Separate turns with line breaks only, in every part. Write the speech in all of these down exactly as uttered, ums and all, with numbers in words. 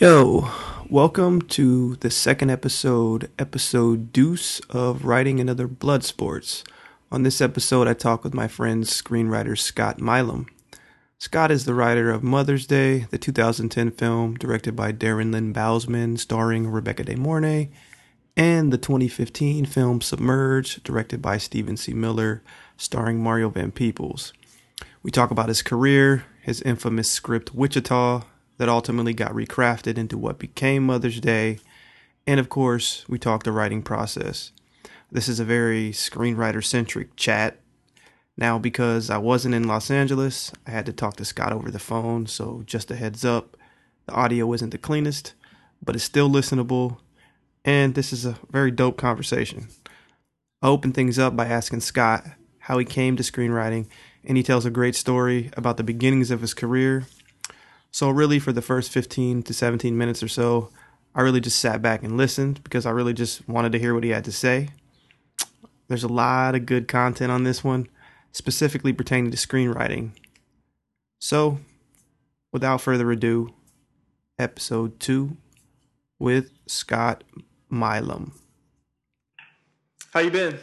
Yo, welcome to the second episode, episode deuce of Writing and Other Blood Sports. On this episode, I talk with my friend, screenwriter Scott Milam. Scott is the writer of Mother's Day, the two thousand ten film directed by Darren Lynn Bousman, starring Rebecca De Mornay, and the twenty fifteen film Submerged, directed by Stephen C. Miller, starring Mario Van Peebles. We talk about his career, his infamous script Wichita, that ultimately got recrafted into what became Mother's Day, and of course, we talk the writing process. This is a very screenwriter-centric chat. Now, because I wasn't in Los Angeles, I had to talk to Scott over the phone, so just a heads up, the audio isn't the cleanest, but it's still listenable, and this is a very dope conversation. I open things up by asking Scott how he came to screenwriting, and he tells a great story about the beginnings of his career. So really, for the first fifteen to seventeen minutes or so, I really just sat back and listened because I really just wanted to hear what he had to say. There's a lot of good content on this one, specifically pertaining to screenwriting. So, without further ado, episode two with Scott Milam. How you been?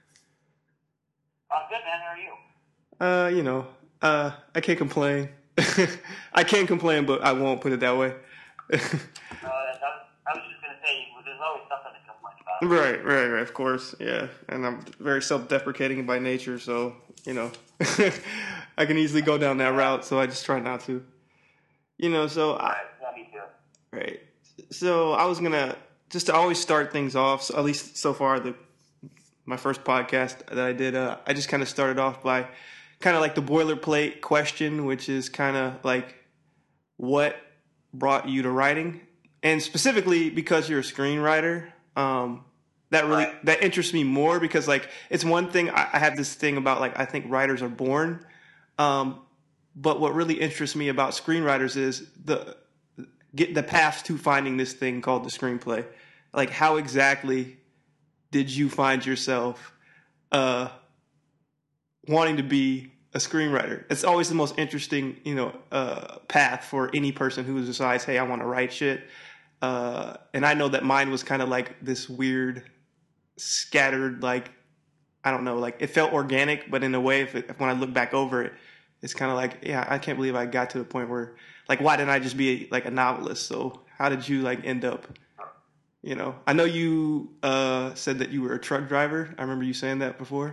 I'm good, man. How are you?
Uh, you know, uh, I can't complain. I can complain, but I won't put it that way.
uh, I, was, I was just going to say, well, there's always something to complain about.
Right, right, right, of course, yeah. And I'm very self-deprecating by nature, so, you know, I can easily go down that route, so I just try not to. You know, so...
Right,
I,
yeah, me too.
right. So I was going to, just to always start things off, so at least so far, the my first podcast that I did, uh, I just kind of started off by kind of like the boilerplate question, which is kind of like, what brought you to writing? And specifically because you're a screenwriter, um, that really,
Right.
that interests me more because like, it's one thing, I, I have this thing about like, I think writers are born. Um, but what really interests me about screenwriters is the, get the path to finding this thing called the screenplay. Like, how exactly did you find yourself, uh, wanting to be a screenwriter? It's always the most interesting, you know, uh, path for any person who decides, hey, I want to write shit. Uh, and I know that mine was kind of like this weird, scattered, like, I don't know, like it felt organic, but in a way, if, it, if when I look back over it, it's kind of like, yeah, I can't believe I got to the point where, like, why didn't I just be like a novelist? So how did you like end up, you know? I know you uh, said that you were a truck driver. I remember you saying that before.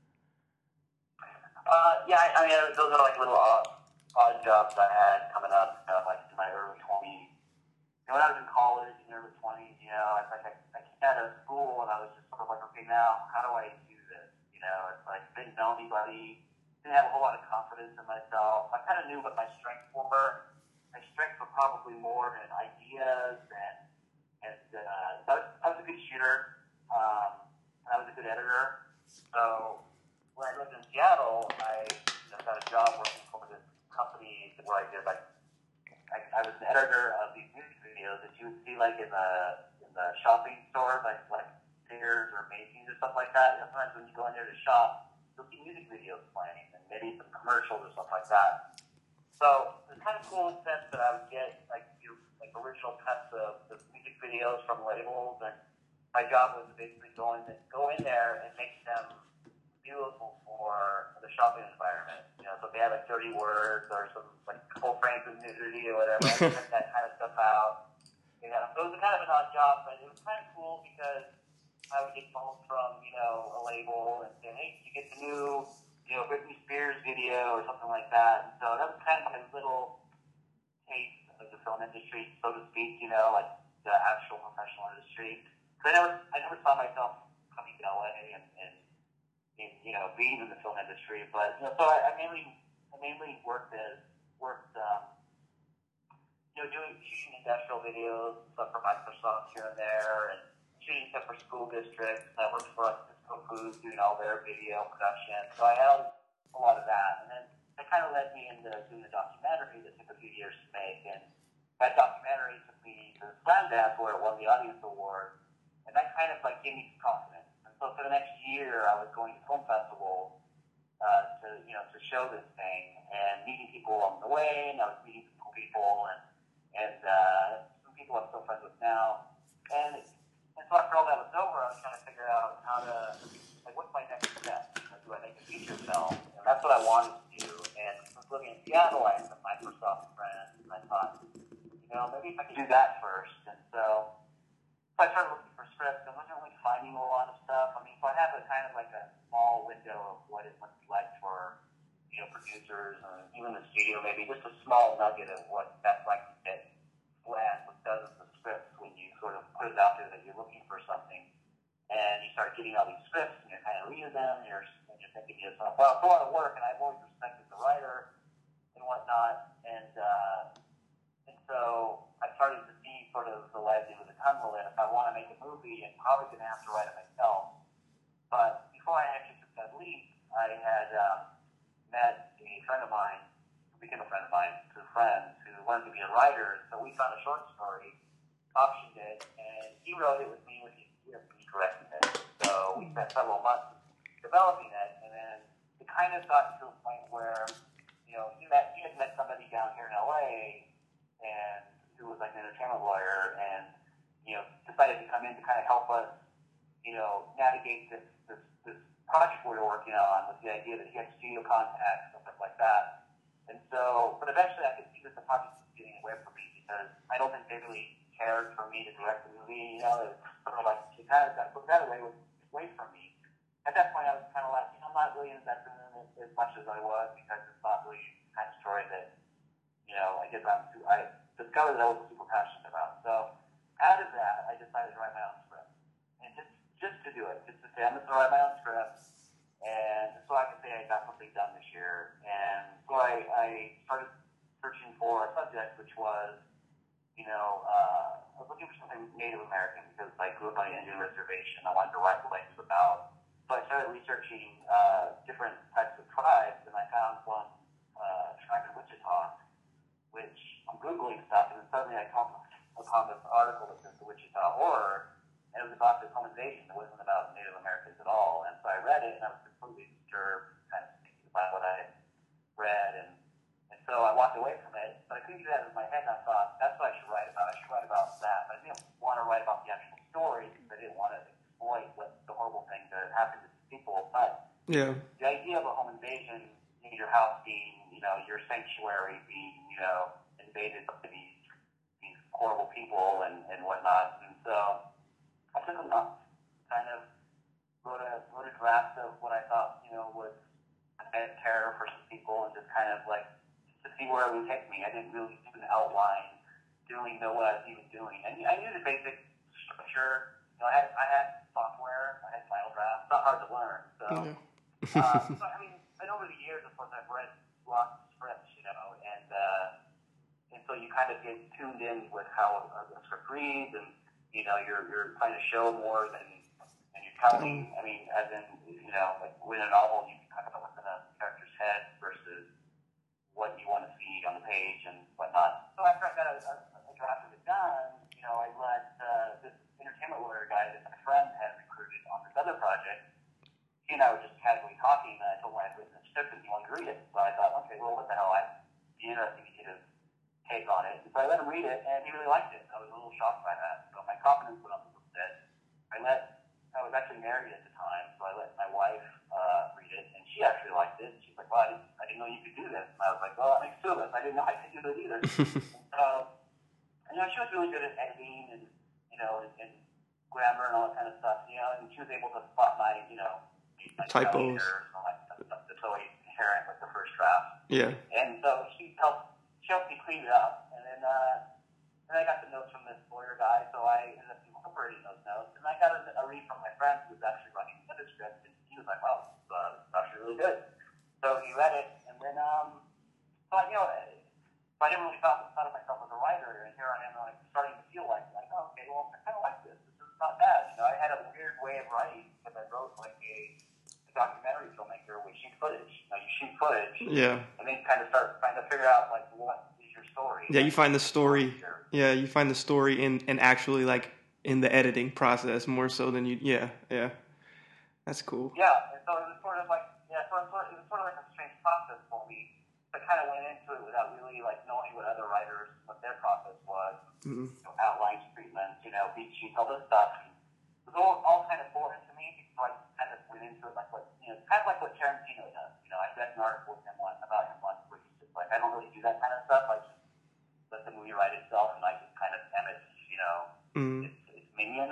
Uh, yeah, I, I mean, those are like little odd, odd jobs I had coming up, kind of like in my early twenties. And when I was in college, in early twenties, you know, it's like I, I came out of school and I was just sort of like, okay, now how do I do this? You know, it's like didn't know anybody, didn't have a whole lot of confidence in myself. I kind of knew what my strengths were. My strengths were probably more in ideas and and uh, I, was, I was a good shooter. Um, I was a good editor. So when I lived in Seattle, I you know, got a job working for this company where I did like I, I was an editor of these music videos that you would see like in the in the shopping stores, like like Sears or Macy's or stuff like that. You know, sometimes when you go in there to shop, you'll see music videos playing and maybe some commercials or stuff like that. So it was kind of cool in the sense that I would get like you like original cuts of the music videos from labels, and my job was to basically go in go in there and make them viewable for the shopping environment. You know, so if they had like dirty words or some like couple frames of nudity or whatever, I would cut that kind of stuff out. You know, so it was kind of an odd job, but it was kind of cool because I would get calls from, you know, a label and saying, hey, you get the new, you know, Britney Spears video or something like that. And so that was kind of my little taste of the film industry, so to speak, you know, like the actual professional industry. So I never, I never saw myself coming to L A and, and in, you know, being in the film industry, but you know, so I, I mainly, I mainly worked as worked, um, you know, doing shooting industrial videos, stuff for Microsoft here and there, and shooting stuff for school districts. I worked for like Cisco Foods doing all their video production, so I had a lot of that, and then that kind of led me into doing a documentary that took a few years to make, and that documentary took me to the Sundance where it won the Audience Award, and that kind of like gave me some confidence. So for the next year, I was going to film festivals uh, to, you know, to show this thing and meeting people along the way. And I was meeting some cool people, and and uh, some thought, you know, maybe if I could do that first. And so, so I started looking for scripts. I wasn't really finding a lot of stuff. I mean, so I have a kind of like a small window of what it must be like for, you know, producers or even the studio, maybe just a small nugget of what that's like to get flat with dozens of scripts when you sort of put it out there that you're looking for something. And you start getting all these scripts and you're kind of reading them and you're, and you're thinking to yourself, well, it's a lot of work, and I've always respected the writer and whatnot. And, uh, and so I started to see sort of the light at the end of the tunnel that if I want to make a movie, I'm probably going to have to write it myself. But before I actually took that leap, I had um, met a friend of mine, who became a friend of mine, through friends, who wanted to be a writer. So we found a short story, optioned it, and he wrote it with me, with me directing it. So we spent several months developing it, and then it kind of got to a point where, you know, he met he had met somebody down here in L A, and who was like an entertainment lawyer, and you know, decided to come in to kind of help us, you know, navigate this this, this project we were working on with the idea that he had studio contacts and stuff like that. And so, but eventually I could see that the project was getting away from me because I don't think they really cared for me to direct the movie. You know, it was sort of like it kind of got put that away with away from me. At that point, I was kind of like, you know, I'm not really invested in it as much as I was because it's not really the kind of story that, you know, I guess I'm too, I discovered that I was super passionate about. So out of that, I decided to write my own script, and just just to do it, just to say I'm going to write my own script, and so I could say I got something done this year. And so I, I started searching for a subject, which was, you know, uh, I was looking for something Native American because I grew up on an Indian reservation. I wanted to write what life was about. So I started researching uh, different types of tribes, and I found one uh, tribe in Wichita, which I'm Googling stuff, and then suddenly I come upon this article that says the Wichita Horror, and it was about this home invasion. It wasn't about Native Americans at all. And so I read it, and I was completely disturbed, kind of thinking about what I had read, and And so I walked away from it, but I couldn't get it out of my head, and I thought, that's what I should write about. I should write about that. But I didn't want to write about the actual story because I didn't want to exploit what the horrible thing that happened to people. But
Yeah.
the idea of a home invasion, you know, your house being, you know, your sanctuary being, you know, invaded by these these horrible people and, and whatnot. And so I took a month, kind of wrote a, wrote a draft of what I thought, you know, was a bad terror for some people, and just kind of like, to see where it would take me. I didn't really do an outline, didn't really know what I was even doing. I knew, I knew the basic structure. You know, I had I had software, I had Final Draft. It's not hard to learn. So,
Yeah.
uh, so I mean, and over the years, of course, I've read lots of scripts, you know, and uh, and so you kind of get tuned in with how a, a script reads, and you know, you're you're trying to show more than than you're telling. I mean, as in, you know, like with a novel, you can talk about what's in a character's head versus what you want to see on the page and whatnot. So after I got a, a, a draft of it done, you know, I let uh, this entertainment lawyer guy that my friend had recruited on this other project. He and I were just casually talking, and I told him I had written a script and he wanted to read it. So I thought, okay, well, what the hell? I'd be interested to get his take on it. And so I let him read it, and he really liked it. I was a little shocked by that. So my confidence went up a little bit. I let, I was actually married at the time, so I let my wife uh, read it, and she actually liked it. She's like, well, I didn't, I didn't know you could do this. And I was like, well, that makes two of us. I didn't know I could do that either. and, uh, and, you know, she was really good at editing and, you know, and, and grammar and all that kind of stuff, you know, and she was able to spot my, you know, my
Typos.
errors and all that kind of stuff that's always inherent with the first draft.
Yeah.
And so she helped, she helped me clean it up. And then, uh, then I got the notes from this lawyer guy, so I ended up incorporating those notes. And I got a, a read from my friend who was actually running the other script, and he was like, wow, it's, uh, it's actually really good. So he read it, and then, um, so I, you know, so I didn't really thought, thought of myself as a writer, and here I am, like, starting to feel like, like, oh, okay, well, I kind of like this. This is not bad. You know, I had a weird way of writing because I wrote like a, a documentary filmmaker with shoot footage. You know, you shoot footage,
Yeah.
and then you kind of start trying to figure out, like, what is your story?
Yeah, you find the story.
Sure.
Yeah, you find the story in and actually like in the editing process more so than you. Yeah, yeah. That's cool.
Yeah, and so it was sort of like, yeah, so it was sort of, it was sort of like a strange process for me. I kind of went into it without really like knowing what other writers, what their process was,
Mm-hmm.
you know, outlines, treatments, you know, beat sheets, all this stuff. And it was all, all kind of foreign to me because I kind of went into it like what, you know, kind of like what Tarantino does. You know, I read an article with him once about him once where he's just like, I don't really do that kind of stuff. I just let the website itself, and I just kind of image, you know,
mm.
it's, it's minion,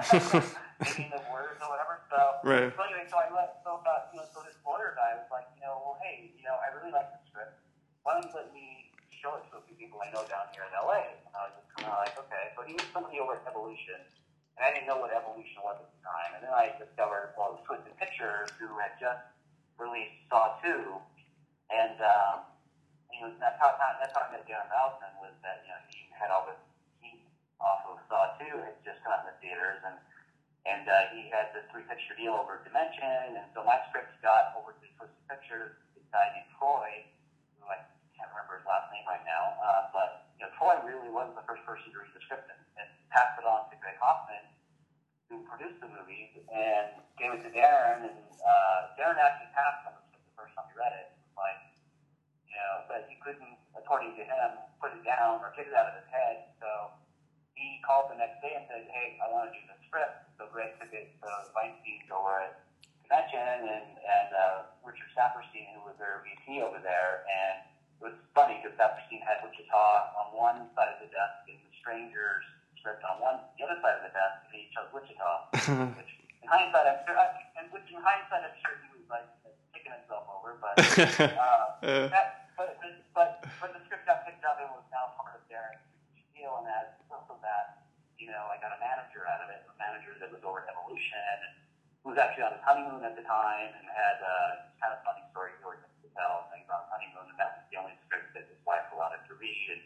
minion of words or whatever. So,
right.
so anyway, so I let, so, uh, you know, so this lawyer guy was like, you know, well, hey, you know, I really like the script. Why don't you let me show it to a few people I know down here in L A? And I was just kind of like, okay. So he was somebody over at Evolution, and I didn't know what Evolution was at the time. And then I discovered, well, it was Twisted Pictures, who had just released Saw two, and um, he was, that's how that's how I met Darren Bousen, was that, you know, he had all this heat off of Saw two, had just come out in the theaters, and and uh, he had this three-picture deal over Dimension, and so my script got over to Twisted Pictures, this guy named Troy, who I can't remember his last name right now, uh, but you know, Troy really was the first person to read the script and, and passed it on to Greg Hoffman, who produced the movies, and gave it to Darren, and uh, Darren actually passed on the script the first time he read it. It was like, you know, but he couldn't, according to him, put it down or get it out of his head, so he called the next day and said, hey, I want to do the script. So Greg took it to Weinstein over at Convention, and, and uh, Richard Saperstein, who was their V P over there, and it was funny because Saperstein had Wichita on one side of the desk and the Strangers script on one, the other side of the desk, and he chose Wichita. Which, in hindsight, I'm sure, and which in hindsight, I'm sure he was like kicking himself over. But, uh, uh. That, but, but, but the script got picked up and was now part of Darren's deal, and that also that, you know, I got a manager out of it, a manager that was over at Evolution, and who was actually on his honeymoon at the time, and had uh, kind of funny story he always to tell. He was on his honeymoon, and that was the only script that his wife allowed him to read. And,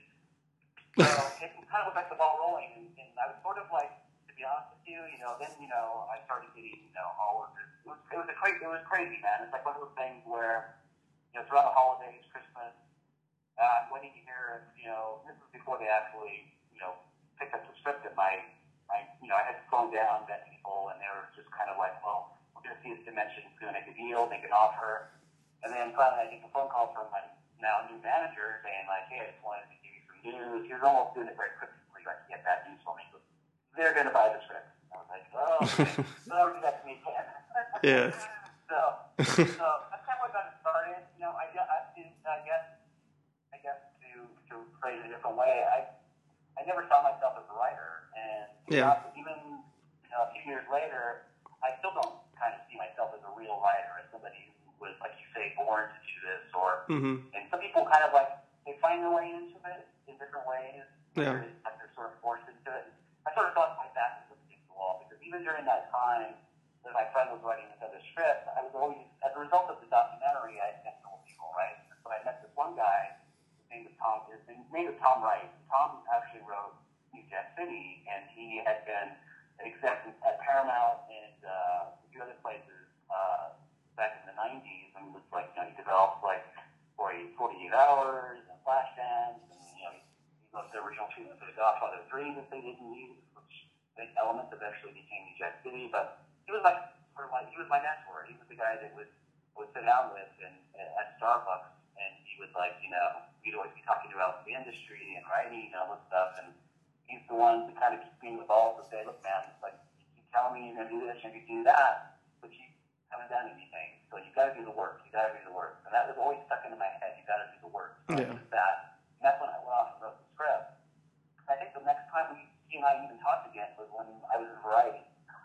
so it kind of got the ball rolling, and, and I was sort of like, to be honest with you, you know, then, you know, I started getting, you know, all of this. It was, it was a crazy, it was crazy, man. It's like one of those things where, you know, throughout the holidays, Christmas, uh, I'm waiting to hear, you know, this was before they actually, you know, picked up the script at my, my, you know, I had phoned down, met people, and they were just kind of like, well, we're going to see if Dimension's going to make a deal, make an offer. And then finally I get a phone call from my now new manager saying, like, hey, I just wanted to give you some news. He was almost doing it very quickly for you. I can get bad news for me. But they're going to buy the script. I was like, oh, okay. So that would be that to me again.
Yeah.
so, so that's kind of what got it started. You know, I, I, I guess, I guess to, to phrase it a different way, I, I never saw myself as a writer. And
yeah.
even, you know, a few years later, I still don't kind of see myself as a real writer, as somebody who was, like you say, born to do this. Or,
mm-hmm.
and some people kind of like, they find their way into it in different ways.
Yeah.
They're, like they're sort of forced into it. I sort of thought my back was against the wall, because even during that time that my friend was writing this other script, I was always, as a result of the documentary, I met some people, right? So I met this one guy, his name was Tom, his name was Tom Wright. Tom actually wrote New Jack City, and he had been an exec at Paramount and uh, a few other places uh, back in the nineties, and was like, you know, he developed like forty, forty-eight hours and Flashdance, and you know, he, he wrote the original treatment for The Godfather three that they didn't use, which the elements eventually became New Jack City. But he was like, sort of like, he was my mentor. He was the guy that would would sit down with and at Starbucks, and he would like, you know, we'd always be talking about the industry and writing and all this stuff, and he's the one to kind of keep me with all to say, look, man, it's like, you keep telling me you're going to do this, you're going to do that, but you haven't done anything. So you got to do the work. You got to do the work. And that was always stuck into my head. You got to do the work. So
yeah.
I did that. And that's when I went off and wrote the script. I think the next time we, he and I even talked again was when I was in Variety.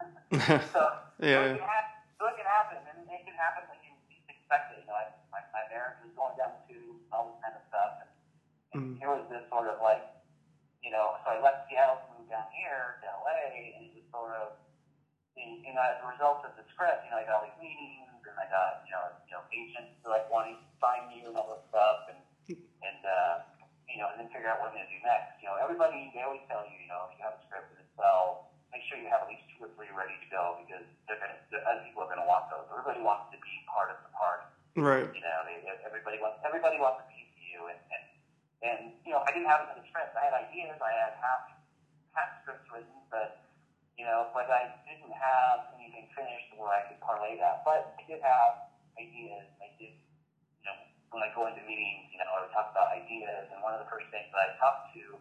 so,
yeah.
so, it can happen, so it can happen, and it can happen when you least expect it. You know, I, my, my marriage was going down the tubes and all this kind of stuff. And, and mm. here was this sort of like, you know, so I left Seattle to move down here to L A, and it was sort of, and, and as a result of the script, you know, I got all these meetings, and I got, you know, you know, agents who like wanting to sign you and all this stuff, and and uh, you know, and then figure out what I'm going to do next. You know, everybody, they always tell you, you know, if you have a script and it sells, make sure you have at least two or three ready to go, because they're going to, other people are going to want those. Everybody wants to be part of the party.
Right.
You know, they, everybody wants, everybody wants a piece of you, and, and and you know, I didn't have any scripts. I had ideas. I had half half scripts written, but you know, but I didn't have anything finished where I could parlay that. But I did have ideas. I did, you know, when I go into meetings, you know, I would talk about ideas, and one of the first things that I talked to,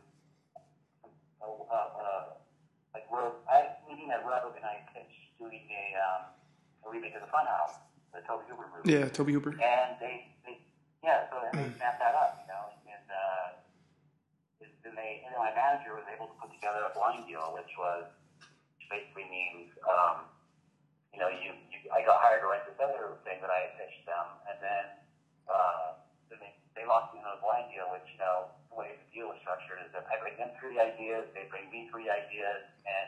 uh, uh, like Rogue, I had a meeting at Rogue, and I pitched doing a um, a remake of the Funhouse, the Tobe Hooper movie.
Yeah, Tobe Hooper.
And they, they yeah, so they snapped that up, you know, and uh, it, then they, and then my manager was able to put together a blind deal, which was, which basically means, um, you know, you, you, I got hired to write this other thing that I had pitched them, and then, uh, then they, they locked me into a blind deal, which, you know, the way the deal was structured is that I bring them three ideas, they bring me three ideas, and,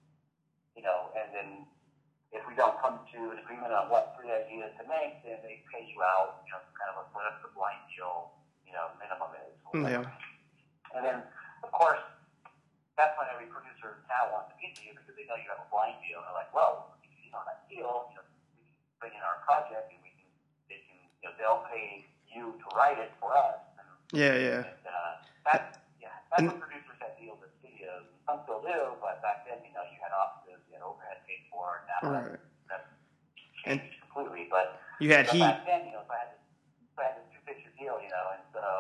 you know, and then if we don't come to an agreement on what three ideas to make, then they pay you out, you know, kind of a, whatever the blind deal, you know, minimum is.
Yeah.
And then, of course, that's when every producer in town wants to meet you because they know you have a blind deal. And they're like, well, if you on that deal, you know, we can bring in our project and we can, they can, you know, they'll pay you to write it for us. And,
yeah, yeah.
And, uh, that's, yeah, that's what producers had deals at studios. Some still do, but back then, you know, you had offices, you had overhead paid for, and now
right.
that's changed and completely. But
you had
but
heat.
Back then, you know, so I had this, so I had this two-picture deal, you know, and so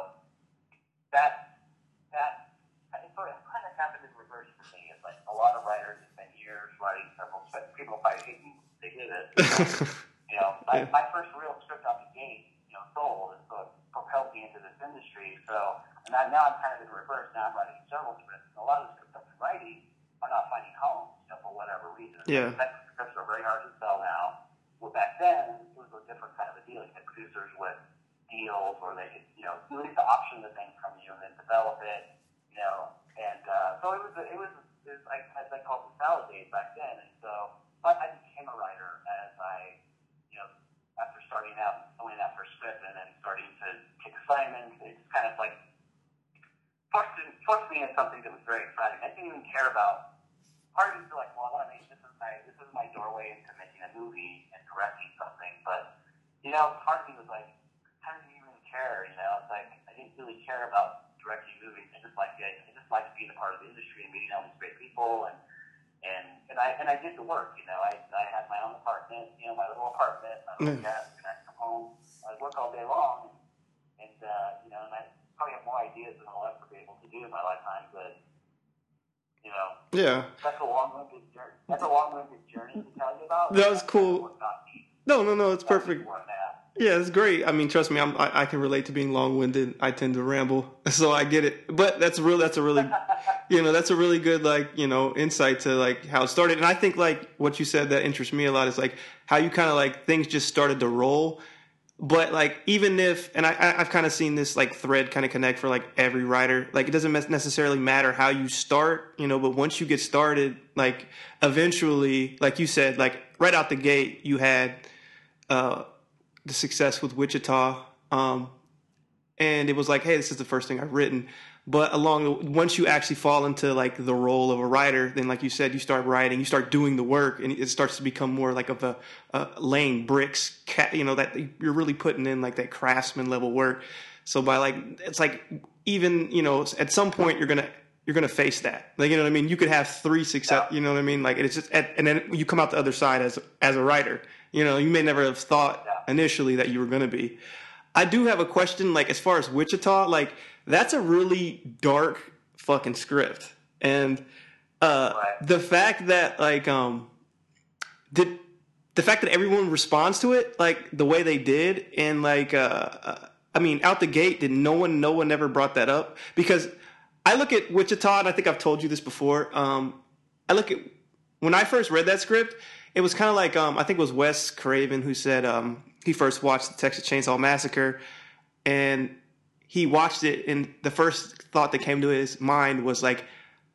that, that, it sort of kind of happened in reverse for me. It's like a lot of writers have spent years writing several scripts. People probably hate me, they did it. You know, my, my first real script off the gate, you know, sold, and so it propelled me into this industry. So, and I, now I'm kind of in reverse. Now I'm writing several scripts. And a lot of the scripts I'm writing are not finding homes, you know, for whatever reason.
Yeah.
Like, scripts are very hard to sell now. Well, back then, it was a different kind of a deal. You had producers with deals where they could, you know, at least option the thing from you and then develop it, you know. And uh, so it was, it was, it was like, as I called it, salad days back then. And so, but I became a writer as I, you know, after starting out and filling that first script and then starting to take assignments. It's kind of like forced, forced me into something that was very exciting. I didn't even care about. Part of me feel like, well, I want to make this is my this is my doorway into making a movie and directing something. But you know, part of me was like, I didn't even care. You know, it's like I didn't really care about directing movies. I just like I just liked being a part of the industry and meeting all these great people and. And and I and I did the work, you know. I I had my own apartment, you know, my little apartment, my little desk, and I'd come home. I'd work all day long, and, and uh, you know, and I probably have more ideas than I'll ever be able to do in my lifetime. But you know,
yeah,
that's a long-winded journey. That's a long-winded journey to tell you about.
That was cool. No, no, no, it's perfect. Yeah, it's great. I mean, trust me, I'm, I, I can relate to being long-winded. I tend to ramble, so I get it. But that's real. That's a really, you know, that's a really good, like, you know, insight to like how it started. And I think like what you said that interests me a lot is like how you kind of like things just started to roll. But like even if, and I, I've kind of seen this like thread kind of connect for like every writer. Like it doesn't necessarily matter how you start, you know, but once you get started, like eventually, like you said, like right out the gate, you had. Uh, the success with Wichita. Um, and it was like, hey, this is the first thing I've written. But along the, once you actually fall into like the role of a writer, then like you said, you start writing, you start doing the work, and it starts to become more like of a, a laying bricks, you know, that you're really putting in like that craftsman level work. So by like, it's like even, you know, at some point you're going to, you're going to face that. Like, you know what I mean? You could have three success, you know what I mean? Like it's just, and then you come out the other side as, as a writer. You know, you may never have thought initially that you were going to be. I do have a question, like, as far as Wichita, like, that's a really dark fucking script. And uh, the fact that, like, um, did the fact that everyone responds to it, like, the way they did, and, like, uh, uh, I mean, out the gate, did no one, no one ever brought that up? Because I look at Wichita, and I think I've told you this before, um, I look at, when I first read that script, it was kind of like, um, I think it was Wes Craven who said um, he first watched the Texas Chainsaw Massacre, and he watched it, and the first thought that came to his mind was like,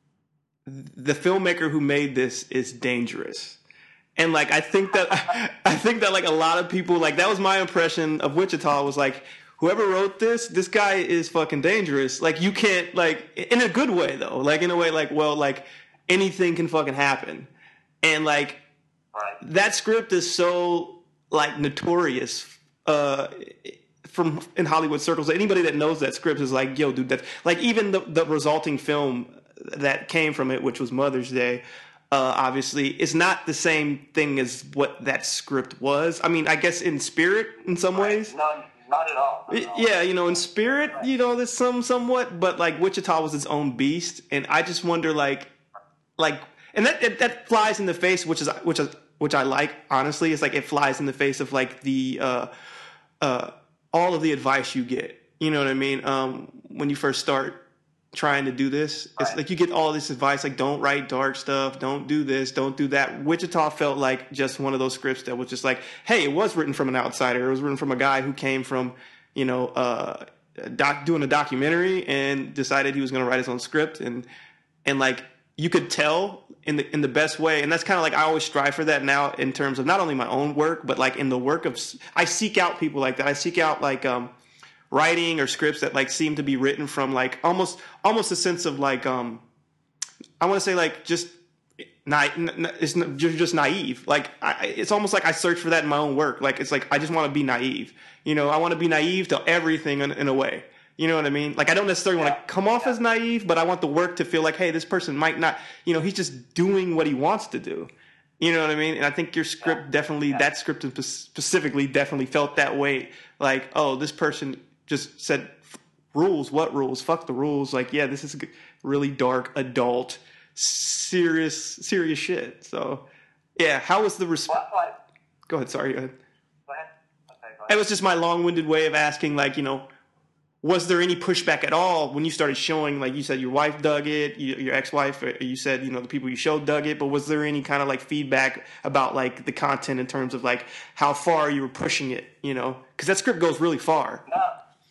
the filmmaker who made this is dangerous. And like, I think that, I think that like a lot of people, like that was my impression of Wichita was like, whoever wrote this, this guy is fucking dangerous. Like you can't like, in a good way though, like in a way like, well, like anything can fucking happen. And like, that script is so like notorious uh, from in Hollywood circles. Anybody that knows that script is like, yo, dude, that's like even the, the resulting film that came from it, which was Mother's Day, uh, obviously, is not the same thing as what that script was. I mean, I guess in spirit, in some ways.
No, not at all. Not at all.
Yeah, you know, in spirit, you know, there's some somewhat, but like Wichita was its own beast, and I just wonder, like, like, and that that flies in the face, which is which is. which I like, honestly. It's like it flies in the face of like the uh, uh, all of the advice you get. You know what I mean? Um, when you first start trying to do this. It's
Right.
like you get all this advice, like don't write dark stuff, don't do this, don't do that. Wichita felt like just one of those scripts that was just like, hey, it was written from an outsider. It was written from a guy who came from, you know, uh, doc, doing a documentary and decided he was going to write his own script. And, and like, you could tell in the, in the best way. And that's kind of like, I always strive for that now in terms of not only my own work, but like in the work of, I seek out people like that. I seek out like, um, writing or scripts that like seem to be written from like almost almost a sense of like um I want to say like just na- na- it's not, you're just naive. Like I, it's almost like I search for that in my own work. Like it's like I just want to be naive. You know, I want to be naive to everything in, in a way. You know what I mean? Like I don't necessarily want to come off as naive, but I want the work to feel like, hey, this person might not. You know, he's just doing what he wants to do. You know what I mean? And I think your script
Yeah.
definitely,
Yeah.
that script specifically definitely felt that way. Like, oh, this person just said rules. What rules? Fuck the rules. Like, yeah, this is really dark, adult, serious, serious shit. So, yeah, how was the response?
Well, that's why.
Go ahead. Sorry. Go ahead.
Go ahead. Okay, go
It
ahead.
was just my long-winded way of asking, like, you know, was there any pushback at all when you started showing, like you said, your wife dug it, you, your ex-wife, or you said, you know, the people you showed dug it, but was there any kind of like feedback about like the content in terms of like how far you were pushing it, you know? Because that script goes really far.
No.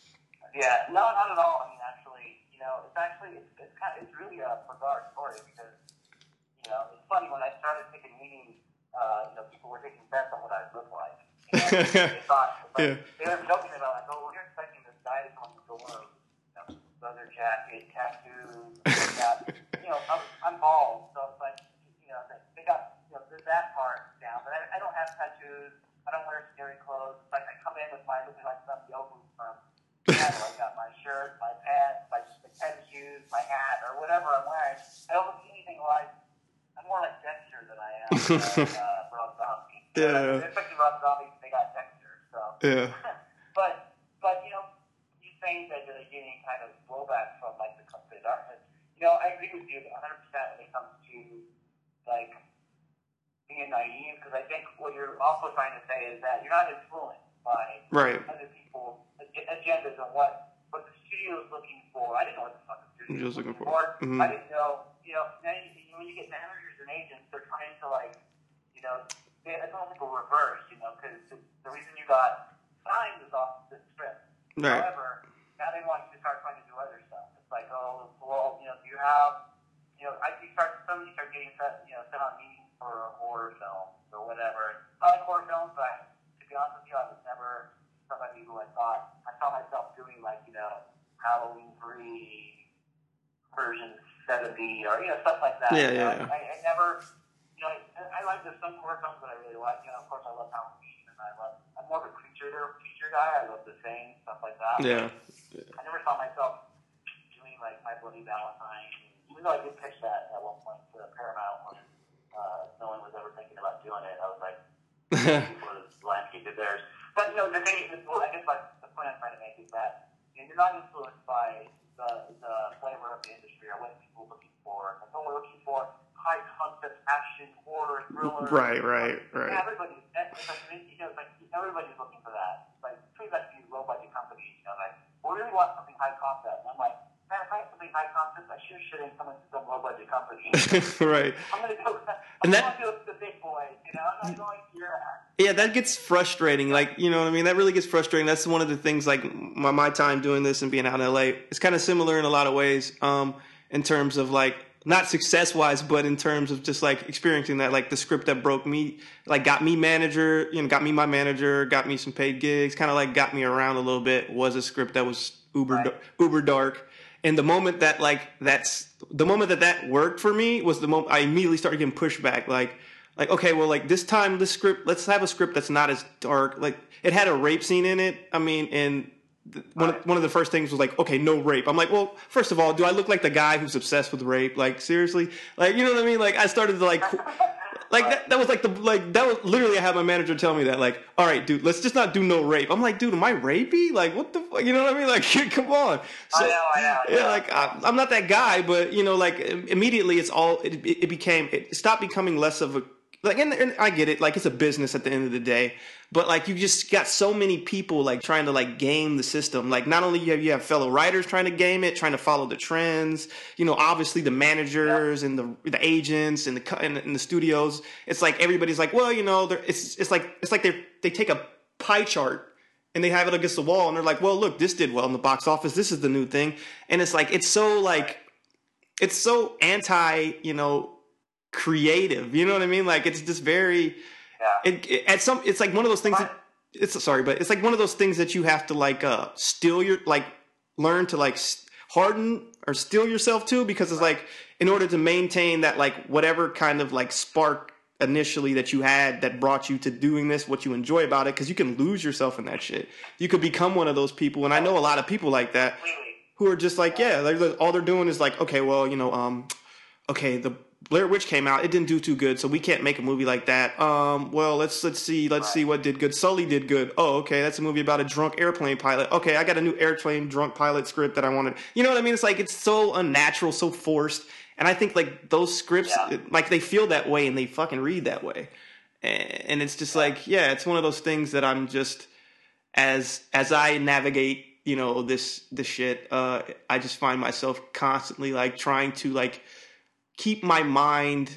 Yeah, no, not at all. I mean, actually, you know, it's actually, it's, it's kind of, it's really a bizarre story because, you know, it's funny when I started taking meetings, uh, you know, people were taking bets on what I look like. You know, they thought, like,
Yeah.
they were joking about like, oh, well, you're expecting this guy to come with a you know, leather jacket, tattoos, like that. You know, I'm, I'm bald, so it's like, you know, they, they got, you know, that part down, but I, I don't have tattoos. I don't wear scary clothes. Like, I come in with my, looking like some yoga from Seattle. I got my shirt, my pants, my, my tennis shoes, my hat, or whatever I'm wearing. I don't look anything like, I'm more like Dexter than I am uh, uh, Rob Zombie.
Yeah.
Uh, especially Rob Zombie, they got Dexter, so.
Yeah.
but, but, you know, you saying that they're getting kind of blowback from, like, the company darkness. You know, I agree with you one hundred percent when it comes to, like, being naive, because I think what you're also trying to say is that you're not influenced by
Right.
other people's ag- agendas and what, what the studio is looking for. I didn't know what the fuck the studio
You're
was
looking
looking
for.
for.
Mhm.
I didn't know, you know, now you, when you get managers and agents, they're trying to, like, you know, they, it's almost like a reverse, you know, because the, the reason you got signed was off the script.
Right.
However, now they want you to start trying to do other stuff. It's like, oh, well, you know, do you have, you know, I you start some of you start getting set, you know, set on meetings for horror films or whatever. I like horror films, but to be honest with you, I was never somebody who I thought I saw myself doing like, you know, Halloween three version seventy or you know stuff like that.
Yeah,
you know,
yeah.
I, I never, you know, I, I like there's some horror films that I really like. You know, of course, I love Halloween, and I love. I'm more of a creature creature guy. I love The Thing, stuff like that.
Yeah.
I never saw myself doing like My Bloody Valentine, even though I did pitch that at one point to Paramount when uh, no one was ever thinking about doing it. I was like, before the landscape did theirs. But you know, the thing, the, I guess like the point I'm trying to make is that you know, you're not influenced by the the flavor of the industry or what people are looking for. Like, oh, we're looking for high concept action, horror, thriller.
Right, right,
Like,
right.
Yeah, everybody, it's like, you know, it's like everybody's looking for that. Like, pretty much these low budget companies, you know, like, we really want something high concept. And I'm like, man, if I have something high concept, I sure shouldn't come into some low budget company.
Right.
I'm gonna go.
And
I'm
that-
going to the big boys, you know. I'm not going to your ass.
Yeah, that gets frustrating. Like, you know what I mean? That really gets frustrating. That's one of the things, like, my, my time doing this and being out in L A, it's kind of similar in a lot of ways, um, in terms of, like, not success-wise, but in terms of just, like, experiencing that, like, the script that broke me, like, got me manager, you know, got me my manager, got me some paid gigs, kind of, like, got me around a little bit, was a script that was uber,
Right.
uber dark. And the moment that, like, that's, the moment that that worked for me was the moment I immediately started getting pushback, like, Like, okay, well, like this time, this script, let's have a script that's not as dark. Like, it had a rape scene in it. I mean, and th- one, of, one of the first things was like, okay, no rape. I'm like, well, first of all, do I look like the guy who's obsessed with rape? Like, seriously? Like, you know what I mean? Like, I started to like, qu- like that, that was like the, like, that was literally, I had my manager tell me that, like, all right, dude, let's just not do no rape. I'm like, dude, am I rapey? Like, what the fuck? You know what I mean? Like, come on. So,
I know, I know,
yeah,
yeah.
like, I, I'm not that guy, but, you know, like, immediately it's all, it, it became, it stopped becoming less of a, like, and, and I get it, like it's a business at the end of the day, but like you just got so many people like trying to like game the system. Like not only you have you have fellow writers trying to game it, trying to follow the trends. You know, obviously the managers
Yeah.
and the the agents and the and, and the studios. It's like everybody's like, well, you know, it's it's like it's like they they take a pie chart and they have it against the wall and they're like, well, look, this did well in the box office. This is the new thing, and it's like it's so like it's so anti, you know, creative. You know what I mean? Like it's just very.
Yeah.
It, it at some. It's like one of those things that. It's sorry, but it's like one of those things that you have to like uh still your like learn to like harden or still yourself to, because it's like in order to maintain that like whatever kind of like spark initially that you had that brought you to doing this, what you enjoy about it, because you can lose yourself in that shit. You could become one of those people, and I know a lot of people like that who are just like, yeah, like all they're doing is like, okay, well, you know, um, okay, the Blair Witch came out, it didn't do too good, so we can't make a movie like that. Um, well, let's let's see, let's see what did good. Sully did good. Oh, okay, that's a movie about a drunk airplane pilot. Okay, I got a new airplane drunk pilot script that I wanted. You know what I mean? It's like it's so unnatural, so forced, and I think like those scripts,
Yeah.
like they feel that way and they fucking read that way, and it's just like, yeah, it's one of those things that I'm just as as I navigate, you know, this this shit. Uh, I just find myself constantly like trying to like keep my mind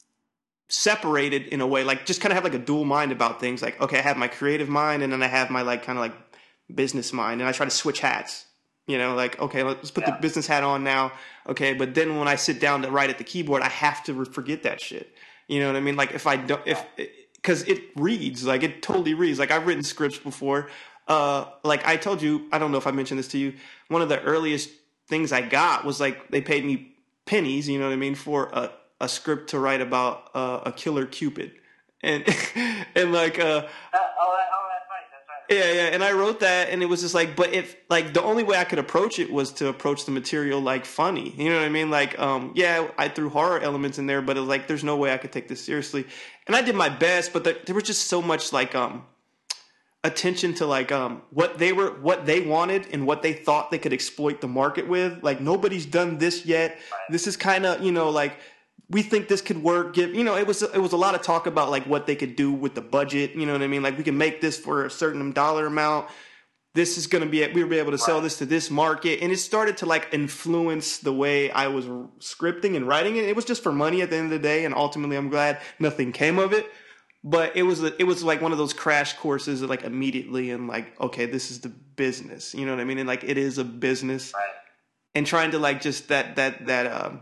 separated in a way, like just kind of have like a dual mind about things. Like, okay, I have my creative mind and then I have my like kind of like business mind, and I try to switch hats. You know, like, okay, let's put yeah. the business hat on now. Okay, but then when I sit down to write at the keyboard, I have to forget that shit. You know what I mean? Like if I don't, if because it reads, like it totally reads. Like I've written scripts before. Uh, like I told you, I don't know if I mentioned this to you. One of the earliest things I got was like they paid me pennies, you know what I mean, for a, a script to write about uh, a killer Cupid, and and like uh, uh
oh, oh that's right, that's right.
Yeah, yeah, and I wrote that, and it was just like, but if like the only way I could approach it was to approach the material like funny, you know what I mean? Like, um, yeah, I threw horror elements in there, but it was like, there's no way I could take this seriously, and I did my best, but the, there was just so much like um attention to like um what they were what they wanted and what they thought they could exploit the market with. Like nobody's done this yet.
Right.
This is kind of, you know, like we think this could work. Give, you know, it was it was a lot of talk about like what they could do with the budget. You know what I mean? Like we can make this for a certain dollar amount. This is going to be we'll be able to sell
right.
this to this market, and it started to like influence the way I was scripting and writing it. It was just for money at the end of the day, and ultimately, I'm glad nothing came of it. But it was it was like one of those crash courses that like immediately and like, okay, this is the business. You know what I mean? And like it is a business,
right.
and trying to like just that that that um,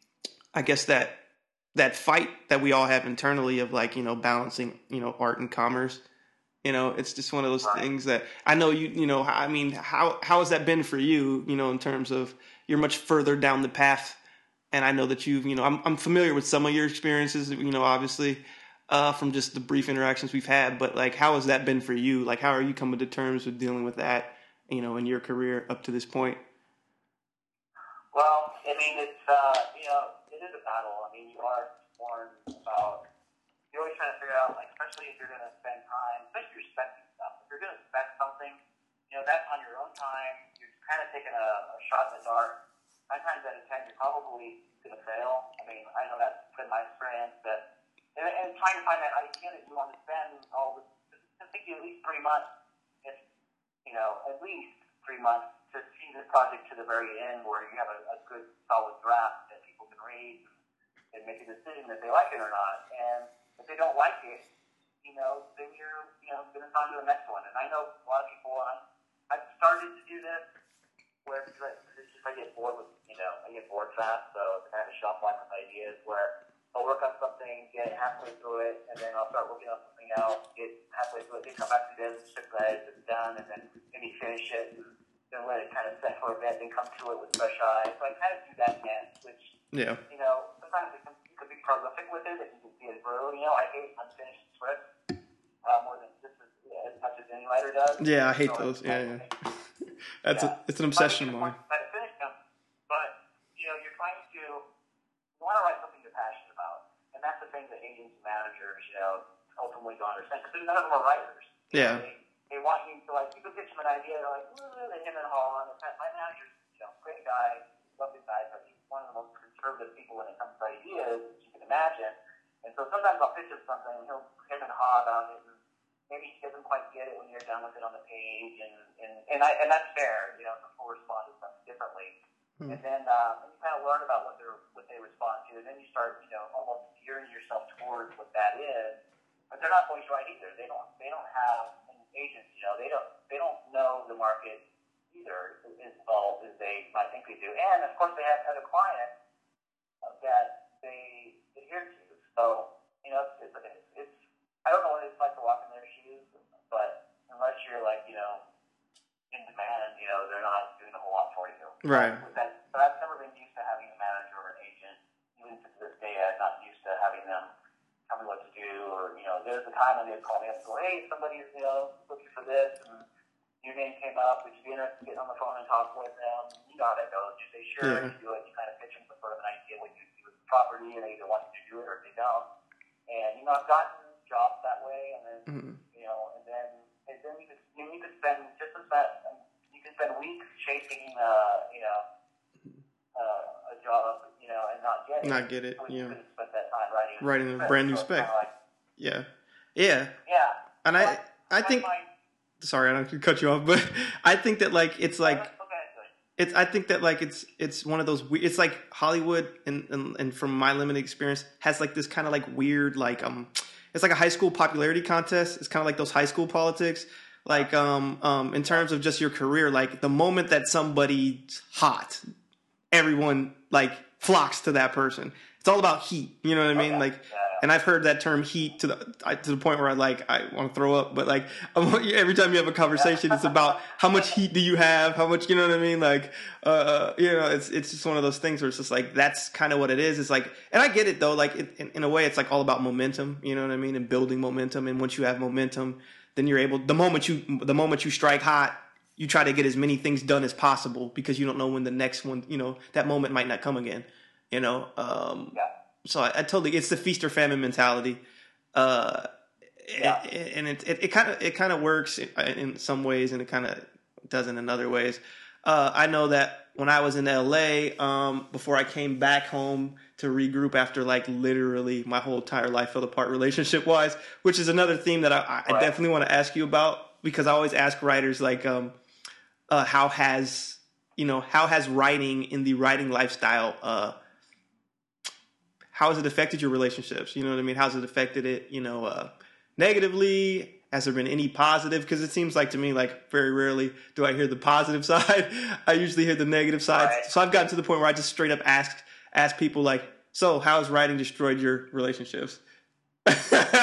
I guess that that fight that we all have internally of like, you know, balancing, you know, art and commerce. You know, it's just one of those
right.
things that I know you. You know, I mean, how how has that been for you? You know, in terms of you're much further down the path, and I know that you've, you know, I'm I'm familiar with some of your experiences. You know, obviously. Uh, from just the brief interactions we've had, but like, how has that been for you? Like, how are you coming to terms with dealing with that, you know, in your career up to this point?
Well, I mean, it's, uh, you know, it is a battle. I mean, you are torn about, you're always trying to figure out, like, especially if you're going to spend time, especially if you're specting stuff. If you're going to spec something, you know, that's on your own time. You're kind of taking a, a shot in the dark. Nine times out of ten, you're probably going to fail. I mean, I know that's been my experience, that And, and trying to find that idea that you want to spend all this, it take you at least three months, if, you know, at least three months to see this project to the very end where you have a, a good solid draft that people can read and, and make a decision if they like it or not. And if they don't like it, you know, then you're, you know, going to on to the next one. And I know a lot of people, I'm, I've started to do this where it's just I get bored with, you know, I get bored fast, so it's kind of a shelf life with ideas where I'll work on something, get halfway through it, and then I'll start working on something else, get halfway through it, then come back to this, check that it's done, and then maybe finish it, and then let it kind of set for a bit, then come to it with fresh eyes. So I kind of do that next, which,
yeah.
you know, sometimes it can, you can be prolific with it, and you can see it through. You know, I hate unfinished scripts uh, more than just as, yeah, as much as any writer does.
Yeah, I hate
so
those.
I,
Yeah, yeah. That's
yeah.
a, it's an obsession of mine.
Try to finish them, but, you know, you're trying to, you want to write something you're passionate about. And that's the thing that agents and managers, you know, ultimately don't understand. Because none of them are writers.
Yeah.
They, they want you to, like, you can pitch them an idea, they're like, ooh, they him and haw. And my manager's, you know, great guy, lovely guy, but he's one of the most conservative people when it comes to ideas, as you can imagine. And so sometimes I'll pitch him something, and he'll him and haw about it, and maybe he doesn't quite get it when you're done with it on the page, and and and, I, and that's fair. You know, people respond to stuff differently. Mm-hmm. And then um, and you kind of learn about what they what they respond to, and then you start, you know, almost gearing yourself towards what that is. But they're not always right either. They don't they don't have an agent. You know, they don't they don't know the market either as well as they might think they do. And of course, they have other clients that they adhere to. So you know, it's, it's it's I don't know what it's like to walk in their shoes, but unless you're like, you know, in demand, you know, they're not doing a whole lot for you.
Right.
But, that, but I've never been used to having a manager or an agent. Even to this day, I'm not used to having them tell me what to do. Or, you know, there's a time when they'd call me up and go, hey, somebody's, you know, looking for this, and your name came up. Would you be interested in getting on the phone and talk with them? You know how that goes. You say, sure,
yeah.
you do it. You kind of pitch them with sort of an idea what you do with the property, and they either want you to do it or they don't. And, you know, I've gotten jobs that way, and then, mm-hmm. you know, and then, and then you could, you, know, you could spend just as that, you can spend weeks chasing, uh, you know, uh, a job, you know, and not get it.
Not get it,
so
yeah.
You could have spent that time writing,
writing a brand new
so
spec.
Like,
yeah. Yeah.
Yeah.
And I,
but,
I think, my, sorry, I don't cut you off, but I think that, like, it's like, it's, I think that, like, it's, it's one of those, it's like Hollywood, and, and, and from my limited experience, has, like, this kind of, like, weird, like, um, it's like a high school popularity contest. It's kind of like those high school politics. Like, um, um, in terms of just your career, like, the moment that somebody's hot, everyone, like, flocks to that person. It's all about heat. You know what I mean?
Okay.
Like, and I've heard that term heat to the to the point where I like I want to throw up. But like every time you have a conversation, it's about how much heat do you have? How much, you know what I mean? Like, uh, you know, it's it's just one of those things where it's just like that's kind of what it is. It's like, and I get it though. Like it, in, in a way, it's like all about momentum. You know what I mean? And building momentum. And once you have momentum, then you're able. The moment you the moment you strike hot, you try to get as many things done as possible because you don't know when the next one. You know, that moment might not come again. You know. Um,
yeah.
So I, I totally, it's the feast or famine mentality, uh,
yeah.
it, and it it kind of it kind of works in, in some ways, and it kind of doesn't in other ways. Uh, I know that when I was in L A, um, before I came back home to regroup after like literally my whole entire life fell apart relationship wise, which is another theme that I, I
right.
definitely want to ask you about, because I always ask writers like, um, uh, how has you know how has writing in the writing lifestyle uh, how has it affected your relationships? You know what I mean? How's it affected it, you know, uh, negatively? Has there been any positive? Because it seems like to me, like very rarely do I hear the positive side. I usually hear the negative side.
Right.
So I've gotten to the point where I just straight up ask, ask people like, so how's writing destroyed your relationships? so,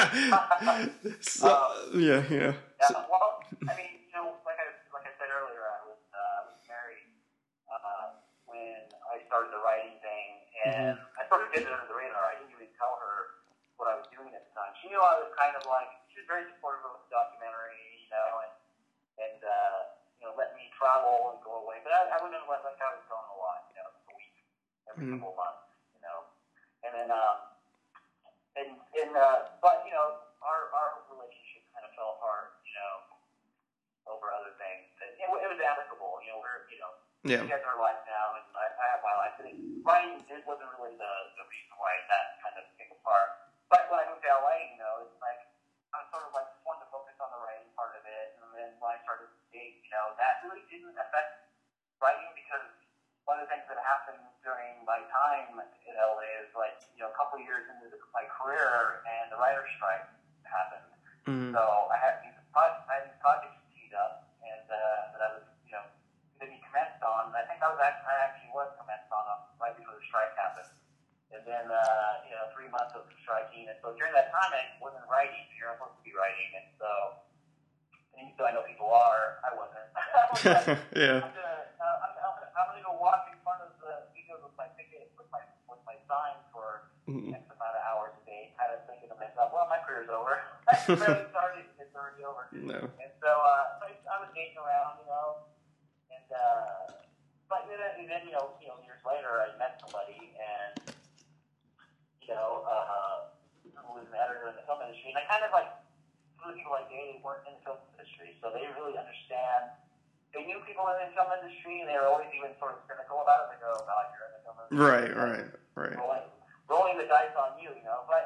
um,
yeah, yeah.
Yeah,
So,
well, I mean, you know, like I, like I said earlier, I was, uh, I was married uh, when I started the writing thing, and mm-hmm. I sort of did it under the radar. I didn't even tell her what I was doing at the time. She knew I was kind of like, she was very supportive of the documentary, you know, and, and uh, you know, let me travel and go away. But I, I wouldn't let, like, I was going a lot, you know, a week, every mm-hmm. couple of months, you know. And then, um, and, and uh, but, you know, our, our relationship kind of fell apart, you know, over other things. And it, it was amicable, you know, we're, you know,
yeah.
we have our life now, and I, I have my life. And writing it wasn't really the, the reason why that kind of came apart. But when I moved to L A, you know, it's like, I was sort of like, just wanted to focus on the writing part of it. And then when I started to date, you know, that really didn't affect writing, because one of the things that happened during my time in L A is like, you know, a couple of years into the, my career, and the writer's strike happened. Mm-hmm. So I had these projects, I had these projects teed up, and uh, that I was, you know, going to be commenced on. I think I was actually, I actually was commenced on them right before the strike happened. And then, uh, you know, three months of striking. And so during that time, I wasn't writing. You're not supposed to be writing. And so, and even though I know people are, I wasn't. I was like,
yeah.
I'm going to, uh, I'm, I'm gonna, I'm gonna go walk in front of the studios with my ticket, with my, with my sign for mm-hmm. X amount of hours a day, kind of thinking to myself, well, my career's over. I barely started, it's already over.
No.
And so, uh, so I, I was dating around, you know, and, uh, but then, and then, you know, you know, years later, I met somebody, and, you know, uh, who was an editor in the film industry, and I kind of like, some of the people I dated weren't in the film industry, so they really understand. They knew people in the film industry, and they were always even sort of cynical about it. They go, "Oh God, you're in the film industry."
Right, right, right.
Rolling, rolling the dice on you, you know. But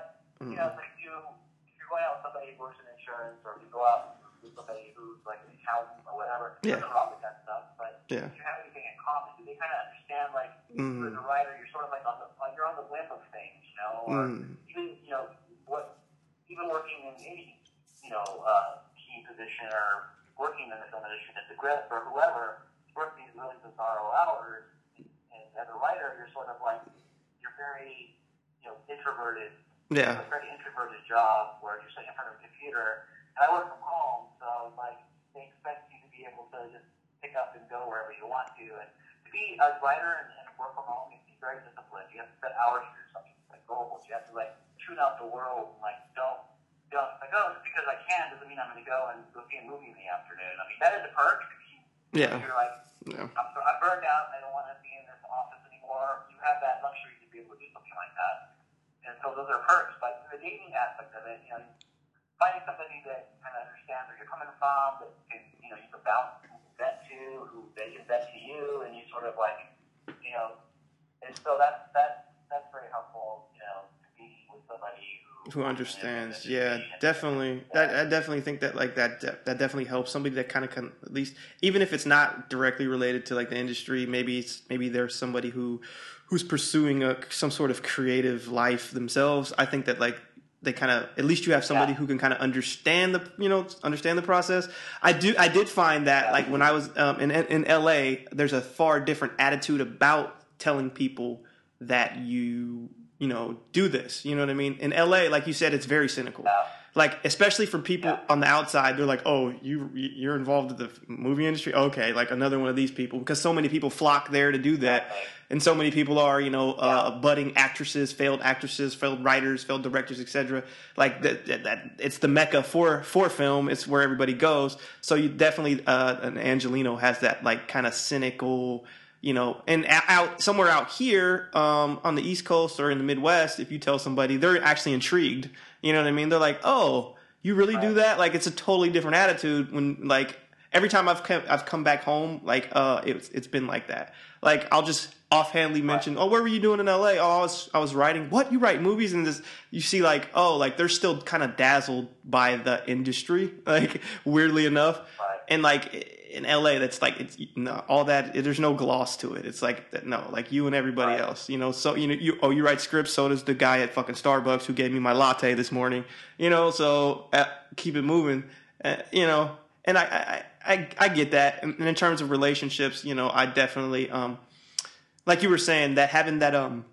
you know, it's like you, if you're going out with somebody who works in insurance, or if you go out with somebody who's like an accountant or whatever,
yeah.
nothing wrong with that stuff, but
yeah.
if you have anything in common, do they kind of understand, like,
mm.
as a writer, you're sort of like on the, like you're on the whim of things, you know, or
mm.
even, you know, what, even working in any, you know, uh, key position, or working in a position at the grip or whoever, work these really bizarre hours, and, and as a writer, you're sort of like, you're very, you know, introverted.
Yeah.
It's a very introverted job where you're sitting in front of a computer. And I work from home, so like they expect you to be able to just pick up and go wherever you want to. And to be a writer and, and work from home, you have to be very disciplined. You have to set hours for yourself. You have to set goals. You have to like tune out the world and like don't don't like oh just because I can doesn't mean I'm going to go and go see a movie in the afternoon. I mean that is a perk.
Yeah.
You're like
yeah.
I'm, I'm burned out. I don't want to be in this office anymore. You have that luxury to be able to do something like that. And so those are perks, but the dating aspect of it, you know, finding somebody that kind of understands where you're coming from, that can, you know, you can bounce vent to, who they can vent to you, and you sort of like, you know, and so that's that's that's very helpful, you know, to be with somebody who
who understands. Yeah, definitely. I, I definitely think that like that that definitely helps somebody that kind of can at least, even if it's not directly related to like the industry, maybe it's maybe there's somebody who. who's pursuing a, some sort of creative life themselves. I think that like they kind of, at least you have somebody yeah. who can kind of understand the, you know, understand the process. I do, I did find that like when I was um, in, in L A, there's a far different attitude about telling people that you, you know, do this, you know what I mean? In L A, like you said, it's very cynical.
Yeah.
Like, especially for people
yeah.
on the outside, they're like, oh, you, you're involved in the movie industry? Okay, like another one of these people. Because so many people flock there to do that. And so many people are, you know, uh, yeah. budding actresses, failed actresses, failed writers, failed directors, et cetera. Like, that, that, that, it's the mecca for, for film. It's where everybody goes. So you definitely, uh, an Angelino has that, like, kind of cynical, you know, and out somewhere out here um, on the East Coast or in the Midwest, if you tell somebody, they're actually intrigued. You know what I mean? They're like, "Oh, you really do that?" Like, it's a totally different attitude when, like, every time I've come, I've come back home, like, uh, it's it's been like that. Like, I'll just offhandedly mention, "Oh, where were you doing in L A?" "Oh, I was I was writing." "What? You write movies?" And this, you see, like, oh, like they're still kind of dazzled by the industry, like weirdly enough, and like. In L A, that's like it's no, all that. There's no gloss to it. It's like no, like you and everybody right. else. You know, so you know, you oh, you write scripts. So does the guy at fucking Starbucks who gave me my latte this morning. You know, so uh, keep it moving. Uh, you know, and I, I I I get that. And in terms of relationships, you know, I definitely um, like you were saying that having that um,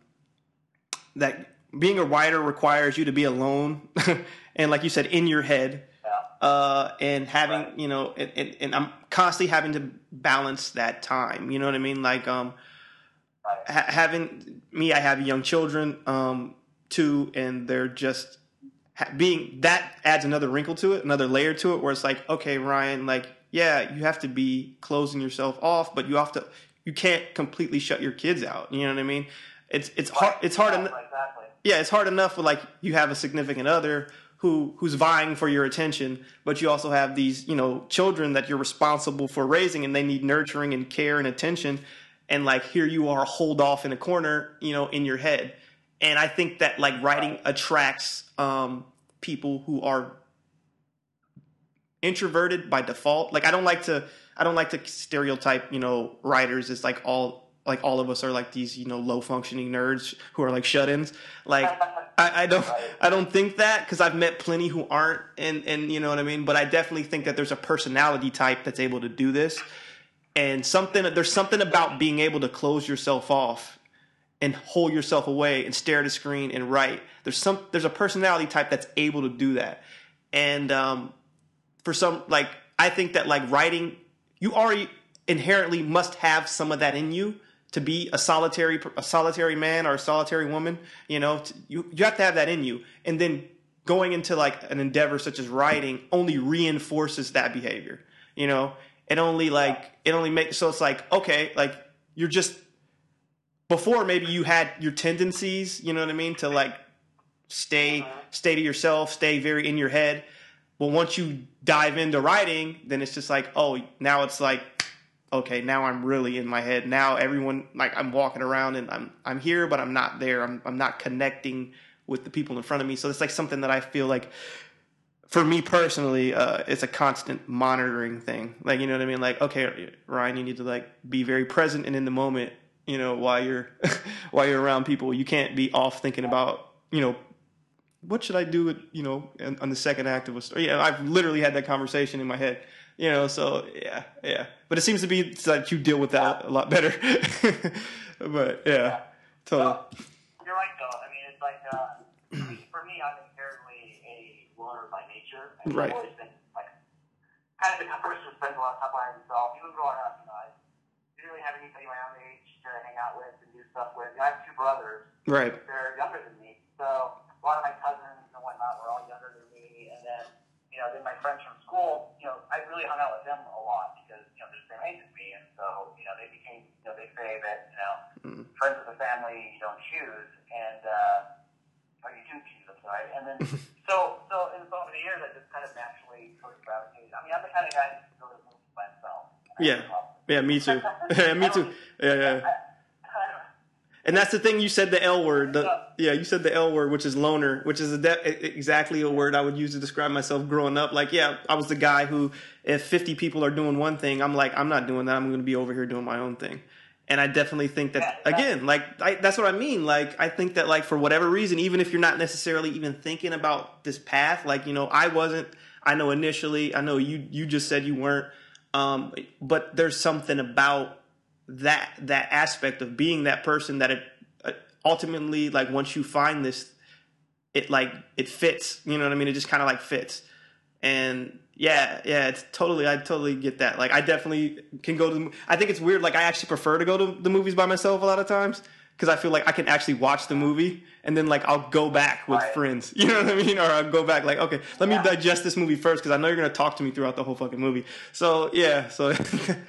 that being a writer requires you to be alone, and like you said, in your head. Uh, and having, right. you know, and, and, and I'm constantly having to balance that time. You know what I mean? Like, um, right. ha- having me, I have young children, um, too, and they're just ha- being, that adds another wrinkle to it, another layer to it, where it's like, okay, Ryan, like, yeah, you have to be closing yourself off, but you have to, you can't completely shut your kids out. You know what I mean? It's, it's hard, it's hard enough.
Exactly.
Yeah, it's hard enough with like, you have a significant other who who's vying for your attention, but you also have these, you know, children that you're responsible for raising, and they need nurturing and care and attention. And like, here you are holed off in a corner, you know, in your head. And I think that like writing attracts um, people who are introverted by default. Like, I don't like to, I don't like to stereotype, you know, writers as like all, like all of us are like these, you know, low functioning nerds who are like shut-ins. Like, I, I don't, I don't think that, because I've met plenty who aren't, and, and you know what I mean? But I definitely think that there's a personality type that's able to do this. And something, there's something about being able to close yourself off and hold yourself away and stare at a screen and write. There's some, there's a personality type that's able to do that. And, um, for some, like, I think that like writing, you already inherently must have some of that in you to be a solitary, a solitary man or a solitary woman. You know, to, you, you have to have that in you. And then going into like an endeavor such as writing only reinforces that behavior. You know, it only like, it only makes, so it's like, okay, like you're just, before maybe you had your tendencies, you know what I mean? To like stay, stay to yourself, stay very in your head. But once you dive into writing, then it's just like, oh, now it's like, okay, now I'm really in my head. Now everyone, like, I'm walking around and I'm I'm here, but I'm not there. I'm I'm not connecting with the people in front of me. So it's like something that I feel like, for me personally, uh, it's a constant monitoring thing. Like, you know what I mean? Like, okay, Ryan, you need to like be very present and in the moment, you know, while you're, while you're around people. You can't be off thinking about, you know, what should I do, you know, on the second act of a story. Yeah, I've literally had that conversation in my head, you know, so yeah, yeah. But it seems to be that you deal with that a lot better. But yeah, totally.
Well, you're right, though. I mean, it's like, uh, for me, I'm inherently a loner by nature. I mean,
Right.
I've always been, like, kind of the person who spends a lot of time by himself. Even growing up, you know, I didn't really have anybody my own age to hang out with and do stuff with. You know, I have two brothers.
Right.
They're younger than me. So a lot of my cousins and whatnot were all younger than me. And then, you know, then my friends from school, you know, I really hung out with them a lot because, you know, they're the same age as me. And so, you know, they became, you know, they say that, you know, mm. friends with the family you don't choose. And, uh, or you do choose, I'm sorry. And then, so, so in over the years, I just kind of naturally sort of gravitated. I mean, I'm the kind of guy that can go to the movies by himself.
Yeah. Yeah, me too. Yeah, me too. Yeah, yeah. And that's the thing, you said the L word. The, yeah, you said the L word, which is loner, which is a de- exactly a word I would use to describe myself growing up. Like, yeah, I was the guy who, if fifty people are doing one thing, I'm like, I'm not doing that. I'm going to be over here doing my own thing. And I definitely think that, again, like, I, that's what I mean. Like, I think that, like, for whatever reason, even if you're not necessarily even thinking about this path, like, you know, I wasn't, I know initially, I know you, you just said you weren't, um, but there's something about that, that aspect of being that person that it uh, ultimately, like, once you find this, it, like, it fits, you know what I mean? It just kind of, like, fits. And yeah, yeah, it's totally, I totally get that. Like, I definitely can go to the, I think it's weird. Like, I actually prefer to go to the movies by myself a lot of times because I feel like I can actually watch the movie and then, like, I'll go back with
right.
friends. You know what I mean? Or I'll go back, like, okay, let me yeah. digest this movie first because I know you're going to talk to me throughout the whole fucking movie. So, yeah, so.
exactly,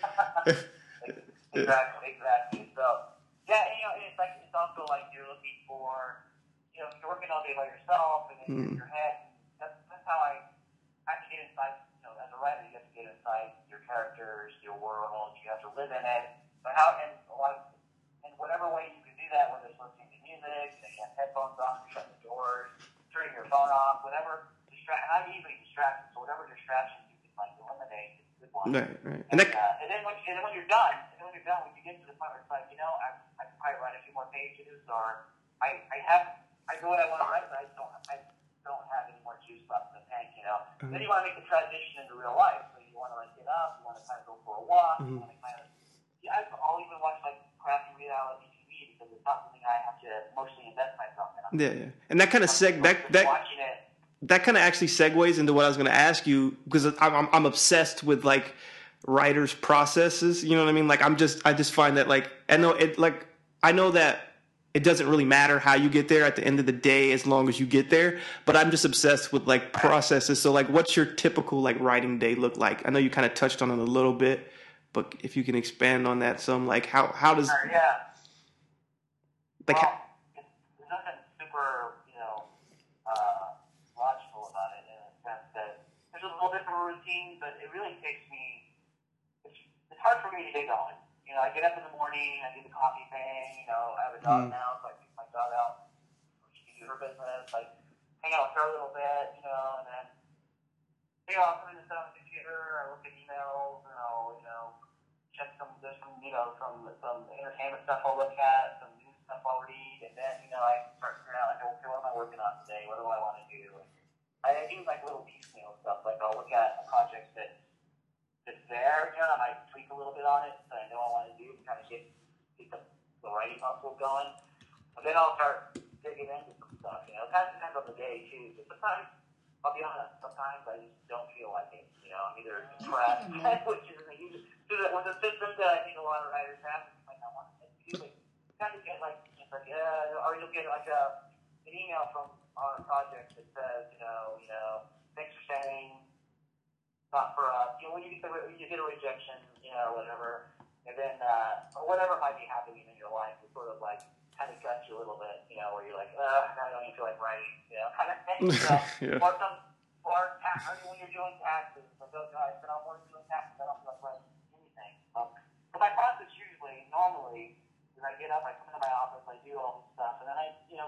exactly. So, yeah, you know, it's like, it's also like you're looking for, you know, you're working all day by yourself and in mm. your head. That's, that's how I, I have to get inside, you know, as a writer, you have to get inside your characters, your world, you have to live in it. But how, and a lot of, in whatever way you can do that, whether it's listening to music, you know, you have headphones on, you're shutting the doors, turning your phone off, whatever, distract, and I'm easily distracted, so whatever distractions you can, like, eliminate, is a good one.
Right, right.
And, and, that, uh, and, then when, and then when you're done, and then when you're done, when you get to the point where it's like, you know, I, I can probably write a few more pages, or I, I have, I know what I want to write, but I don't, I don't have any more juice left in the tank, you know. Mm-hmm. Then you want to make the transition into real life. So you want to like get up, you want to kind of go for a walk, mm-hmm. you want to kind of. Yeah, I'll even watch like crappy reality T V because it's not something I have to emotionally invest myself in.
Yeah, yeah, and that kind of seg that that
watching it.
That kind of actually segues into what I was going to ask you because I'm, I'm I'm obsessed with like writers' processes. You know what I mean? Like I'm just I just find that like I know it like I know that. It doesn't really matter how you get there at the end of the day as long as you get there. But I'm just obsessed with like processes. So like what's your typical like writing day look like? I know you kind of touched on it a little bit, but if you can expand on that some, like how, how does...
Sure, yeah.
Like
well,
how,
it's, there's nothing super, you know, uh, logical about it in a sense that there's a little different routine, but it really takes me, it's, it's hard for me to get going. You know, I get up in the morning, I do the coffee thing, you know, I have a dog mm. now, so I take my dog out, she can do her business, like, hang out with her a little bit, you know, and then, you know, I'll come in and sit on the computer, I look at emails, you know, you know, check some, there's some, you know, some, some entertainment stuff I'll look at, some news stuff I'll read, and then, you know, I start figuring out, like, okay, what am I working on today, what do I want to do? I do, like, little piecemeal stuff, like, I'll look at a project that it's there, you know, I might tweak a little bit on it that I know I want to do to kind of get, get the, the writing muscle going. But then I'll start digging into some stuff, you know. It kind of depends on the day, too. But sometimes, I'll be honest, sometimes I just don't feel like it, you know. I'm either depressed, which is a huge, so that when the system that I think a lot of writers have, you might not want to do, but you kind of get like, it's like, uh, or you'll get like a, an email from our project that says, you know, you know, thanks for saying, not for us. You know, when you get, the, you get a rejection, you know, whatever, and then, uh, or whatever might be happening in your life, it sort of like kind of guts you a little bit, you know, where you're like, uh, I don't even feel like writing, you know, kind of thing. So, yeah. Or some, or tax, I mean, when you're doing taxes, like, oh, guys, but I'm working doing taxes, I don't feel like writing anything. Um, but my process usually, normally, is I get up, I come into my office, I do all this stuff, and then I, you know, figure out,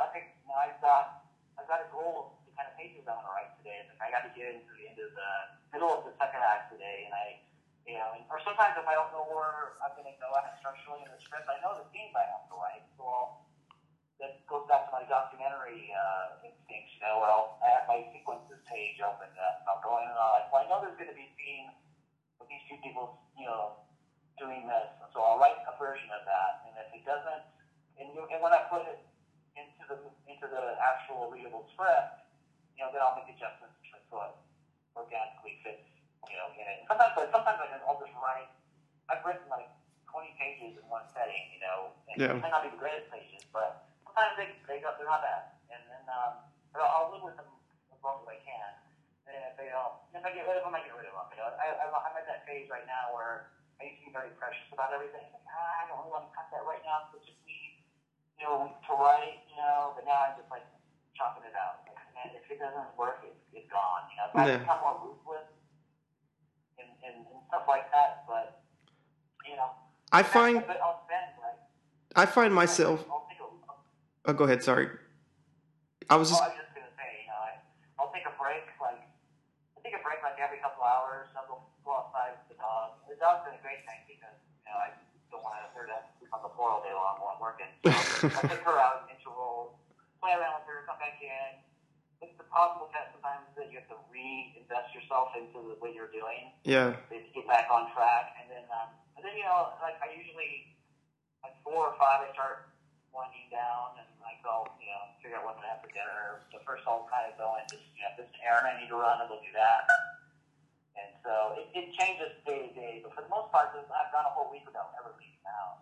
okay, now I've got, I've got a goal of the kind of pages I want to write today. It's like I got to get into the end of the middle of the second act today, and I, you know, and, or sometimes if I don't know where I'm going to go at structurally in the script, I know the scenes I have to write. So I'll, that goes back to my documentary uh, instincts, you know, where I'll, I have my sequences page open up, and I'm going on, like, well, I know there's going to be a scene with these two people, you know, doing this, so I'll write a version of that, and if it doesn't, and, you, and when I put it into the into the actual readable script, you know, then I'll make adjustments so it organically fits, you know, in it. Sometimes, like, sometimes I can, I'll just write, I've written like twenty pages in one setting, you know, and yeah. It might not be the greatest pages, but sometimes they, they go, they're not bad. And then um, I'll live with them as long as I can. And if they don't, if I get rid of them, I get rid of them. You know, I, I, I'm at that phase right now where I used to be very precious about everything. Like, ah, I don't really want to cut that right now. So just need, you know, to write, you know, but now I'm just like chopping it out. Like, man, if it doesn't work, it's, it's gone. You know, so yeah. I become more ruthless and, and, and stuff like that. But, you know,
I find,
I'll spend, like,
I find myself. Oh, go ahead. Sorry. I was just.
Oh, I was just gonna say, you know, I, I'll take a break. Like, I take a break like every couple hours. I'll go, go outside with the dog. The dog's been a great thing because, you know, I don't want her to sleep on the floor all day long while I'm working. So I take her out in intervals, play around with her, come back in. It's the problem with that sometimes that you have to reinvest yourself into the, what you're doing.
Yeah.
To get back on track, and then, um, and then you know, like I usually, like four or five, I start winding down, and like I'll, you know, figure out what I'm gonna have for dinner. So first I'll kind of go and just, you know, if there's an errand I need to run, and we'll do that. And so it, it changes day to day, but for the most part, I've gone a whole week without ever leaving the house.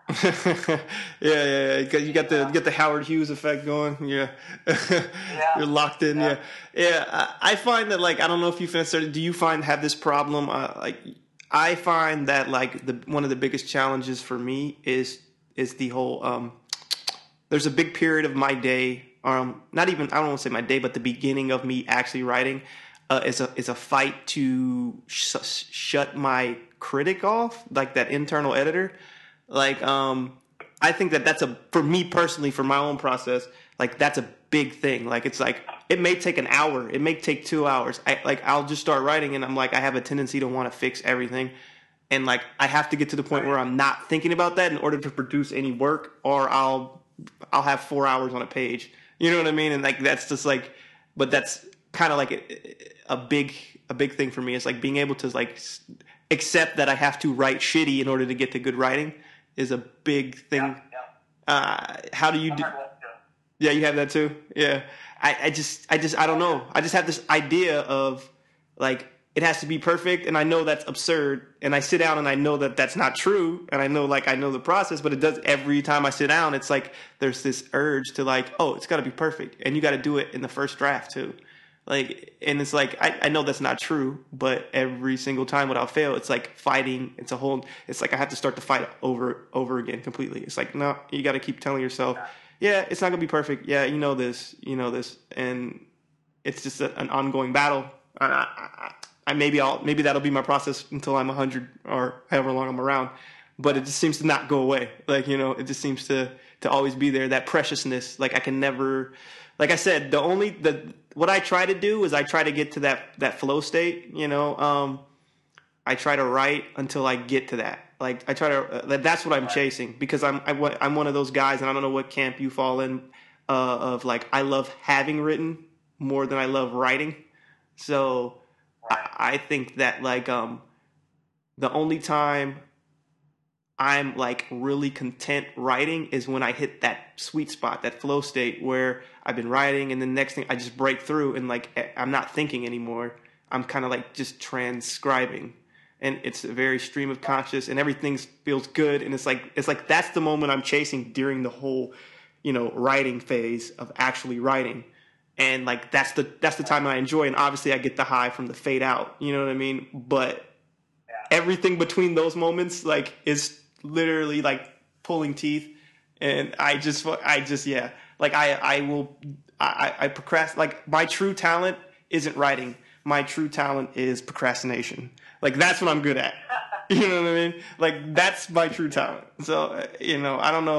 yeah, yeah, yeah. You got the you got the Howard Hughes effect going. Yeah,
yeah.
You're locked in. Yeah, yeah. yeah. I, I find that, like, I don't know if you started. Do you find have this problem? Uh, like, I find that, like, the one of the biggest challenges for me is is the whole. Um, there's a big period of my day, um, not even I don't want to say my day, but the beginning of me actually writing uh, is a is a fight to sh- shut my critic off, like that internal editor. Like, um, I think that that's a, for me personally, for my own process, like, that's a big thing. Like, it's like, it may take an hour. It may take two hours. I, like, I'll just start writing and I'm like, I have a tendency to want to fix everything. And, like, I have to get to the point where I'm not thinking about that in order to produce any work, or I'll, I'll have four hours on a page. You know what I mean? And, like, that's just like, but that's kind of like a, a big, a big thing for me. It's like being able to, like, accept that I have to write shitty in order to get to good writing is a big thing.
Yeah, yeah.
Uh, how do you do? Yeah, you have that too. Yeah, I, I just, I just, I don't know. I just have this idea of, like, it has to be perfect, and I know that's absurd. And I sit down and I know that that's not true, and I know, like, I know the process, but it does every time I sit down. It's like there's this urge to, like, oh, it's got to be perfect, and you got to do it in the first draft too. Like, and it's like, I, I know that's not true, but every single time without fail, it's like fighting. It's a whole, it's like I have to start the fight over, over again completely. It's like, no, you got to keep telling yourself, yeah, it's not going to be perfect. Yeah, you know this, you know this. And it's just a, an ongoing battle. I, I, I maybe I'll, maybe that'll be my process until I'm a hundred or however long I'm around. But it just seems to not go away. Like, you know, it just seems to, to always be there. That preciousness. Like, I can never, like I said, the only, the, what I try to do is I try to get to that, that flow state, you know. Um, I try to write until I get to that. Like, I try to, uh, that's what I'm chasing, because I'm, I, I'm one of those guys, and I don't know what camp you fall in, uh, of, like, I love having written more than I love writing. So I, I think that, like, um, the only time I'm, like, really content writing is when I hit that sweet spot, that flow state where I've been writing, and the next thing I just break through, and, like, I'm not thinking anymore. I'm kind of, like, just transcribing, and it's a very stream of conscious, and everything feels good. And it's like, it's like, that's the moment I'm chasing during the whole, you know, writing phase of actually writing. And, like, that's the, that's the time I enjoy. And obviously I get the high from the fade out, you know what I mean? But everything between those moments, like, is literally, like, pulling teeth. And I just, I just, yeah, like, I, I will, I, I procrastinate. Like, my true talent isn't writing. My true talent is procrastination. Like, that's what I'm good at. You know what I mean? Like, that's my true talent. So, uh, you know, I don't know if,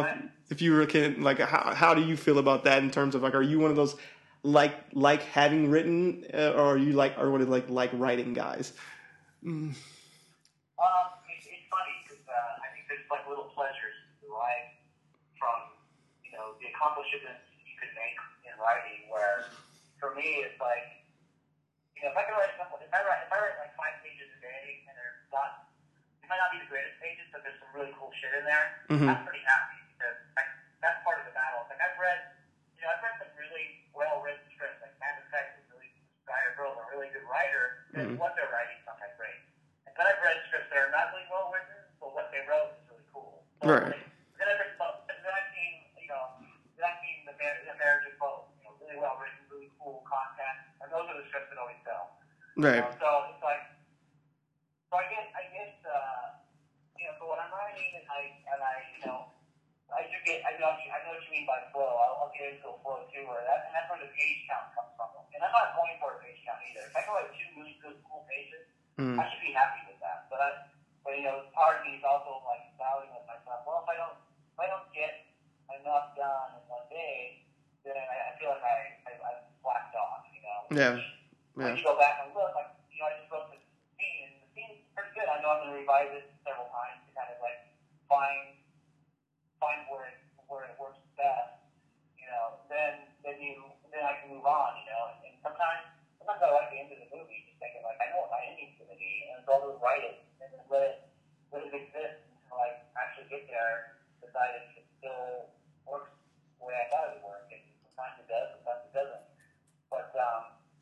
If you were can like, how how do you feel about that in terms of like, are you one of those like like having written, uh, or are you like are one of like like writing guys?
Um, it's, it's funny because uh, I think there's like little pleasures in life from you know the accomplishments you could make in writing. Where for me, it's like you know if I can write a couple, if I write if I write like five pages a day and they're not, it might not be the greatest pages, but there's some really cool shit in there.
Mm-hmm.
I'm pretty happy because like, that's part of the battle. Like I've read, you know, I've read some really well-written scripts. Like Matt Effect is really guy or girl is a really good writer. And mm-hmm. what they're writing is sometimes great. And then I've read scripts that are not really well-written, but what they wrote is really cool. So,
right.
Like, then I've read, then I've seen, you know, then I've seen the, the Marriage of Both. You know, really well-written, really cool content, and those are the scripts that always sell.
Right.
You know, so it's like, so I guess, I guess, uh, you know, so when I'm writing and I, and I, you know, I do get, I know, I know what you mean by flow. I'll, I'll get into a flow too, where that, and that's where the page count comes from. And I'm not going for a page count either. If I go like two really good, cool pages, mm. I should be happy with that. But I, but you know, part of me is also like battling with myself. Well, if I don't, if I don't get enough done in one day, then I, I feel like I, I, I've slacked off. You know.
Yeah.
When
Yeah.
you go back and look, like you know, I just wrote this scene, and the scene's pretty good. I know I'm going to revise it several times to kind of like find. find where it, where it works best, you know, then then you then I can move on, you know. And, and sometimes sometimes I like the end of the movie, just thinking like I know what my ending's gonna be, and so I'll just write it and then let it let it exist until I actually get there, decide if it still works the way I thought it would work. And sometimes it does, sometimes it doesn't. But um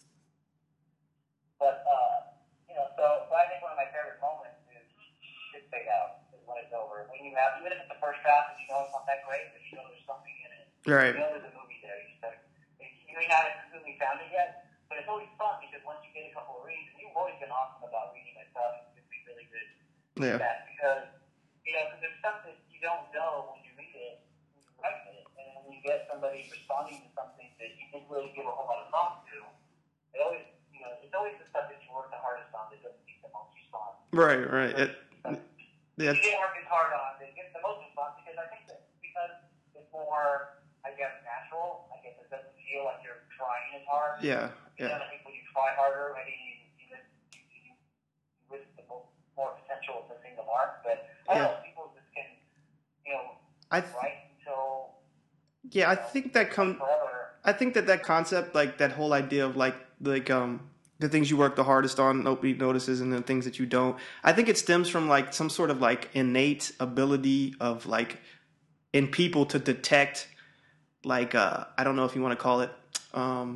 but uh you know, so but I think one of my favorite moments is just fade out. When it's over, when you have, even if it's the first draft and you know it's not that great, but you know there's something in it.
Right.
You know there's a movie there. You, start, you may not have completely found it yet, but it's always fun because once you get a couple of reads, and you've always been awesome about reading my stuff, and giving me really good
yeah.
feedback because you know because there's stuff that you don't know when you read it, when you write it, and then when you get somebody responding to something that you didn't really give a whole lot of thought to, it always you know it's always the stuff that you work the hardest on that doesn't get the most response.
Right. Right. It,
Yeah. You didn't work as hard on it gets the most response because I think that because it's more, I guess, natural. I guess it doesn't feel like you're trying as hard.
Yeah,
yeah.
And
I think when you try harder, maybe you, you, you, you risk the more potential of missing the mark. But I don't yeah. know, people just can, you know, I th- write until.
Yeah, I
know,
think that comes. I think that that concept, like that whole idea of like like um. the things you work the hardest on, nobody notices, and the things that you don't. I think it stems from like some sort of like innate ability of like in people to detect like uh I don't know if you want to call it um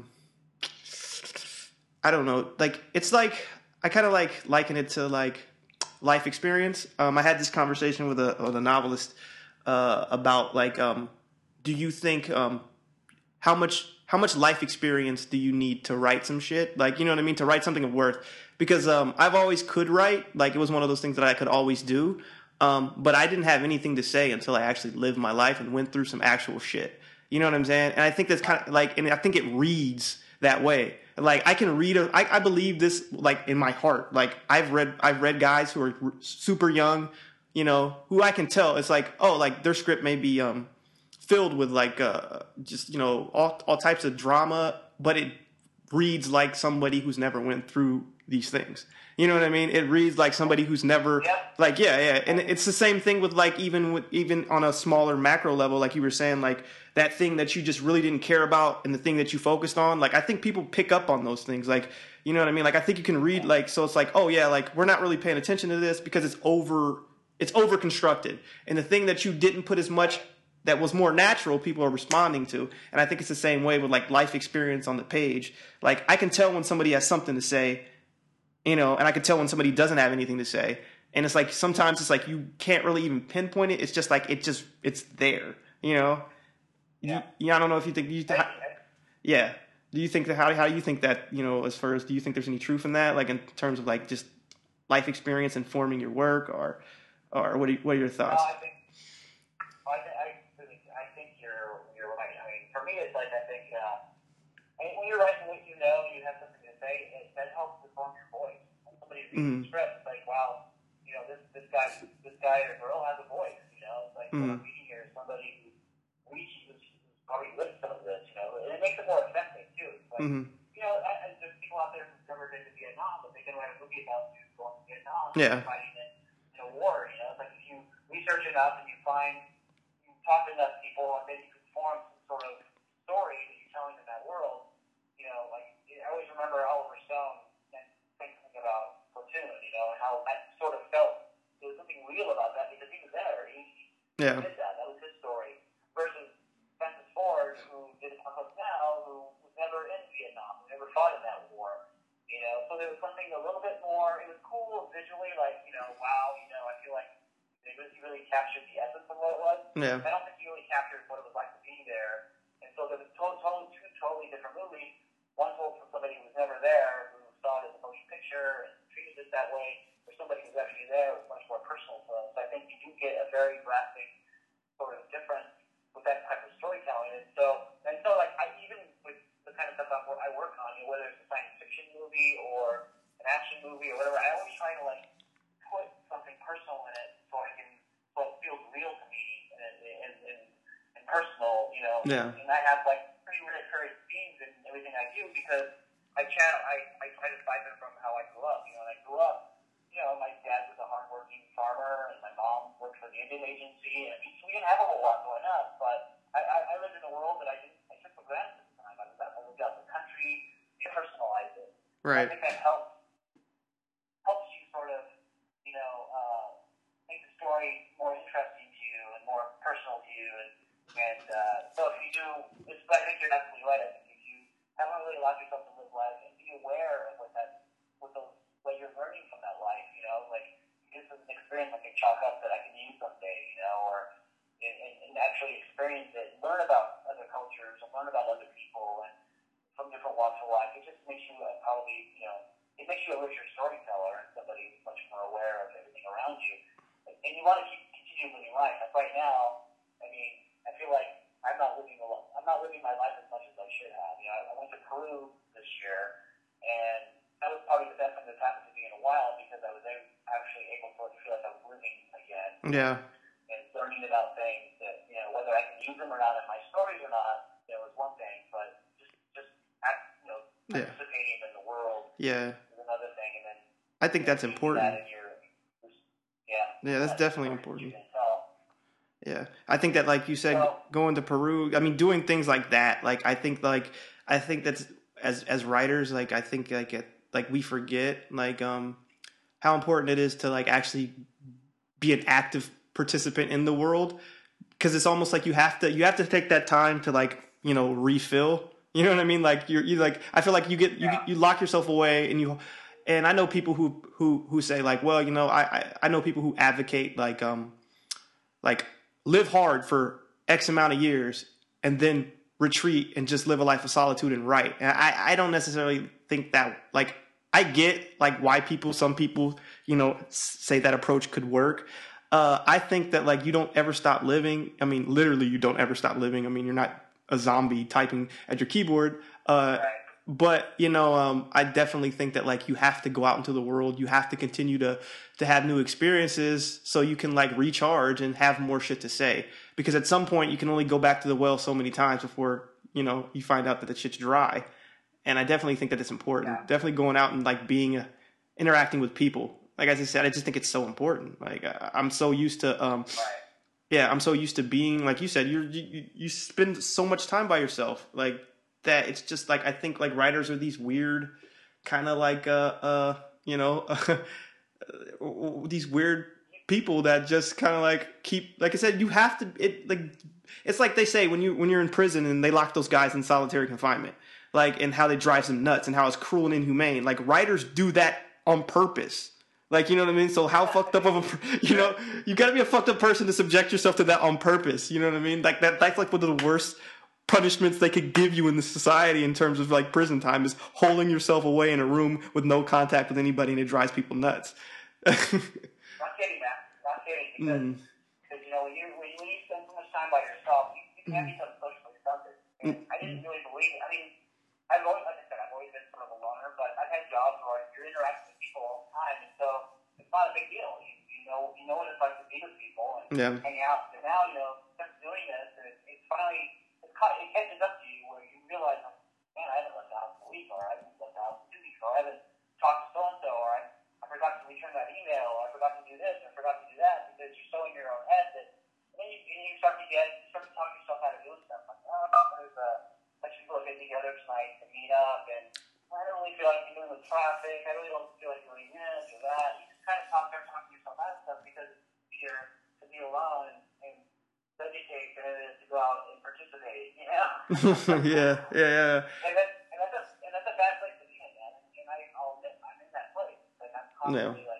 I don't know, like it's like I kind of like liken it to like life experience. Um, I had this conversation with a with a novelist uh, about like um, do you think um, how much how much life experience do you need to write some shit? Like, you know what I mean? To write something of worth. Because um, I've always could write. Like, it was one of those things that I could always do. Um, but I didn't have anything to say until I actually lived my life and went through some actual shit. You know what I'm saying? And I think that's kind of like, and I think it reads that way. Like, I can read, a, I, I believe this, like, in my heart. Like, I've read, I've read guys who are super young, you know, who I can tell. It's like, oh, like, their script may be, um, filled with like uh, just, you know, all all types of drama, but it reads like somebody who's never went through these things. You know what I mean? It reads like somebody who's never yeah. like yeah, yeah. And it's the same thing with like even with even on a smaller macro level, like you were saying, like that thing that you just really didn't care about and the thing that you focused on. Like I think people pick up on those things. Like, you know what I mean? Like I think you can read like so it's like, oh yeah, like we're not really paying attention to this because it's over it's over constructed. And the thing that you didn't put as much that was more natural, people are responding to. And I think it's the same way with like life experience on the page. Like I can tell when somebody has something to say, you know, and I can tell when somebody doesn't have anything to say. And it's like, sometimes it's like, you can't really even pinpoint it. It's just like, it just, it's there, you know? Yeah. You, I don't know if you think, you, how, yeah. Do you think that, how, how do you think that, you know, as far as, do you think there's any truth in that? Like in terms of like just life experience informing your work or, or what are, what are your thoughts?
No, I think, I think, I For me, it's like I think uh, when you're writing what you know and you have something to say, it, that helps to form your voice. When somebody reads mm-hmm. the script, it's like, wow, you know, this this guy, this guy or girl has a voice. You know, it's like mm-hmm. what I'm reading here is somebody who Like,
mm-hmm.
you know, I, I, there's people out there who've never been to Vietnam, but they can write a movie about dudes going to Vietnam
Yeah.
and fighting in, in a war. You know, it's like if you research enough and you find, you talk to enough people, and then you can form some sort of story that you're telling in that world. You know, like I always remember Oliver Stone and thinking about Platoon. You know, and how that sort of felt. There was something real about that because he was there. He, he
Yeah.
did that. That was his story. Versus Francis Ford, who did Apocalypse Now, who was never in Vietnam, who never fought in that war. You know, so there was something a little bit more. It was cool visually, like you know, wow. You know, I feel like they really, really captured the essence of what it was.
Yeah.
I don't think he really captured what it was like to be there. And so there was totally, totally two totally different movies. One told from somebody who was never there, who saw it as a motion picture and treated it that way. For somebody who's actually there, it was much more personal to them. So I think you do get a very graphic sort of difference with that type of storytelling. And so, and so like I even with the kind of stuff I work on, you know, whether it's a science fiction movie or an action movie or whatever, I always try to like put something personal in it so I can, so it feels real to me and and, and, and personal, you know.
Yeah.
And I have like pretty recurring themes in everything I do because I channel, I, I try to find it from how I grew up. You know, and I grew up, you know, my dad was a hardworking farmer and my mom worked for the Indian agency. And I mean, so we didn't have a whole lot going on, but I, I, I lived in a world that I didn't, I took for granted at the time. I was out, I lived out in the country, you personalize it.
Right.
I think that helps, helps you sort of, you know, uh, make the story more interesting to you and more personal to you. And, and uh, so if you do, it's, I think you're absolutely right. I think if you haven't really allowed yourself to live life and be aware of what that, what those, what you're learning from that life, you know, like this is an experience I can chalk up that I can use someday, you know, or and, and, and actually experience it, and learn about other cultures, and learn about other people, and from different walks of life. It just makes you uh, probably, you know, it makes you a richer storyteller and somebody who's much more aware of everything around you. And you want to keep continue living life. Like right now, I mean, I feel like I'm not living a lot. I'm not living my life as much as I should have. You know, I went to Peru this year, and that was probably the best thing that's happened to me in a while because I was actually able to feel like I was living again.
Yeah.
And learning about things that, you know, whether I can use them or not in my stories or not, you know, is one thing, but just, just act, you know,
Yeah.
participating in the world
Yeah.
is another thing. And then
I think that's important.
That in your, yeah.
Yeah, that's
That's
definitely important.
You can tell.
Yeah. I think that, like you said,
So,
going to Peru, I mean, doing things like that, like, I think, like, I think that's, as, as writers, like, I think, like, it, like, we forget, like, um, how important it is to, like, actually be an active participant in the world. Because it's almost like you have to, you have to take that time to, like, you know, refill. You know what I mean? Like, you're, you like, I feel like you get, you,
yeah.
you lock yourself away and you, and I know people who, who, who say, like, well, you know, I, I, I know people who advocate, like, um, like, live hard for X amount of years and then retreat and just live a life of solitude and write. And I, I don't necessarily think that, like, I get, like, why people, some people, you know, say that approach could work. Uh, I think that, like, you don't ever stop living. I mean, literally, you don't ever stop living. I mean, you're not a zombie typing at your keyboard. Uh,
Right.
But, you know, um, I definitely think that, like, you have to go out into the world. You have to continue to, to have new experiences so you can, like, recharge and have more shit to say. Because at some point, you can only go back to the well so many times before, you know, you find out that the shit's dry. And I definitely think that it's important.
Yeah.
Definitely going out and, like, being, uh, interacting with people. Like, as I said, I just think it's so important. Like, I, I'm so used to, um,
Right.
yeah, I'm so used to being, like you said, you're, you you spend so much time by yourself. Like, that it's just like, I think, like, writers are these weird kind of like uh uh you know these weird people that just kind of like keep, like I said, you have to, it like it's like they say when you when you're in prison and they lock those guys in solitary confinement, like, and how they drive them nuts and how it's cruel and inhumane. Like, writers do that on purpose. Like, you know what I mean? So how fucked up of a, you know, you gotta be a fucked up person to subject yourself to that on purpose. You know what I mean? Like, that, that's like one of the worst punishments they could give you in the society in terms of, like, prison time, is holding yourself away in a room with no contact with anybody, and it drives people nuts.
Not kidding, man. Not kidding. Because,
Mm.
because you know, when you, when you spend so much time by yourself, you, you can
Mm.
become socially stunted. And I didn't really believe it. I mean, I've always, like I said, I've always been sort of a loner, but I've had jobs where you're interacting with people all the time, and so it's not a big deal. You, you know, you know what it's like to be with people and
Yeah.
hang out. And now, you know, since doing this, it, it's finally, it's caught, it catches up to you where you realize, like, man, I haven't left the house writers' night to meet up, and I don't really feel like dealing with traffic. I really don't feel like doing this or that. You just kind of talk, start talking yourself out of stuff because it's easier to be alone and, and educate than it is to go out and participate, you know?
yeah, yeah, yeah.
And, that, and, that's a, and that's a bad place to be in, man. And, and I, I'll admit, I'm in that place. Like, I'm constantly,
No.
like,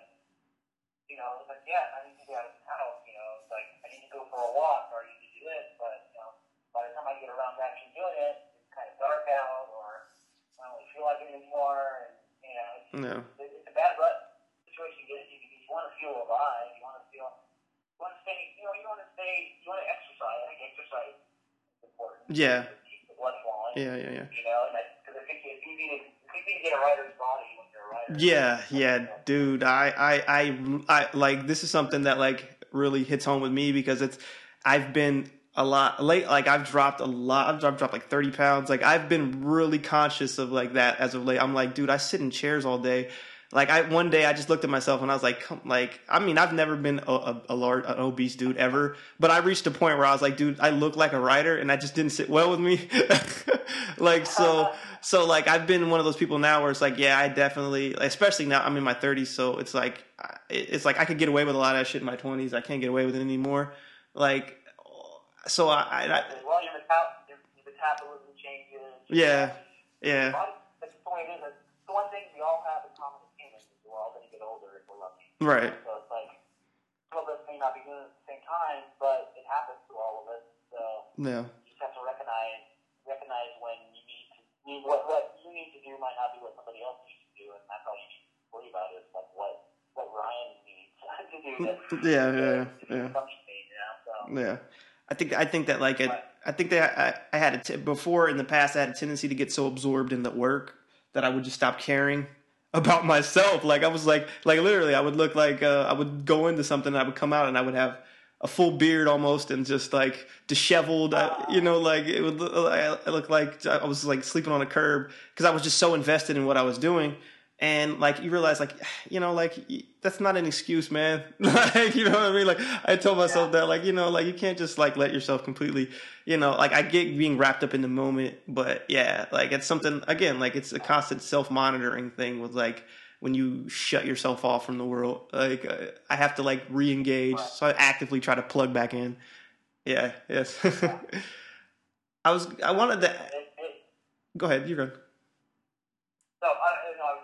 you know, it's like, yeah, I need to get out of the house, you know, it's like, I need to go for a walk or I need to do this, but, you know, by the time I get around to actually doing it, it's kind of dark out or I don't really feel like it anymore, and, you know, it's,
No.
it, it's a bad rut situation to get into because you want to feel alive, you want to feel, you want to stay, you know, you want to stay, you want to exercise. I think exercise is important.
Yeah.
To keep the blood flowing.
Yeah, yeah, yeah.
You know, because I think it's easy to, it's easy to get a writer's body when you're a writer.
Yeah, yeah, dude. I, I, I, I, like, this is something that, like, really hits home with me because it's, I've been a lot late. Like, I've dropped a lot. I've dropped, dropped like thirty pounds. Like, I've been really conscious of, like, that as of late. I'm like, dude, I sit in chairs all day. Like, I, one day I just looked at myself and I was like, come, like, I mean, I've never been a, a, a large, an obese dude ever, but I reached a point where I was like, dude, I look like a writer and that just didn't sit well with me. Like, so, so like, I've been one of those people now where it's like, yeah, I definitely, especially now I'm in my thirties. So it's like, it's like I could get away with a lot of that shit in my twenties. I can't get away with it anymore. Like, so I, I, I
well, your, metab- your, your metabolism changes.
Yeah, yeah.
That's the point is, the one thing we all have in common as humans is we're all going to get older if we're lucky.
Right.
So it's like, some of us may not be doing it at the same time, but it happens to all of us. So
Yeah.
you just have to recognize recognize when you need to need what what you need to do might not be what somebody else needs to do, and that's all you need to worry about is like what what Ryan needs to do. To,
Yeah,
to,
yeah,
to
yeah.
function, you know? So.
Yeah. I think I think that like it, I think that I, I had a t- before in the past I had a tendency to get so absorbed in the work that I would just stop caring about myself. Like I was like like literally I would look like uh, I would go into something and I would come out and I would have a full beard almost and just like disheveled, I, you know, like it would look, I look like I was like sleeping on a curb because I was just so invested in what I was doing. And like you realize, like you know, like that's not an excuse, man. Like you know what I mean. Like I told myself that, like you know, like you can't just like let yourself completely, you know. Like I get being wrapped up in the moment, but yeah, like it's something again. Like it's a constant self monitoring thing with like when you shut yourself off from the world. Like uh, I have to like re-engage, so I actively try to plug back in. Yeah. Yes. I was. I wanted to. Go ahead. You're good.
So I, I was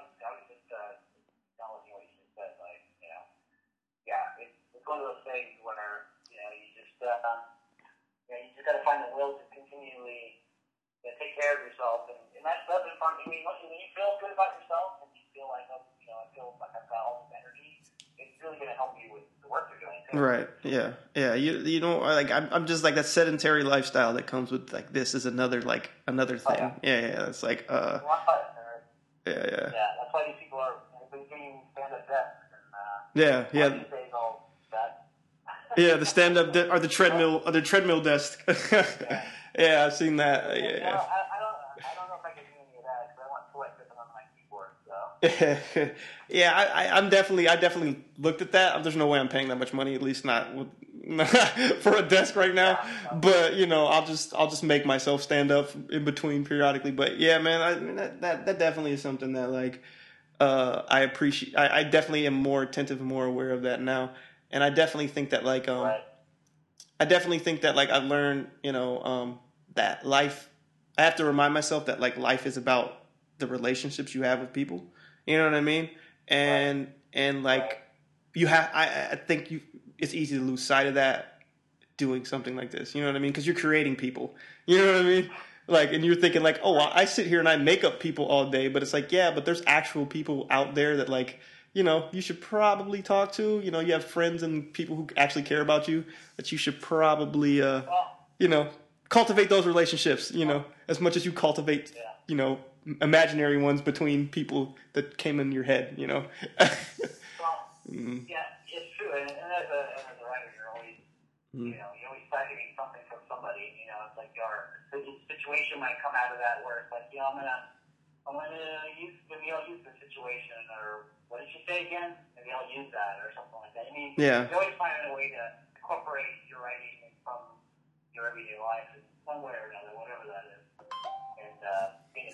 one of those things where, you know, you just, uh, you know, you just got to find the will to continually you know, take care of yourself. And, and that's doesn't fun. I mean, when you feel good about yourself and you feel like, oh, you know, I feel like I've got all this energy, it's really going to help you with the work you're doing, too.
Right. Yeah. Yeah. You, you know, like, I'm, I'm just like that sedentary lifestyle that comes with like, this is another, like another thing. Oh, yeah. yeah. Yeah. It's like, uh, yeah. Yeah.
Yeah. That's why these people are doing stand-up desks and, uh,
yeah. Yeah. Yeah, the stand-up de- or the treadmill or the treadmill desk. yeah. yeah, I've seen that. Uh, yeah,
yeah.
yeah.
I, I don't, I don't know if I can do any of that because I want to like this on my keyboard. So.
yeah, I, I, I'm definitely, I definitely looked at that. There's no way I'm paying that much money, at least not with, for a desk right now. Yeah, but you know, I'll just, I'll just make myself stand up in between periodically. But yeah, man, I mean, that, that, that definitely is something that like uh, I appreciate. I, I definitely am more attentive and more aware of that now. And I definitely think that, like, um, right. I definitely think that, like, I learned, you know, um, that life, I have to remind myself that, like, life is about the relationships you have with people. You know what I mean? And, right. and like, right. you have, I, I think you, it's easy to lose sight of that doing something like this. You know what I mean? Because you're creating people. You know what I mean? Like, and you're thinking, like, oh, I sit here and I make up people all day. But it's like, yeah, but there's actual people out there that, like, you know, you should probably talk to. You know, you have friends and people who actually care about you that you should probably, uh, you know, cultivate those relationships, you know, as much as you cultivate, you know, imaginary ones between people that came in your head, you know.
well, mm-hmm. Yeah, it's true. And, and as, a, as a writer, you're always, mm-hmm. you know, you're always targeting something from somebody. You know, it's like your situation might come out of that where it's like, you know, I'm going to, I'm going to use, maybe I'll use the situation or, what did you say again? Maybe I'll use that or something like that. I mean,
yeah.
you always find a way to incorporate your writing from your everyday life in one way or another, whatever that is. And uh, being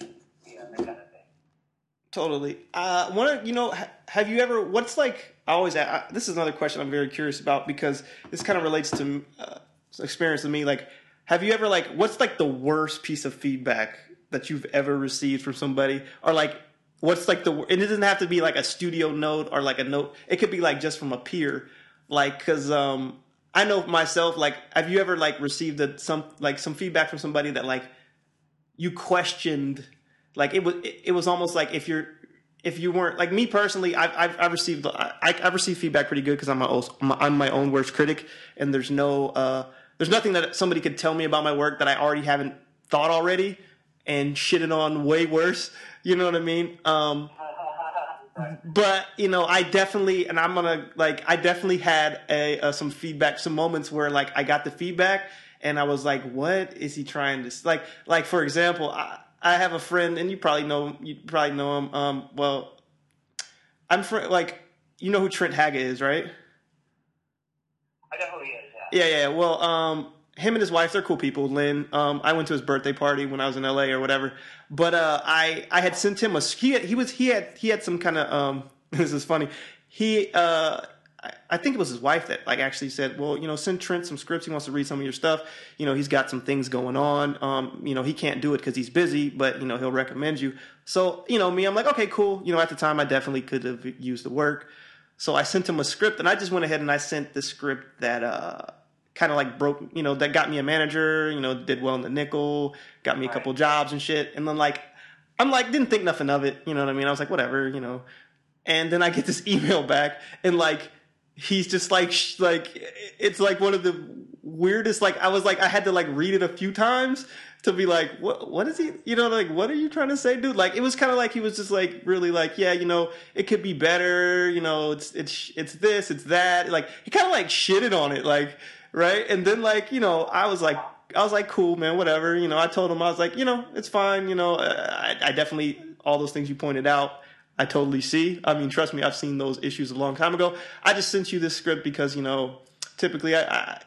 Totally. Uh, one, you know, ha- have you ever? What's like? I always. I, this is another question I'm very curious about because this kind of relates to uh, experience with me. Like, have you ever like? What's like the worst piece of feedback that you've ever received from somebody, or like, what's like the? And it doesn't have to be like a studio note or like a note. It could be like just from a peer, like because um, I know myself. Like, have you ever like received a, some like some feedback from somebody that like you questioned? Like it was, it was almost like if you're, if you weren't like me personally, I've I've, I've received I, I've received feedback pretty good because I'm my own, I'm my own worst critic, and there's no uh there's nothing that somebody could tell me about my work that I already haven't thought already and shitted on way worse. You know what I mean? Um, but you know, I definitely, and I'm gonna like, I definitely had a uh, some feedback, some moments where like I got the feedback and I was like, what is he trying to like? Like for example, I. I have a friend, and you probably know you probably know him. Um, well, I'm fr- like you know who Trent Haggett is, right?
I know who he is. Yeah.
Yeah, yeah. Well, um, him and his wife, they're cool people. Lynn. Um, I went to his birthday party when I was in L A or whatever. But uh, I I had sent him a he had, he was he had he had some kind of um. This is funny. He uh. I think it was his wife that like actually said, well, you know, send Trent some scripts. He wants to read some of your stuff. You know, he's got some things going on. Um, you know, he can't do it because he's busy, but you know, he'll recommend you. So, you know, me, I'm like, okay, cool. You know, at the time I definitely could have used the work. So I sent him a script and I just went ahead and I sent the script that, uh, kind of like broke, you know, that got me a manager, you know, did well in the nickel, got me a couple jobs and shit. And then like, I'm like, didn't think nothing of it. You know what I mean? I was like, whatever, you know. And then I get this email back and like, he's just like, sh- like, it's like one of the weirdest, like, I was like, I had to like read it a few times to be like, what, what is he, you know, like, what are you trying to say, dude? Like, it was kind of like, he was just like, really like, yeah, you know, it could be better, you know, it's, it's, it's this, it's that. Like, he kind of like shitted on it, like, right? And then like, you know, I was like, I was like, cool, man, whatever. You know, I told him, I was like, you know, it's fine. You know, I, I definitely, all those things you pointed out, I totally see. I mean, trust me, I've seen those issues a long time ago. I just sent you this script because, you know, typically I, I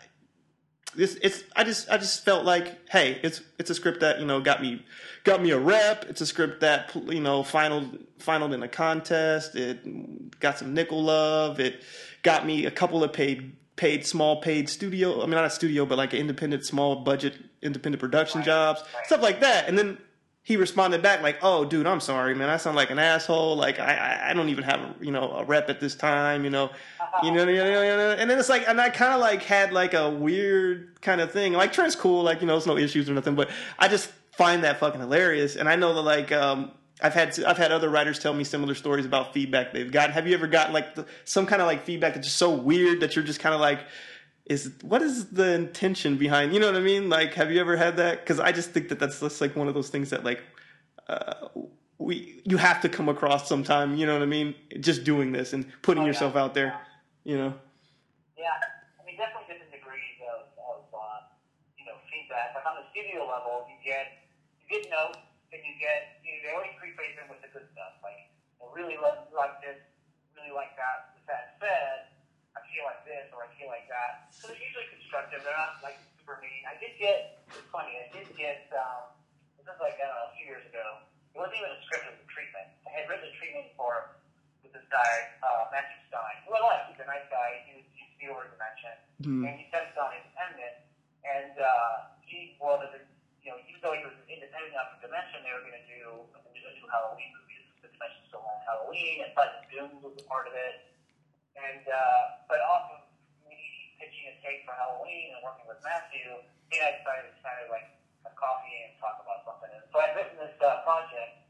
this it's I just I just felt like, hey, it's it's a script that, you know, got me got me a rep. It's a script that, you know, final finaled in a contest. It got some nickel love. It got me a couple of paid paid small paid studio. I mean, not a studio, but like an independent small budget independent production
Right.
jobs,
Right.
stuff like that. And then he responded back like, "Oh, dude, I'm sorry, man. I sound like an asshole. Like, I, I, I don't even have, a, you know, a rep at this time. You know, you know, you know, you know." And then it's like, and I kind of like had like a weird kind of thing. Like, Trent's cool. Like, you know, it's no issues or nothing. But I just find that fucking hilarious. And I know that like, um, I've had I've had other writers tell me similar stories about feedback they've gotten. Have you ever gotten like the, some kind of like feedback that's just so weird that you're just kind of like, is what is the intention behind, you know what I mean? Like, have you ever had that? Because I just think that that's just like one of those things that like uh, we you have to come across sometime, you know what I mean? Just doing this and putting
Oh, yeah.
yourself out there, you know.
Yeah, I mean, definitely different degrees of, of uh, you know, feedback. Like on the studio level, you get you get notes, and you get you know, they always preface them with the good stuff, like I really love, like this, really like that. With that said, I feel like this or I feel like that. So they're usually constructive. They're not like super mean. I did get, it's funny. I did get. Um, this was like I don't know, a few years ago. It wasn't even a script of the treatment. I had written a treatment for with this guy, uh, Matthew Stein, who I like. He's a nice guy. He was he's Spielberg Dimension,
Mm.
and he sent on Independent, and uh, he well, the, you know, even though he was independent enough from Dimension, they were going to do a new Halloween movies. The Dimension still on Halloween, and Pleasant Doom was a part of it, and uh, but also me pitching a take for Halloween and working with Matthew, he and I decided to kind of like have coffee and talk about something. And so I'd written this uh, project.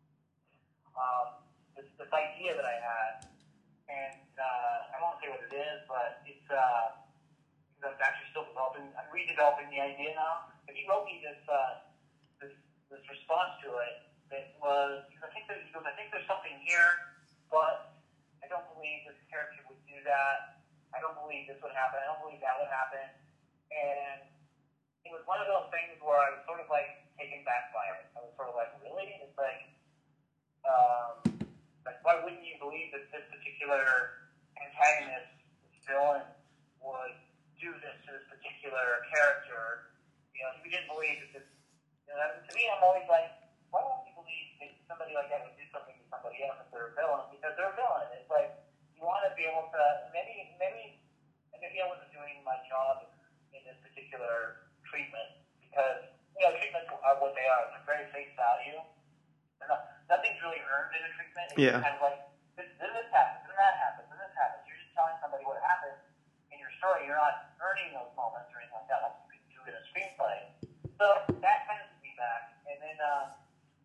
Um, this, this idea that I had, and uh, I won't say what it is, but it's uh, I'm actually still developing. I'm redeveloping the idea now. But he wrote me this uh, this this response to it that was because I think that he goes, I think there's something here, but I don't believe this character would do that. I don't believe this would happen. I don't believe that would happen. And it was one of those things where I was sort of like taken back by it. I was sort of like, really? It's like. Um, like, why wouldn't you believe that this particular antagonist, this villain, would do this to this particular character? You know, if you didn't believe that this, you know, to me, I'm always like, why won't you believe that somebody like that would do something to somebody face value. Not, nothing's really earned in a treatment. It's
Yeah.
kind of like, this, then this happens, then that happens, then this happens. You're just telling somebody what happened in your story. You're not earning those moments or anything like that, like you can do in a screenplay. So that kind of took me back. And then um,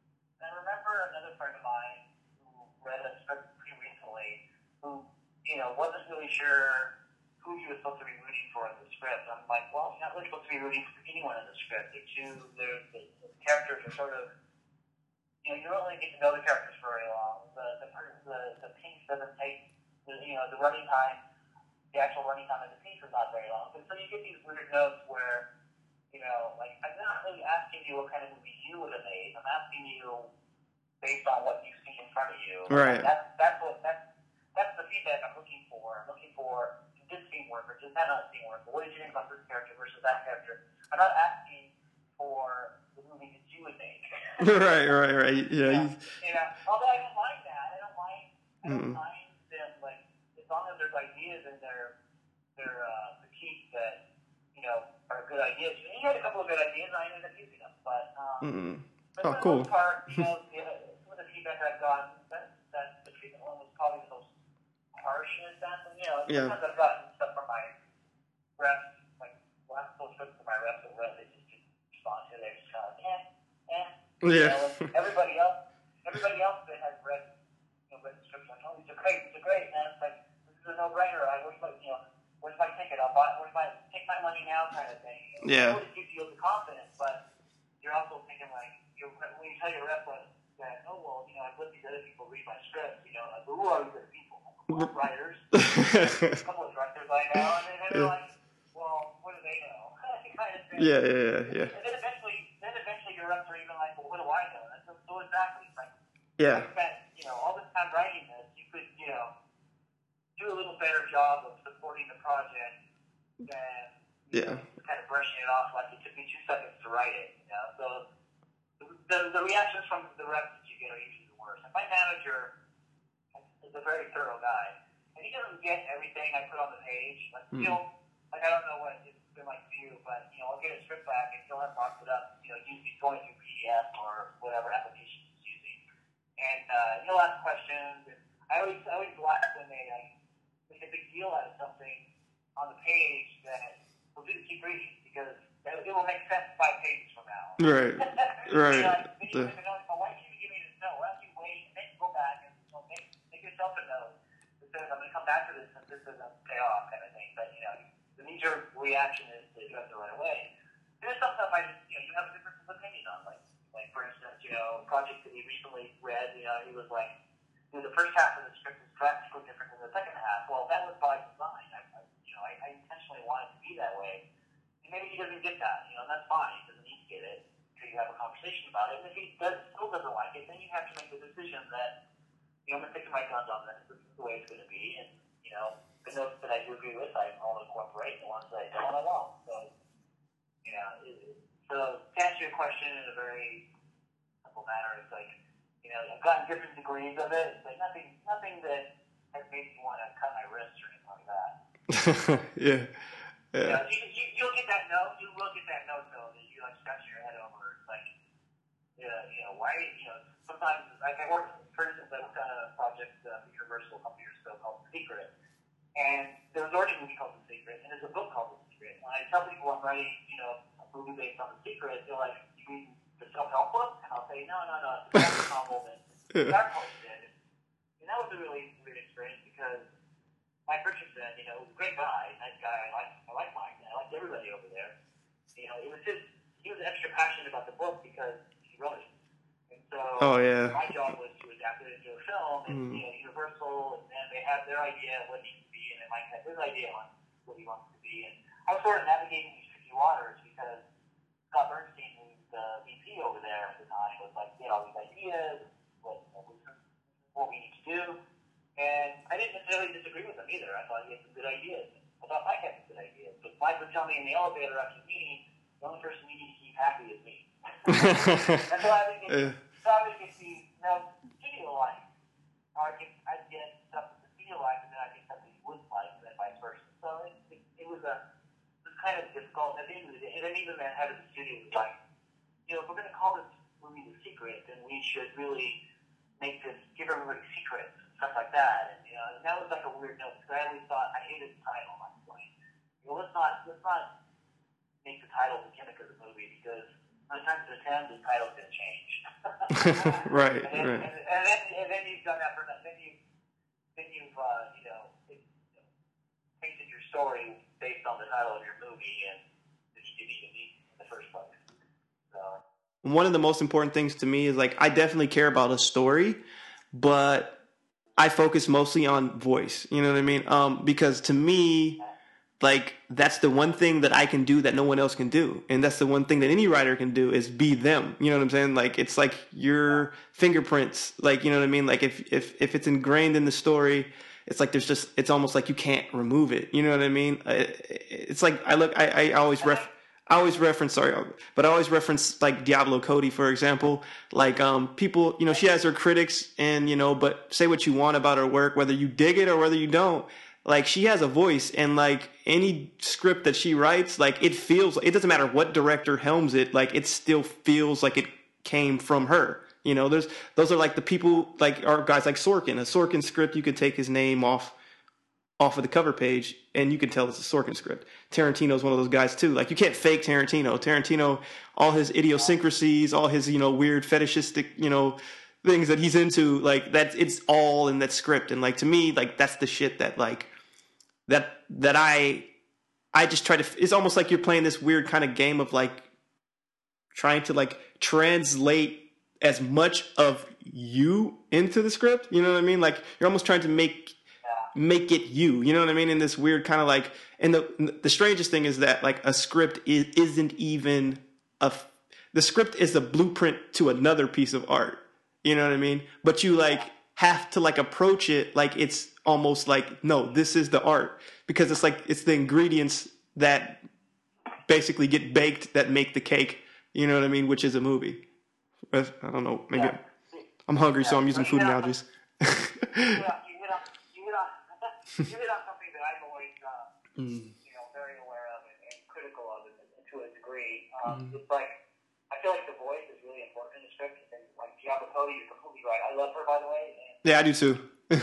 I remember another friend of mine who read a script pretty recently who, you know, wasn't really sure who he was supposed to be rooting for in the script. I'm like, well, you're not really supposed to be rooting for anyone in the script. The two, the, the, the characters are sort of, you know, you don't really get to know the characters for very long. The the the, the piece doesn't take, the, you know, the running time, the actual running time of the piece is not very long. And so you get these weird notes where, you know, like, I'm not really asking you what kind of movie you would have made. I'm asking you based on what you see in front of you.
Right.
That's that's what that's that's the feedback I'm looking for. I'm looking for, did this scene work or did that not scene work? Or what did you think about this character versus that character? I'm not asking for the movie that you would make.
right, right, right. Yeah.
Yeah.
You,
You know, although I don't mind that. I don't mind. I don't
Mm.
mind them, like, as long as there's ideas in their their uh, critique that, you know, are good ideas. And he had a couple of good ideas, and I ended up using them. But um,
Mm.
but
Oh,
for the
cool.
most part, you know, the, some of the feedback I've gotten, that that the treatment one was probably the most harsh in a sense. And you know,
Yeah.
sometimes I've gotten stuff from my reps, like last post from my reps that read, they just didn't respond to it. They're just kind of like, eh, eh. You
Yeah.
know, and everybody else, everybody else that has read, you know, read the script, like, oh, these are great, these are great, man. It's like, this is a no-brainer. I where's my, you know, where's my ticket? I'll buy. Where's my take my money now, kind of thing. You know,
Yeah.
It always gives you the confidence, but you're also thinking like, you're, when you tell your rep like, that, oh well, you know, I've let these other people read my script. You know, like, well, who are these other people? Well, writers. A couple of directors I know, and then they're
Yeah.
like, well, what do they know? kind of thing.
Yeah, yeah, yeah, yeah.
And then eventually, then eventually your reps are even like, well, what do I know? And so, so exactly, it's like,
Yeah.
I spent, you know, all this time writing this. You could, you know, do a little better job of supporting the project than, you
Yeah.
know, just kind of brushing it off like it took me two seconds to write it. You know, so the the reactions from the reps that you get are usually the worst. And my manager is a very thorough guy, and he doesn't get everything I put on the page. Like,
Mm.
he'll, like, I don't know what it's been like for you, but, you know, I'll get a script back and he'll have boxed it up, you know, usually going through P D F or whatever application he's using. And uh, he'll ask questions, and I always, I always laugh when they like, make a big deal out of something on the page that will do keep reading, because it will make sense five pages from now.
Right. Right.
You know, like, then you
The-
make a note, oh, why can't you give me this note? Why don't you wait and then go back and, you know, make, make yourself a note that says, I'm going to come back to this and this doesn't pay off, kind of thing. But, you know, the knee-jerk reaction is to address it right away. There's some stuff I just, you know, you have a different opinion on. Like, like for instance, you know, a project that we recently read, you know, he was like, you know, the first half of the script is drastically different than the second half. Well, that was by design. I, I, you know, I, I intentionally wanted it to be that way. And maybe he doesn't get that, you know, and that's fine. He doesn't need to get it until you have a conversation about it. And if he does, still doesn't like it, then you have to make the decision that, you know, I'm going to take my guns on this. This is the way it's going to be. And, you know, the notes that I do agree with, I will incorporate. The ones that I don't, I won't. So, you know, it, so to answer your question in a very simple manner, it's like, you know, I've gotten different degrees of it. It's like nothing, nothing that has made me want to cut my wrist or anything like that.
yeah.
You
Yeah.
know, you, you, you'll get that note. You will get that note, though, that you like scratching your head over. It's like, yeah, you know, why? You know, sometimes like I worked, for instance, I worked on a project uh, for Universal a couple years ago called The Secret, and there was already a movie called The Secret, and there's a book called The Secret. When I tell people I'm writing, you know, a movie based on The Secret, they're like, "You mean the self-help book?" And I'll say, "No, no, no, it's a graphic novel that Dark Horse did." And that was a really weird experience because Mike Richardson, you know, was a great guy, nice guy. I like, I like Mike. I liked everybody over there. You know, it was just, he was extra passionate about the book because he wrote it. And so
Oh, yeah.
my job was to adapt it into a film, and,
Mm.
you know, Universal, and then they have their idea of what it needs to be, and then Mike had his idea on what he wants it to be. And I was sort of navigating these tricky waters because Scott Bernstein, who's the V P over there at the time, was like, you know, these ideas, what, you know, what we need to do. And I didn't necessarily disagree with him either. I thought he had some good ideas. I thought Mike had some good ideas. But Mike would tell me in the elevator after the meeting, the only person you need to keep happy is me. And so I would get,
Yeah.
so I would get the, you know, studio life. Or I'd get, I'd get stuff that the studio life, and then I'd get stuff that he wouldn't like, and then vice versa. So it, it, it was a, it was kind of difficult. At the end of the day, and then even the head of the studio was like, you know, if we're going to call this movie movie The Secret, then we should really make this, give everybody secrets and stuff like that. And, you know, and that was like a weird note, because I always thought, I hated the title at one point. You know, let's not, let's not make the title the gimmick of the movie, because nine times out of ten, the title's going to change.
Right,
and then,
right.
And, and, then, and then you've done that for that. Then, you, then you've, uh, you know, it, you know, painted your story based on the title of your movie, and that you didn't even need in the first place. So.
One of the most important things to me is, like, I definitely care about a story, but I focus mostly on voice. You know what I mean? Um, because to me, like, that's the one thing that I can do that no one else can do. And that's the one thing that any writer can do, is be them. You know what I'm saying? Like, it's like your fingerprints. Like, you know what I mean? Like, if, if, if it's ingrained in the story, it's like there's just, it's almost like you can't remove it. You know what I mean? It's like, I look, I, I always ref, I always reference, sorry, but I always reference, like, Diablo Cody, for example. Like, um, people, you know, she has her critics, and, you know, but say what you want about her work, whether you dig it or whether you don't. Like, she has a voice, and, like, any script that she writes, like, it feels, it doesn't matter what director helms it, like, it still feels like it came from her. You know, there's, those are, like, the people, like, are guys like Sorkin. A Sorkin script, you could take his name off, off of the cover page, and you can tell it's a Sorkin script. Tarantino's one of those guys, too. Like, you can't fake Tarantino. Tarantino, all his idiosyncrasies, all his, you know, weird fetishistic, you know, things that he's into, like, that's, it's all in that script. And, like, to me, like, that's the shit that, like, that that I I just try to, it's almost like you're playing this weird kind of game of, like, trying to, like, translate as much of you into the script. You know what I mean? Like, you're almost trying to make make it you. You know what I mean? In this weird kind of, like, and the the strangest thing is that, like, a script is, isn't even a the script is a blueprint to another piece of art. You know what I mean? But you, like, have to, like, approach it like it's almost like, no, this is the art, because it's like, it's the ingredients that basically get baked that make the cake. You know what I mean? Which is a movie. I don't know. Maybe
Yeah.
I'm hungry,
Yeah.
so I'm using
You
food
hit on-
analogies.
you hit on, you hit on, you hit on, you hit on something that I'm always, uh,
Mm.
you know, very aware of and, and critical of it to a degree. Um, mm. It's like, I feel like the voice is really important in the script. And like Diablo Cody, you're completely right. I love her, by the way. And,
Yeah, I do too.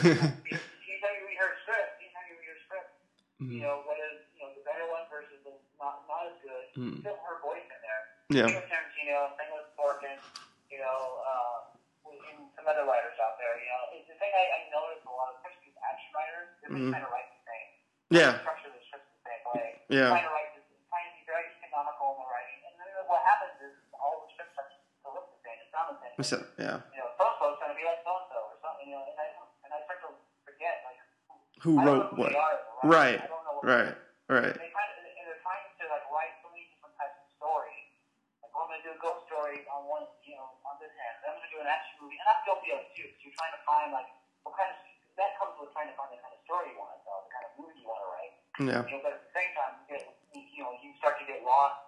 anytime you read her script, anytime you read her script, mm. you know, whether, you know, the better one versus the not, not as good, mm. still her voice in there.
Yeah.
Same with Tarantino, same with Sorkin, you know, uh, and some other writers out there, you know. It's the thing I, I noticed a lot, especially with action writers, they're mm. trying to write the same.
Yeah.
Structure the script the same way.
Yeah.
Trying to write this, trying to be very economical in the writing. And then what happens is all the scripts start to look the same, it sound the same.
So, yeah.
You know, so-and-so's trying to be like so-and-so or something, you know, and I, and I start to forget, like,
who
I
wrote
don't know who
what.
they are,
Right.
I don't know what
right. Right.
They kind of, and they're trying to, like, write so many different types of stories. Like, well, I'm going to do a ghost story on one, you know, on this hand. Then I'm going to do an action movie. And I'm guilty of it, too. So you're trying to find, like, what kind of, that comes with trying to find the kind of story you want to tell, the kind of movie you want to write.
Yeah.
You know, but at the same time, you, get, you know, you start to get lost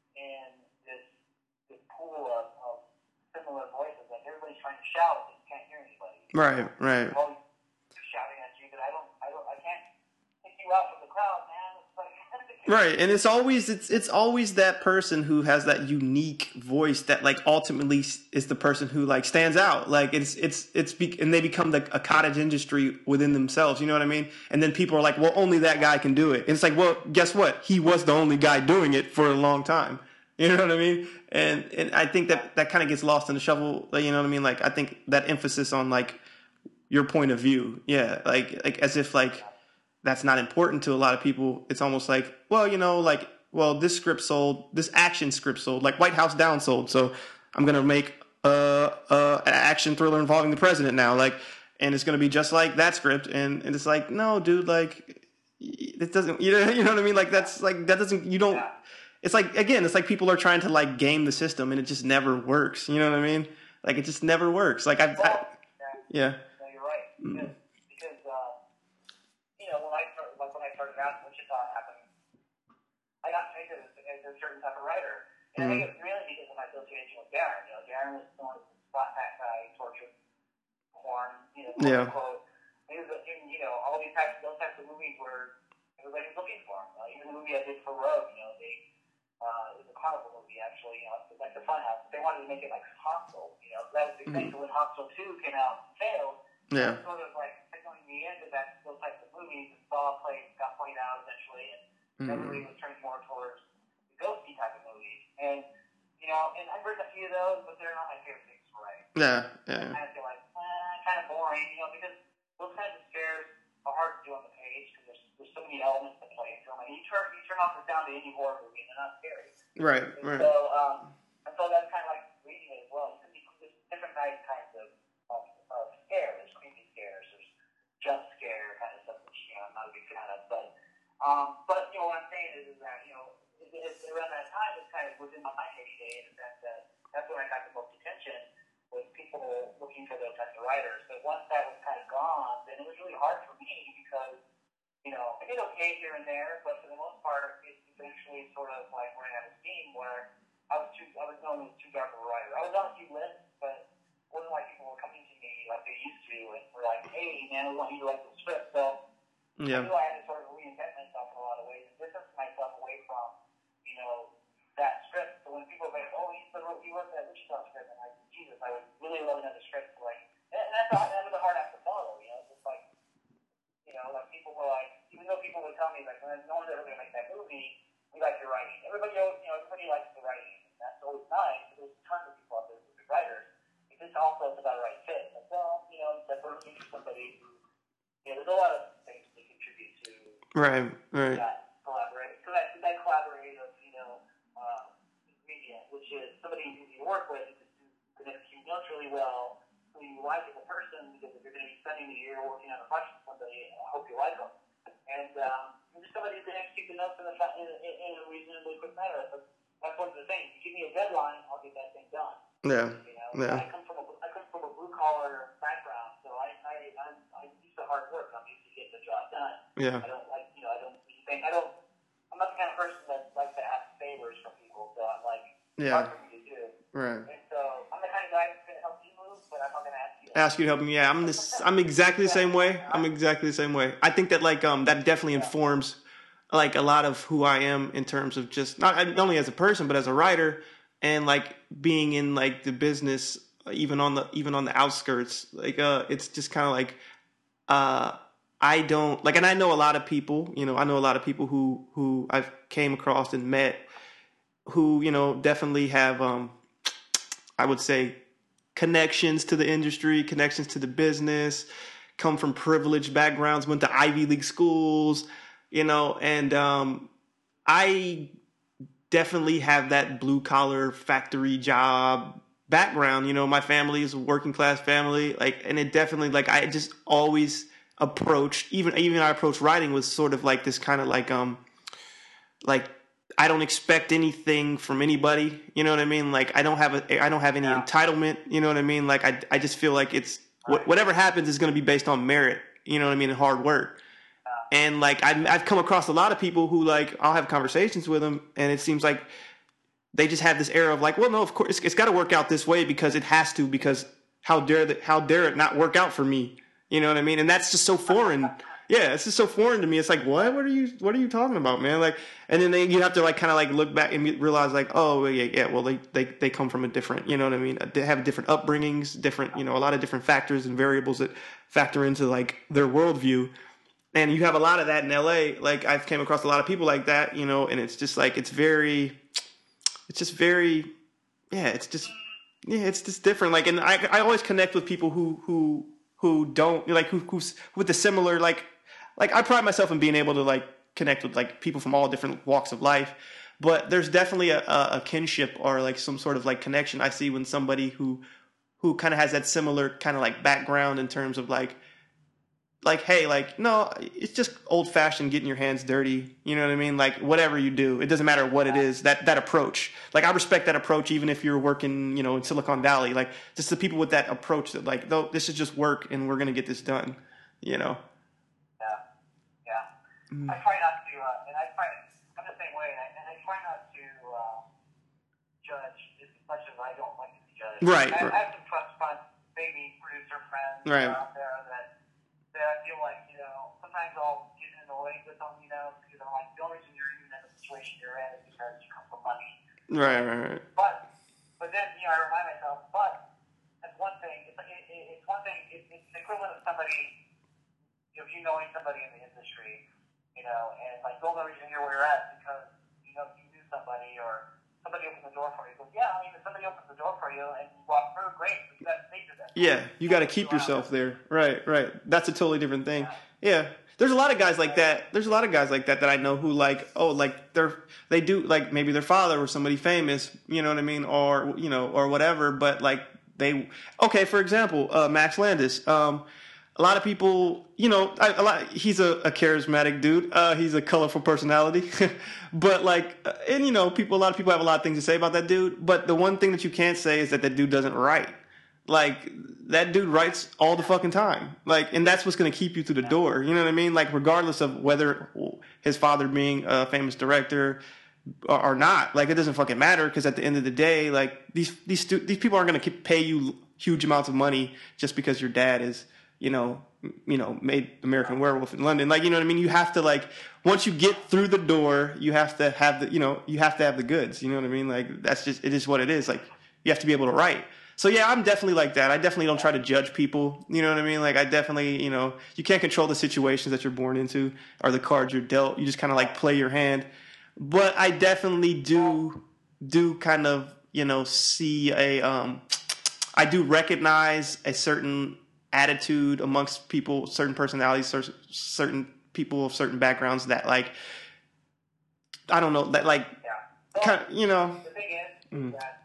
in this, this pool of, of similar voices. Like, everybody's trying to shout, but you can't hear anybody.
Right, right.
Well, you're shouting at you, but I don't, I don't, I can't pick you out from the crowd, man. It's like,
right, and it's always it's it's always that person who has that unique voice that, like, ultimately is the person who, like, stands out. Like, it's it's it's be, and they become the, a cottage industry within themselves. You know what I mean? And then people are like, well, only that guy can do it. And it's like, well, guess what? He was the only guy doing it for a long time. You know what I mean? And and I think that that kind of gets lost in the shuffle. You know what I mean? Like, I think that emphasis on, like, your point of view, yeah, like like as if, like, that's not important to a lot of people. It's almost like, well, you know, like, well, this script sold, this action script sold, like White House Down sold, so I'm gonna make uh, uh, an action thriller involving the president now, like, and it's gonna be just like that script, and, and it's like, no, dude, like, it doesn't, you know, you know what I mean? Like, that's like, that doesn't, you don't. It's like, again, it's like people are trying to, like, game the system, and it just never works. You know what I mean? Like, it just never works. Like, I've, I, yeah.
No, you're right. Because, because uh, you know, when I started, like when I started out in Wichita happening, I got trained as, as a certain type of writer, and mm-hmm. I think it's really because of my association with Darren. You know, Darren was known as the spot pack guy, torture porn, you know, quote
yeah.
unquote. He was, in, you know, all these types, those types of movies where everybody's looking for him. Uh, even the movie I did for Rogue, you know, they Uh, it was a carnival movie, actually, you know, like the Funhouse. But they wanted to make it like Hostel, you know. That was the thing. So when Hostel two came out and failed,
Yeah.
it was sort of like signaling the end of that those types of movies. And Saw played got played out eventually, and
Mm-hmm.
everybody was turning more towards the ghosty type of movies. And you know, and I've heard a few of those, but they're not my favorite things to write.
Yeah, yeah.
I kind of feel like eh, kind of boring, you know, because those kinds of scares are hard to do on the page because there's there's so many elements that play into them. And you turn you turn off the sound to any horror movie, and they're not scary.
Right,
And
right.
so, um, and so that's kind of like reading it as well. Because there's different kinds kinds of, of, of scare. There's creepy scares. There's jump scare kind of stuff, which you know I'm not a big fan of. But um, but you know what I'm saying is, is that you know it, it, around that time it's kind of within my heyday in the sense that that's when I got the most attention with people looking for those types of writers. But once that was kind of gone, then it was really hard for me because you know I did okay here and there, but for the most part, it eventually sort of like ran out of steam where I was too I was known as too dark of a writer. I was on a few lists, but it wasn't like people were coming to me like they used to and were like, "Hey, man, we want you to write the script." So
Yeah.
I knew I had to sort of reinvent myself in a lot of ways and distance myself away from you know that script. So when people were like, "Oh, you wrote you wrote that Wichita script," and like, Jesus, I would really love another script. To like, and that's a, that was a hard act to follow. You know, just like you know, like people were like, even though people would tell me like, "No one's ever going to make that movie." We like your writing. Everybody, else, you know, everybody likes the writing. And that's always nice. There's tons of people out there who are good writers. It's just also it's about the right fit. Like, well, you know, that we're looking for somebody who, you know, there's a lot of things to contribute to
Right, right.
that collaborate, so that that collaborative, you know, uh, ingredient, which is somebody who you work with who can execute notes really well, who you like as a person, because if you're going to be spending a year working on a project with somebody, I hope you like them. And um, just somebody who can execute the notes in a, in, in, in a reasonably quick manner. But that's one of the things. You give me a deadline, I'll get that thing done.
Yeah,
You know,
yeah.
I come from a I come from a blue collar background, so I I I'm, I'm used to hard work. I'm used to getting the job done.
Yeah.
I don't like you know I don't think I don't I'm not the kind of person that likes to ask favors from people. So I'm like it's
Yeah.
hard for me to do.
Right.
And so I'm the kind of guy who's going to help you move, but I'm not going to ask you. To
Ask you to help me. Yeah, I'm this. I'm exactly the same way. I'm exactly the same way. I think that like um that definitely informs like a lot of who I am in terms of just not, not only as a person but as a writer and like being in like the business even on the even on the outskirts. Like uh, it's just kind of like uh, I don't like, and I know a lot of people. You know, I know a lot of people who who I've came across and met who you know definitely have um I would say connections to the industry, connections to the business, come from privileged backgrounds, went to Ivy League schools, you know, and um, I definitely have that blue collar factory job background. You know, my family is a working class family, like, and it definitely like I just always approached even even I approached writing with sort of like this kind of like um like I don't expect anything from anybody. You know what I mean? Like I don't have a, I don't have any yeah. entitlement. You know what I mean? Like I, I just feel like it's right. whatever happens is going to be based on merit. You know what I mean? And hard work. Yeah. And like I've, I've come across a lot of people who like I'll have conversations with them, and it seems like they just have this air of like, well, no, of course it's, it's got to work out this way because it has to. Because how dare that? How dare it not work out for me? You know what I mean? And that's just so foreign. Yeah, it's just so foreign to me. It's like, what? What are you? What are you talking about, man? Like, and then they, you have to like kind of like look back and realize like, oh yeah, yeah. Well, they, they they come from a different, you know what I mean? They have different upbringings, different, you know, a lot of different factors and variables that factor into like their worldview. And you have a lot of that in L A. Like I've came across a lot of people like that, you know, and it's just like it's very, it's just very, yeah, it's just, yeah, it's just different. Like, and I I always connect with people who who who don't like who who's with the similar like. Like I pride myself in being able to like connect with like people from all different walks of life, but there's definitely a, a kinship or like some sort of like connection I see when somebody who who kind of has that similar kind of like background in terms of like like hey like no it's just old fashioned getting your hands dirty, you know what I mean, like whatever you do it doesn't matter what it is, that that approach, like I respect that approach even if you're working you know in Silicon Valley, like just the people with that approach that like though this is just work and we're gonna get this done, you know.
Mm. I try not to, uh, and I try, I'm the same way, and I, and I try not to uh, judge as much as I don't like to be judged.
Right.
I,
right.
I have some trust fund baby producer friends
right.
out there that, that I feel like, you know, sometimes I'll get in the way with them, you know, because I'm like, the only reason you're even in the situation you're in is because you come from money.
Right, right, right.
But, but then, you know, I remind myself, but that's one thing. It's, it, it, it's one thing. It, it's the equivalent of somebody, you know, you knowing somebody in the industry, you know, and like, the only reason you're where you're at is because, you know, you knew somebody or somebody opened the door for you. He goes, yeah, I mean, if somebody opens the door for you and you walk through, great, but you got to stay to that.
Yeah, you got to keep yourself there. Right, right. That's a totally different thing. Yeah. There's a lot of guys like that. There's a lot of guys like that that I know who like, oh, like they're they do like maybe their father or somebody famous, you know what I mean, or you know, or whatever. But like they, okay, for example, uh, Max Landis. Um, a lot of people, you know, I, a lot. He's a, a charismatic dude. Uh, he's a colorful personality. But like, uh, and you know, people. A lot of people have a lot of things to say about that dude. But the one thing that you can't say is that that dude doesn't write. Like, that dude writes all the fucking time. Like, and that's what's going to keep you through the door. You know what I mean? Like, regardless of whether his father being a famous director or, or not, like, it doesn't fucking matter because at the end of the day, like, these these stu- these people aren't going to pay you huge amounts of money just because your dad is, you know, you know, made American Werewolf in London. Like, you know what I mean? You have to, like, once you get through the door, you have to have the, you know, you have to have the goods. You know what I mean? Like, that's just, it is what it is. Like, you have to be able to write. So yeah, I'm definitely like that. I definitely don't try to judge people. You know what I mean? Like I definitely, you know, you can't control the situations that you're born into or the cards you're dealt. You just kind of like play your hand. But I definitely do do kind of, you know, see a um I do recognize a certain attitude amongst people, certain personalities, certain people of certain backgrounds that like I don't know, that like
yeah. Well,
kind of, you know.
The thing is, mm. that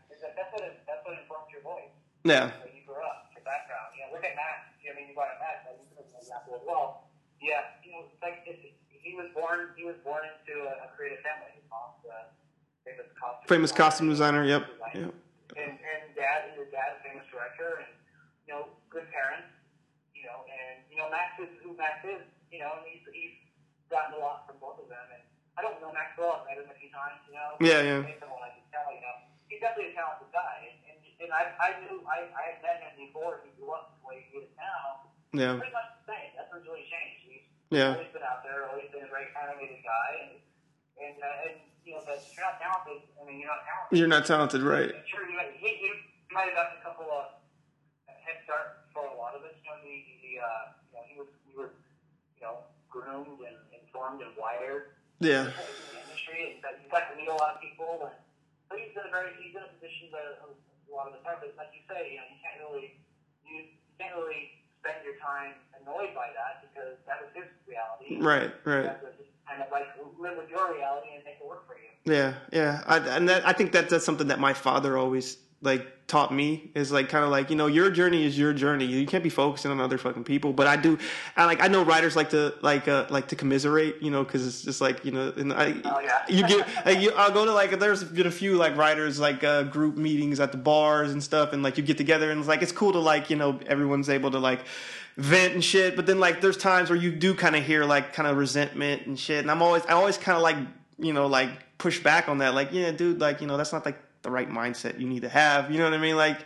Yeah.
When you grew up, your background. You know, look at Max. I mean, you brought up Max. I use him as an example as well. Yeah, you know, it's like it's, he was born. He was born into a, a creative family. His mom's a famous costume.
Famous
designer,
costume designer. Yep.
Designer.
Yep.
And and dad, his dad, a famous director, and you know, good parents. You know, and you know, Max is who Max is. You know, and he's he's gotten a lot from both of them. And I don't know Max well. I've met him a few times. You know.
Yeah, yeah.
Based on what I can tell, you know, he's definitely a talented guy. And, and And I, I knew, I, I had met him before he grew up the way he is now.
Yeah.
Pretty much the same. That's what's really changed. He's
yeah.
always been out there, always been a very animated guy. And, and, uh, and you know, but if you're not talented, I mean, you're not talented.
You're not talented, right.
I'm sure you might, he, he might have gotten a couple of head start for a lot of us. You know, he, he, uh, you know, he was, he was, you know, groomed and informed and wired.
Yeah.
In the industry, and he got to meet a lot of people. And so he's in a very, he's in a position that, uh, a lot of the time, but like you say, you know, you can't really, you, you can't really spend your time annoyed by that because that was his reality.
Right, right.
You have to just kind of like live with your reality and make it work for you.
Yeah, yeah, I, and that, I think that that's something that my father always like taught me is like kind of like, you know, your journey is your journey. You can't be focusing on other fucking people. But I do, I like I know writers like to like uh, like to commiserate, you know, because it's just like, you know, and I
oh, yeah.
you get like, you, I'll go to like there's been a few like writers like uh, group meetings at the bars and stuff, and like you get together and it's like it's cool to like, you know, everyone's able to like vent and shit. But then like there's times where you do kind of hear like kind of resentment and shit, and I'm always I always kind of like, you know, like push back on that, like, yeah, dude, like, you know, that's not like the right mindset you need to have. You know what I mean? Like,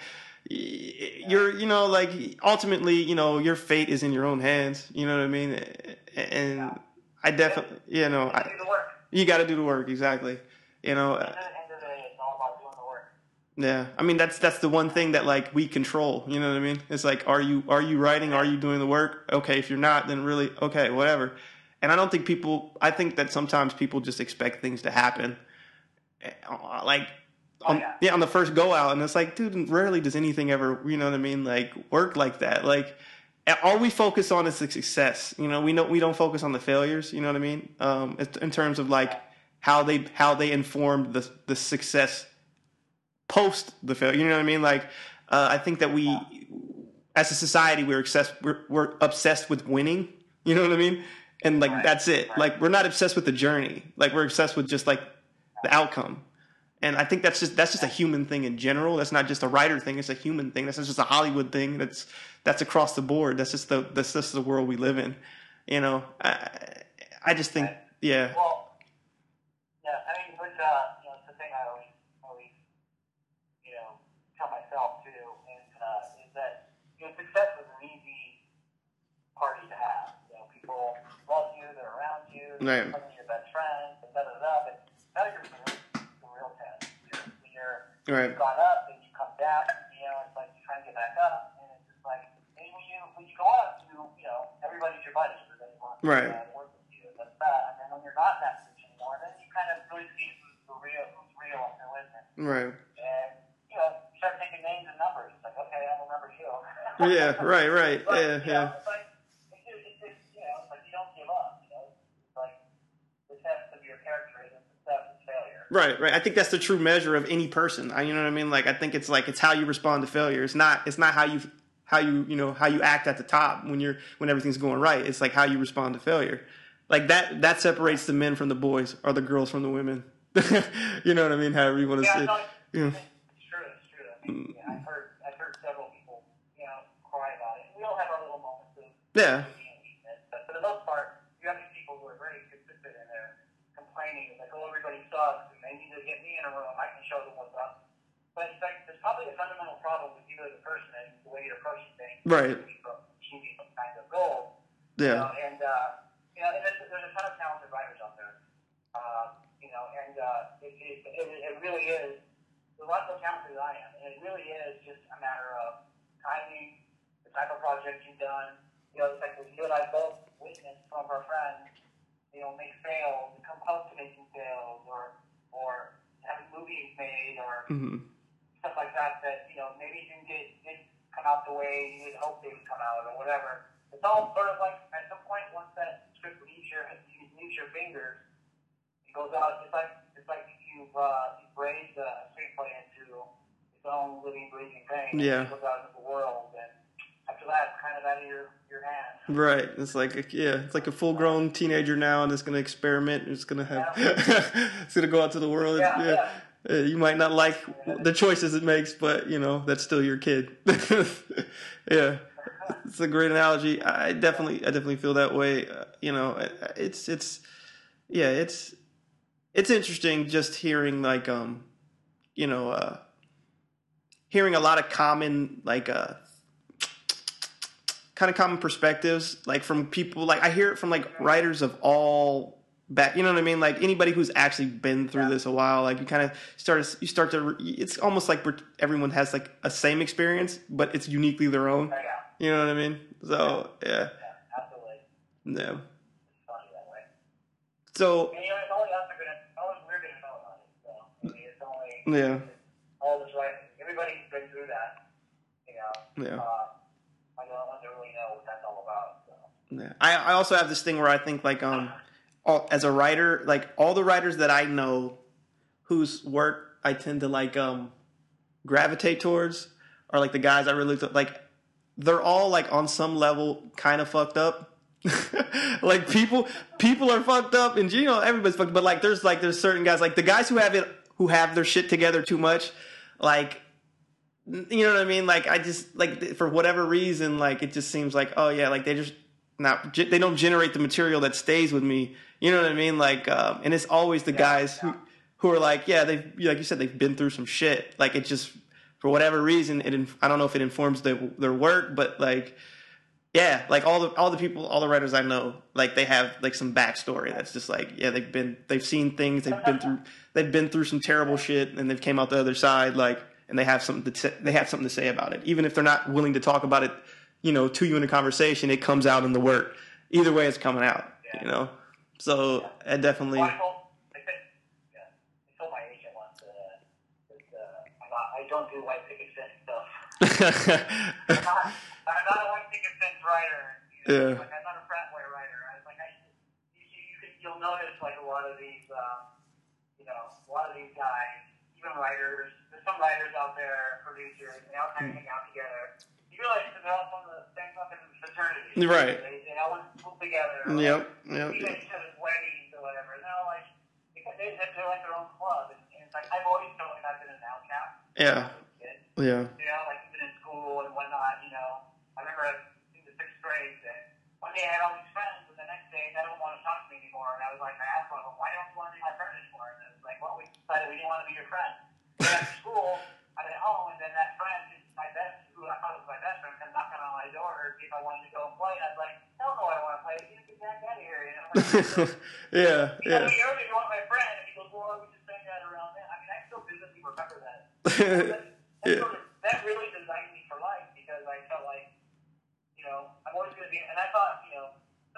you're, you know, like, ultimately, you know, your fate is in your own hands. You know what I mean? And yeah. I definitely, you know, I, you got to do the work. Exactly. You know,
at the end of the day, it's all about doing the work.
Yeah. I mean, that's, that's the one thing that like we control. You know what I mean? It's like, are you, are you writing? Are you doing the work? Okay. If you're not, then really, okay, whatever. And I don't think people, I think that sometimes people just expect things to happen. Like, On,
oh, yeah.
yeah, on the first go out, and it's like, dude, rarely does anything ever, you know what I mean, like work like that. Like, all we focus on is the success. You know, we know we don't focus on the failures. You know what I mean? Um, in terms of like how they how they informed the the success post the failure. You know what I mean? Like, uh, I think that we, as a society, we're obsessed we're, we're obsessed with winning. You know what I mean? And like
right.
that's it. Right. Like we're not obsessed with the journey. Like we're obsessed with just like the outcome. And I think that's just that's just a human thing in general. That's not just a writer thing. It's a human thing. That's just a Hollywood thing. That's that's across the board. That's just the that's just the world we live in. You know, I I just think yeah.
Well, yeah. I mean, which uh, you know, it's the thing I always always you know tell myself too, and uh, is that you know success is an easy party to have. You know, people love you, they're around you,
right.
They're your best friends, and da da da. But now you're want
Right.
to work with you. That's that. And then when you're not in that position anymore, then you kind of really see who's the real, who's real and who isn't.
Right.
And you know, you start taking names and numbers. It's like, okay, I remember you.
Yeah. Right. Right.
But,
Yeah.
you
Yeah.
know, it's like, it's just, it's just, you know, it's like you don't give up. You know, it's like the test of your character isn't success, it's failure.
Right, right. I think that's the true measure of any person. I, you know what I mean? Like, I think it's like it's how you respond to failure. It's not. It's not how you, how you, you know, how you act at the top when you're when everything's going right. It's like how you respond to failure. Like that. That separates the men from the boys, or the girls from the women. You know what I mean? However you want to
Yeah,
say.
no,
it.
it's,
Yeah.
it's true. It's true. I mean, yeah, I've heard, I've heard several people, you know, cry about it. We all have our little moments of
Yeah.
being weakness, but for the most part, you have these people who are very consistent in their complaining. It's like, oh, everybody sucks, and they need to get me in a room. I can show them what's up. But it's like there's probably a fundamental problem with you as a person and the way you're approaching things.
Right.
From achieving some kind of goal.
Yeah.
You know, and uh, you know, and there's, there's a ton of talented writers out there. Uh, you know, and uh, it, it, it, it really is. There's a lot more talented than I am, and it really is just a matter of timing, the type of project you've done. You know, it's like you and I both witnessed some of our friends, you know, make sales, come close to making sales, or or having movies made, or
Mm-hmm.
stuff like that. That you know maybe didn't get didn't come out the way you would hope they would come out, or whatever. It's all sort of like at some point once that script leaves your leaves your fingers, it goes out. It's like it's like you've uh, you've raised a screenplay into its own living, breathing thing.
Yeah.
And it goes out into the world, and after that, it's kind of out of your your hands.
Right. It's like a, yeah, it's like a full-grown teenager now, and it's gonna experiment. It's gonna have. It's gonna go out to the world.
Yeah,
yeah.
yeah.
Uh, You might not like the choices it makes, but you know that's still your kid. Yeah, it's a great analogy. I definitely, I definitely feel that way. Uh, you know, it's it's yeah, it's it's interesting just hearing like um, you know, uh, hearing a lot of common like uh, kind of common perspectives, like from people. Like I hear it from like writers of all back. You know what I mean? Like anybody who's actually been through
Yeah.
this a while. Like you kind of start. You start to. It's almost like we're, everyone has like a same experience, but it's uniquely their own.
Oh, yeah.
You know what I mean? So yeah,
Yeah, absolutely.
no.
It's funny that way.
So
And you know, it's only us are gonna, only we're gonna know about it. So I mean, it's only
yeah,
all this writing. Everybody's been through that. You know.
yeah.
Uh, I don't, I don't really know what that's all about. So.
Yeah. I, I also have this thing where I think like um all, as a writer, like all the writers that I know whose work I tend to like um gravitate towards are like the guys I really look like they're all like on some level kind of fucked up. Like people people are fucked up and you know everybody's fucked, but like there's like there's certain guys like the guys who have it who have their shit together too much, like you know what I mean? Like I just like for whatever reason, like it just seems like oh yeah, like they just not they don't generate the material that stays with me. You know what I mean? Like um, and it's always the
Yeah,
guys
yeah.
who who are like yeah they've like you said they've been through some shit. Like it just for whatever reason it inf- I don't know if it informs their their work, but like yeah, like all the all the people all the writers I know like they have like some backstory that's just like yeah they've been they've seen things they've been through they've been through some terrible shit and they've came out the other side like. And they have something to say, they have something to say about it, even if they're not willing to talk about it, you know, to you in a conversation. It comes out in the work. Either way, it's coming out.
Yeah.
You know, so I definitely.
Well, I told, I said, yeah, I told my agent once uh, that uh, I'm not, I don't do white picket fence stuff. I'm not, I'm not a white picket fence writer. You know,
Yeah.
like I'm not a frat boy writer. I was like, I, you, you, you could, you'll notice like a lot of these, um, you know, a lot of these guys, even writers. There's some writers out there, producers, and they all kind of hang out together. You realize that they're all from the same fucking fraternity.
Right.
They, they all went to school together.
Yep. Yep.
Even each other's weddings or whatever. And they're all like, because they, they're like their own club. And, and it's like, I've always felt like I've been an outcast.
Yeah.
When I was a kid.
Yeah.
You know, like even in school and whatnot, you know. I remember in the sixth grade that one day I had all these friends, and the next day they don't want to talk to me anymore. And I was like, I asked one of them, why don't you want to be my friend anymore? And it was like, well, we decided we didn't want to be your friend. And after school, I went home, and then that friend, my best, who I thought was my best friend, come knocking on my door to see if I wanted to go and play. And I was like, hell no, I want to play. You get back out of here. You know? Like,
Yeah.
he
Yeah.
told me earlier, you want my friend, and he goes, well, we just sang that around then. I mean, I still vividly remember that. that,
Yeah.
sort of, that really designed me for life because I felt like, you know, I'm always going to be, and I thought, you know, some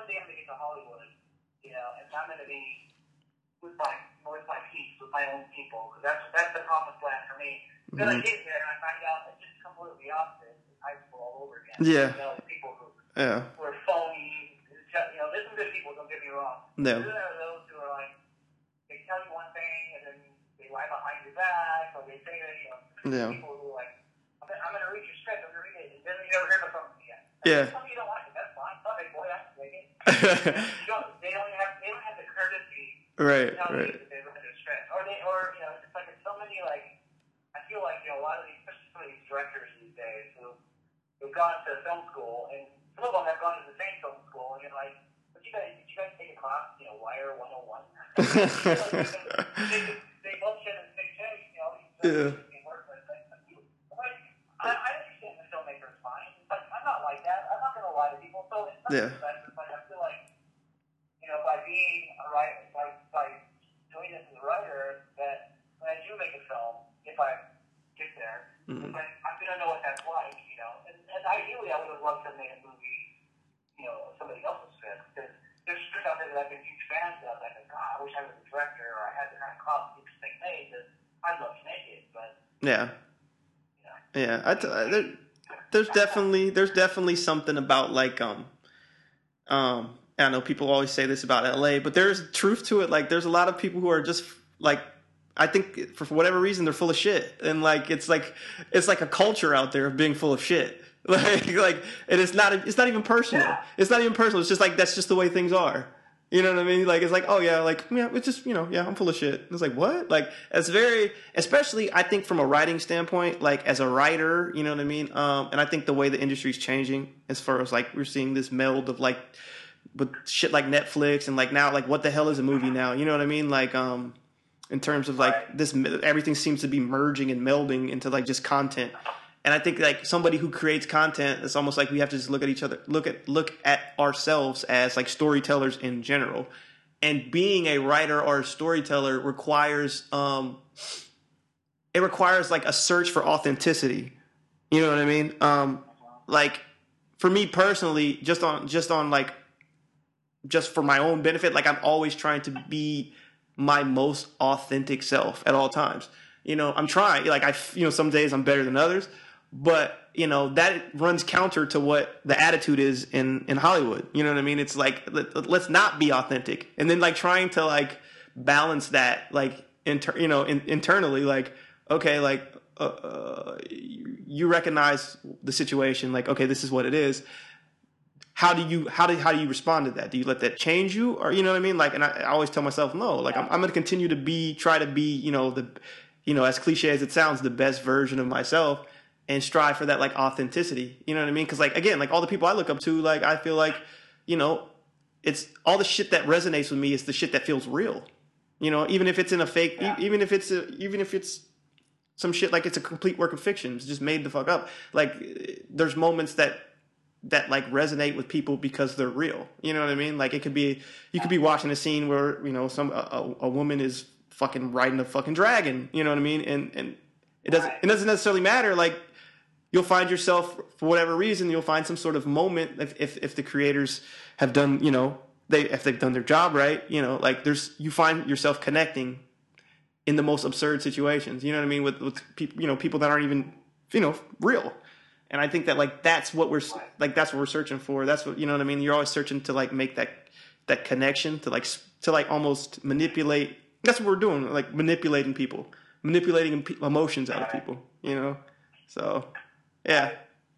day I'm gonna get to Hollywood, you know, and I'm gonna be with my with my peeps, with my own people, because that's that's the promised land for me. Then mm-hmm. I get there and I find out it's just completely opposite. It's high school all over again.
Yeah.
You know, people who
yeah.
who are phony. You know, there's some good people. Don't get me wrong.
No.
There are those who are like, they tell you one thing and then they lie behind your back, or they say that, you know,
yeah.
people who are like, I'm gonna, I'm gonna read your script, I'm gonna read it, and then you never hear from them again.
Yeah.
Some of you don't like it, that's fine. Some boy, I can take it. you don't, they don't have, they don't have the courtesy.
Right.
To tell
right.
you that they read their script, or they, or you know, it's like it's so many like, I feel like you know a lot of these, especially some of these directors these days who who've gone to film school, and some of them have gone to the same film school, and you're like, but you guys, did you guys take a class, you know, Wire one oh one? they, they both said the same thing, you know,
yeah.
they work with. Like, I, I understand the filmmaker is fine, but I'm not like that. I'm not going to lie to people. So it's not
yeah.
expensive, but I feel like, you know, by being a writer, by, by doing this as a writer, that when I do make a film, if I get there, mm-hmm. like, I'm going to know what that's like, you know. And, and ideally, I would have loved to make a movie, you know, somebody else's script, because there's scripts out there that I've been huge fans of. Like, God, I wish I was a director, or I had the kind of cost to get this thing made, that I'd love to make it, but
yeah,
you know.
yeah. I t- there, there's definitely there's definitely something about like um um I know people always say this about L A, but there's truth to it. Like, there's a lot of people who are just like, I think for whatever reason they're full of shit, and like it's like it's like a culture out there of being full of shit. Like, like, and it's not, it's not even personal.
Yeah.
It's not even personal. It's just like, that's just the way things are. You know what I mean? Like, it's like, oh yeah, like, yeah, it's just, you know, yeah, I'm full of shit. It's like, what? Like, it's very, especially, I think from a writing standpoint, like, as a writer, you know what I mean? Um, and I think the way the industry's changing, as far as, like, we're seeing this meld of, like, with shit like Netflix, and, like, now, like, what the hell is a movie now? You know what I mean? Like, um, in terms of, like,
right.
this, everything seems to be merging and melding into, like, just content. And I think like somebody who creates content, it's almost like we have to just look at each other, look at look at ourselves as like storytellers in general. And being a writer or a storyteller requires um, it requires like a search for authenticity. You know what I mean? Um, like for me personally, just on just on like just for my own benefit, like I'm always trying to be my most authentic self at all times. You know, I'm trying. Like I, you know, some days I'm better than others. But, you know, that runs counter to what the attitude is in, in Hollywood. You know what I mean? It's like, let, let's not be authentic. And then, like, trying to, like, balance that, like, inter- you know, in, internally, like, okay, like, uh, uh, you, you recognize the situation. Like, okay, this is what it is. How do you, how do, how do you respond to that? Do you let that change you? Or, you know what I mean? Like, and I, I always tell myself, no, like, I'm, I'm going to continue to be, try to be, you know, the, you know, as cliche as it sounds, the best version of myself. And strive for that, like, authenticity. You know what I mean? Because, like, again, like, all the people I look up to, like, I feel like, you know, it's all the shit that resonates with me is the shit that feels real. You know, even if it's in a fake,
yeah.
e- even if it's a, even if it's some shit like it's a complete work of fiction, it's just made the fuck up. Like, there's moments that that like resonate with people because they're real. You know what I mean? Like, it could be, you could be watching a scene where, you know, some a, a woman is fucking riding a fucking dragon. You know what I mean? And and it doesn't
Right.
it doesn't necessarily matter. Like, you'll find yourself, for whatever reason, you'll find some sort of moment if, if, if the creators have done, you know, they if they've done their job right, you know, like there's, you find yourself connecting in the most absurd situations, you know what I mean, with, with people, you know, people that aren't even, you know, real. And I think that, like, that's what we're, like, that's what we're searching for. That's what, you know what I mean? You're always searching to, like, make that, that connection, to, like, to, like, almost manipulate. That's what we're doing, like, manipulating people, manipulating emotions out of people, you know? So... Yeah.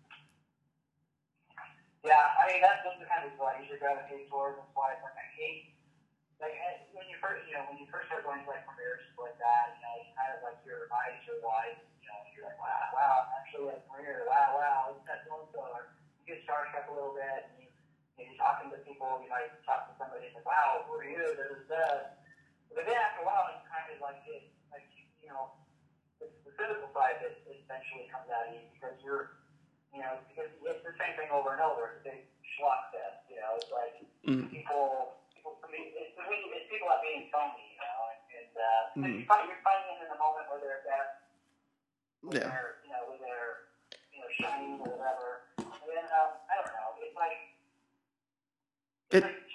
Yeah, I mean, that's those are kind of what I usually gravitate towards. That's why it's like I hate, like, when you first, you know, when you first start going to, like, premieres like that, you know, you kind of, like, your eyes are wide, you know, you're like, wow, wow, I'm actually at a premiere, wow, wow, it's that so-and-so, or you get starstruck a little bit, and you, you know, you're talking to people, you know, you talk to somebody, and like, wow, who are you, this is that. But then after a while, you kind of, like, get, like, you know, the, the physical side that eventually comes out of you because you're, you know, because it's the same thing over and over. It's a big schlock fest, you know. It's like mm. people, people, it's, it's people not being phony, you know, and, and uh, mm. you find, you're finding them in the moment where they're best, where yeah. they're, you know, where they're, you know, shining or whatever. And then, um, I don't know, it's like, it's it, like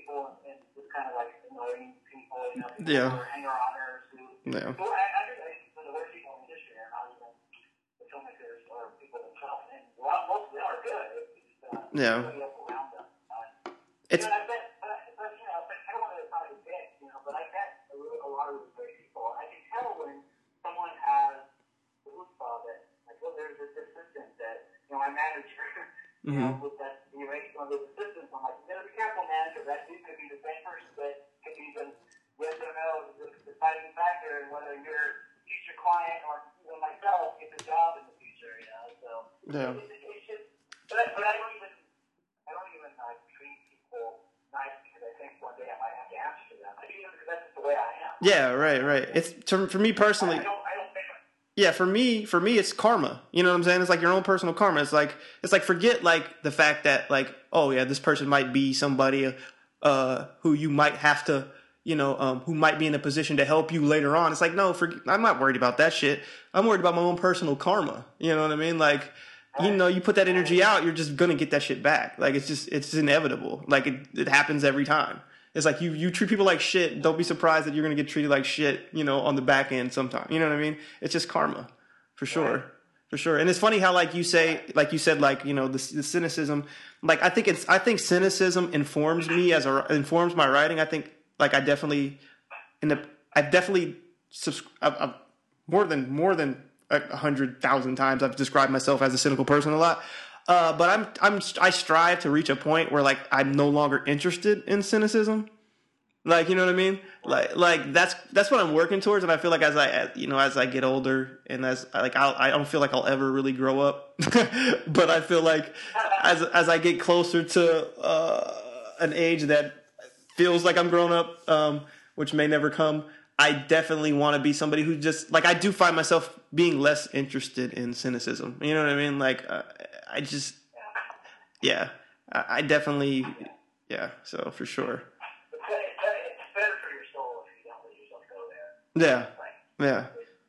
people and, and just kind of like annoying people, you know, people
Yeah.
who are hanger-oners who,
Yeah.
who I, I think like, some of the worst people in the industry are not even the filmmakers or people themselves. And a lot, most of them are good. It's just uh,
Yeah.
everybody else around them. Uh,
It's
you know, I bet, but, but, you know, but I don't want to sound like a bitch, you know, but I bet a, really, a lot of those great people. I can tell when someone has the chutzpah that, like, well, there's this assistant that, you know, my manager, you know,
mm-hmm.
with that, the arrangement of those assistants, I'm like, you gotta be careful, man, because that dude could be the same person that could be the yes or no, the deciding factor in whether your future client or even myself gets a job in the future, you know, so.
Yeah.
It, it, it's just, but I, but I don't even, I don't even like treat people nice because I think one day I might have to answer to them. I treat them because that's just the way I am.
Yeah, right, right. It's to, for me personally.
I, I don't, I don't think.
Yeah, for me, for me, it's karma. You know what I'm saying? It's like your own personal karma. It's like, it's like forget like the fact that like, oh yeah, this person might be somebody, uh, who you might have to, you know, um, who might be in a position to help you later on. It's like, no, for, I'm not worried about that shit. I'm worried about my own personal karma. You know what I mean? Like, you know, you put that energy out, you're just gonna get that shit back. Like, it's just, it's inevitable. Like, it, it happens every time. It's like you, you treat people like shit. Don't be surprised that you're gonna get treated like shit, you know, on the back end sometime. You know what I mean? It's just karma, for sure, for sure. And it's funny how, like you say, like you said, like you know, the, the cynicism. Like I think it's, I think cynicism informs me as a informs my writing. I think, like I definitely, in the, I definitely subs- I've, I've more than more than a hundred thousand times I've described myself as a cynical person a lot. Uh, but I'm I'm I strive to reach a point where like I'm no longer interested in cynicism. Like, you know what I mean? Like like that's that's what I'm working towards, and I feel like as I as, you know as I get older and as like I'll, I don't feel like I'll ever really grow up, but I feel like as as I get closer to uh, an age that feels like I'm grown up, um, which may never come. I definitely want to be somebody who just like I do find myself being less interested in cynicism. You know what I mean? Like uh, I just yeah, I, I definitely yeah. So for sure.
It's better, it's better, it's better for your soul if you don't let yourself go there.
Yeah,
Like,
yeah,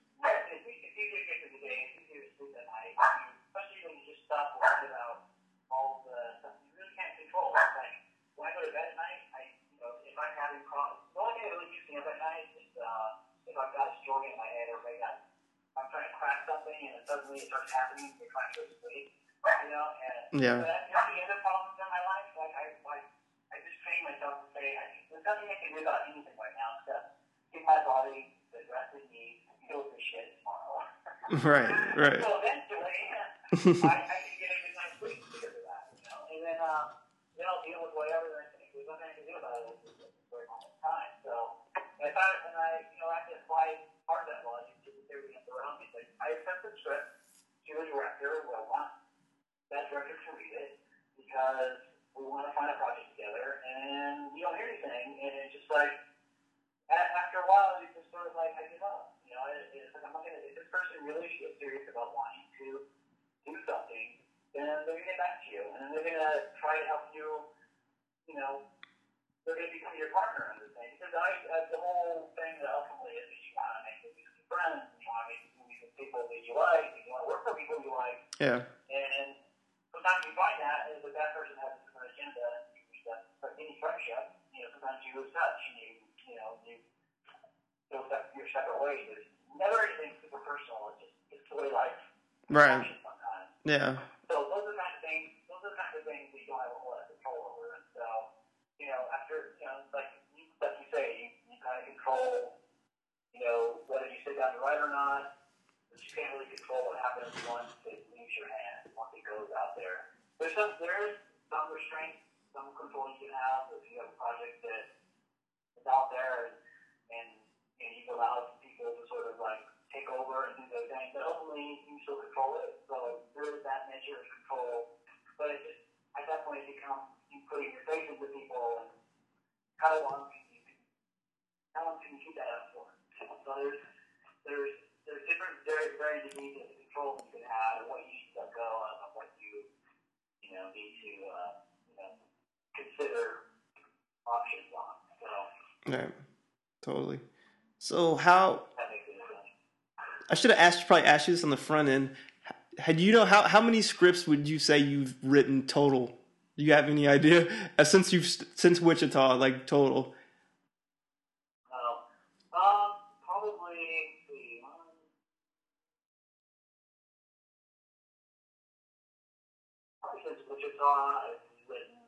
If you, if you do get to the day, if you do sleep at night, you, especially when you just stop worrying about all the stuff you really can't control. It's like, when I go to bed at night, I, you know, if I'm having problems, the only thing that really keeps me up at night is uh, if I've got a story in my head or if I got, I'm trying to crack something and then suddenly it starts happening and you're trying to go to sleep, you know, and
yeah,
but, you know, the other problems in my life, like, I, like, I just train myself to say, I, there's nothing I can do about anything right now except give my body the rest it needs to deal with this shit tomorrow.
right, right.
So eventually, I, I can get a good night's sleep because of that, you know. And then, uh, then I'll deal with whatever the next thing. There's nothing I can do about it at this very moment in time. So, if I, and I, you know, I have to apply part of that logic to everything else around me. Like, I accept the script to a director who I want that director to read it because we want to find a project together, and you don't hear anything, and it's just like, after a while, it's just sort of like, I give up. You know, it, it's like, I'm not gonna, if this person really is serious about wanting to do something, then they're going to get back to you. And then they're going to try to help you, you know, they're going to become your partner in this thing. Because I, uh, the whole thing that ultimately is that you want to make movies with friends, and you want to make movies with people that you like, and you want to work for people you like.
Yeah.
And sometimes you find that, and if that person has a different agenda, you lose that. But any friendship, you know, sometimes you lose touch, and you, you know, you go step your separate ways. There's never anything super personal. It's just it's the way life
Right.
functions sometimes.
Yeah.
So those are the kind of things. Those are the kind of things that you don't have a whole lot of control over. And so, you know, after you know, like you, like you say, you, you kind of control, you know, whether you sit down to write or not. But you can't really control what happens once it leaves your hands, once it goes out there. There's some there is some restraint, some control you can have if you have a project that is out there and and, and you've allowed people to sort of like take over and do their thing, but ultimately you still control it. So there is that measure of control. But it just at that point it becomes you putting your faith into people, and how long can you how long can you keep that up for? So there's there's there's different very very degrees of control you can have, and what you need to let go of, and what you you know need to uh, you know consider options on. So
Right. Totally. So how
that makes it sense.
I should have asked probably asked you this on the front end. Had you know how how many scripts would you say you've written total You have any idea? Uh, since you've since Wichita, like total.
Oh, um, probably let's see. Um, probably since Wichita, I've written.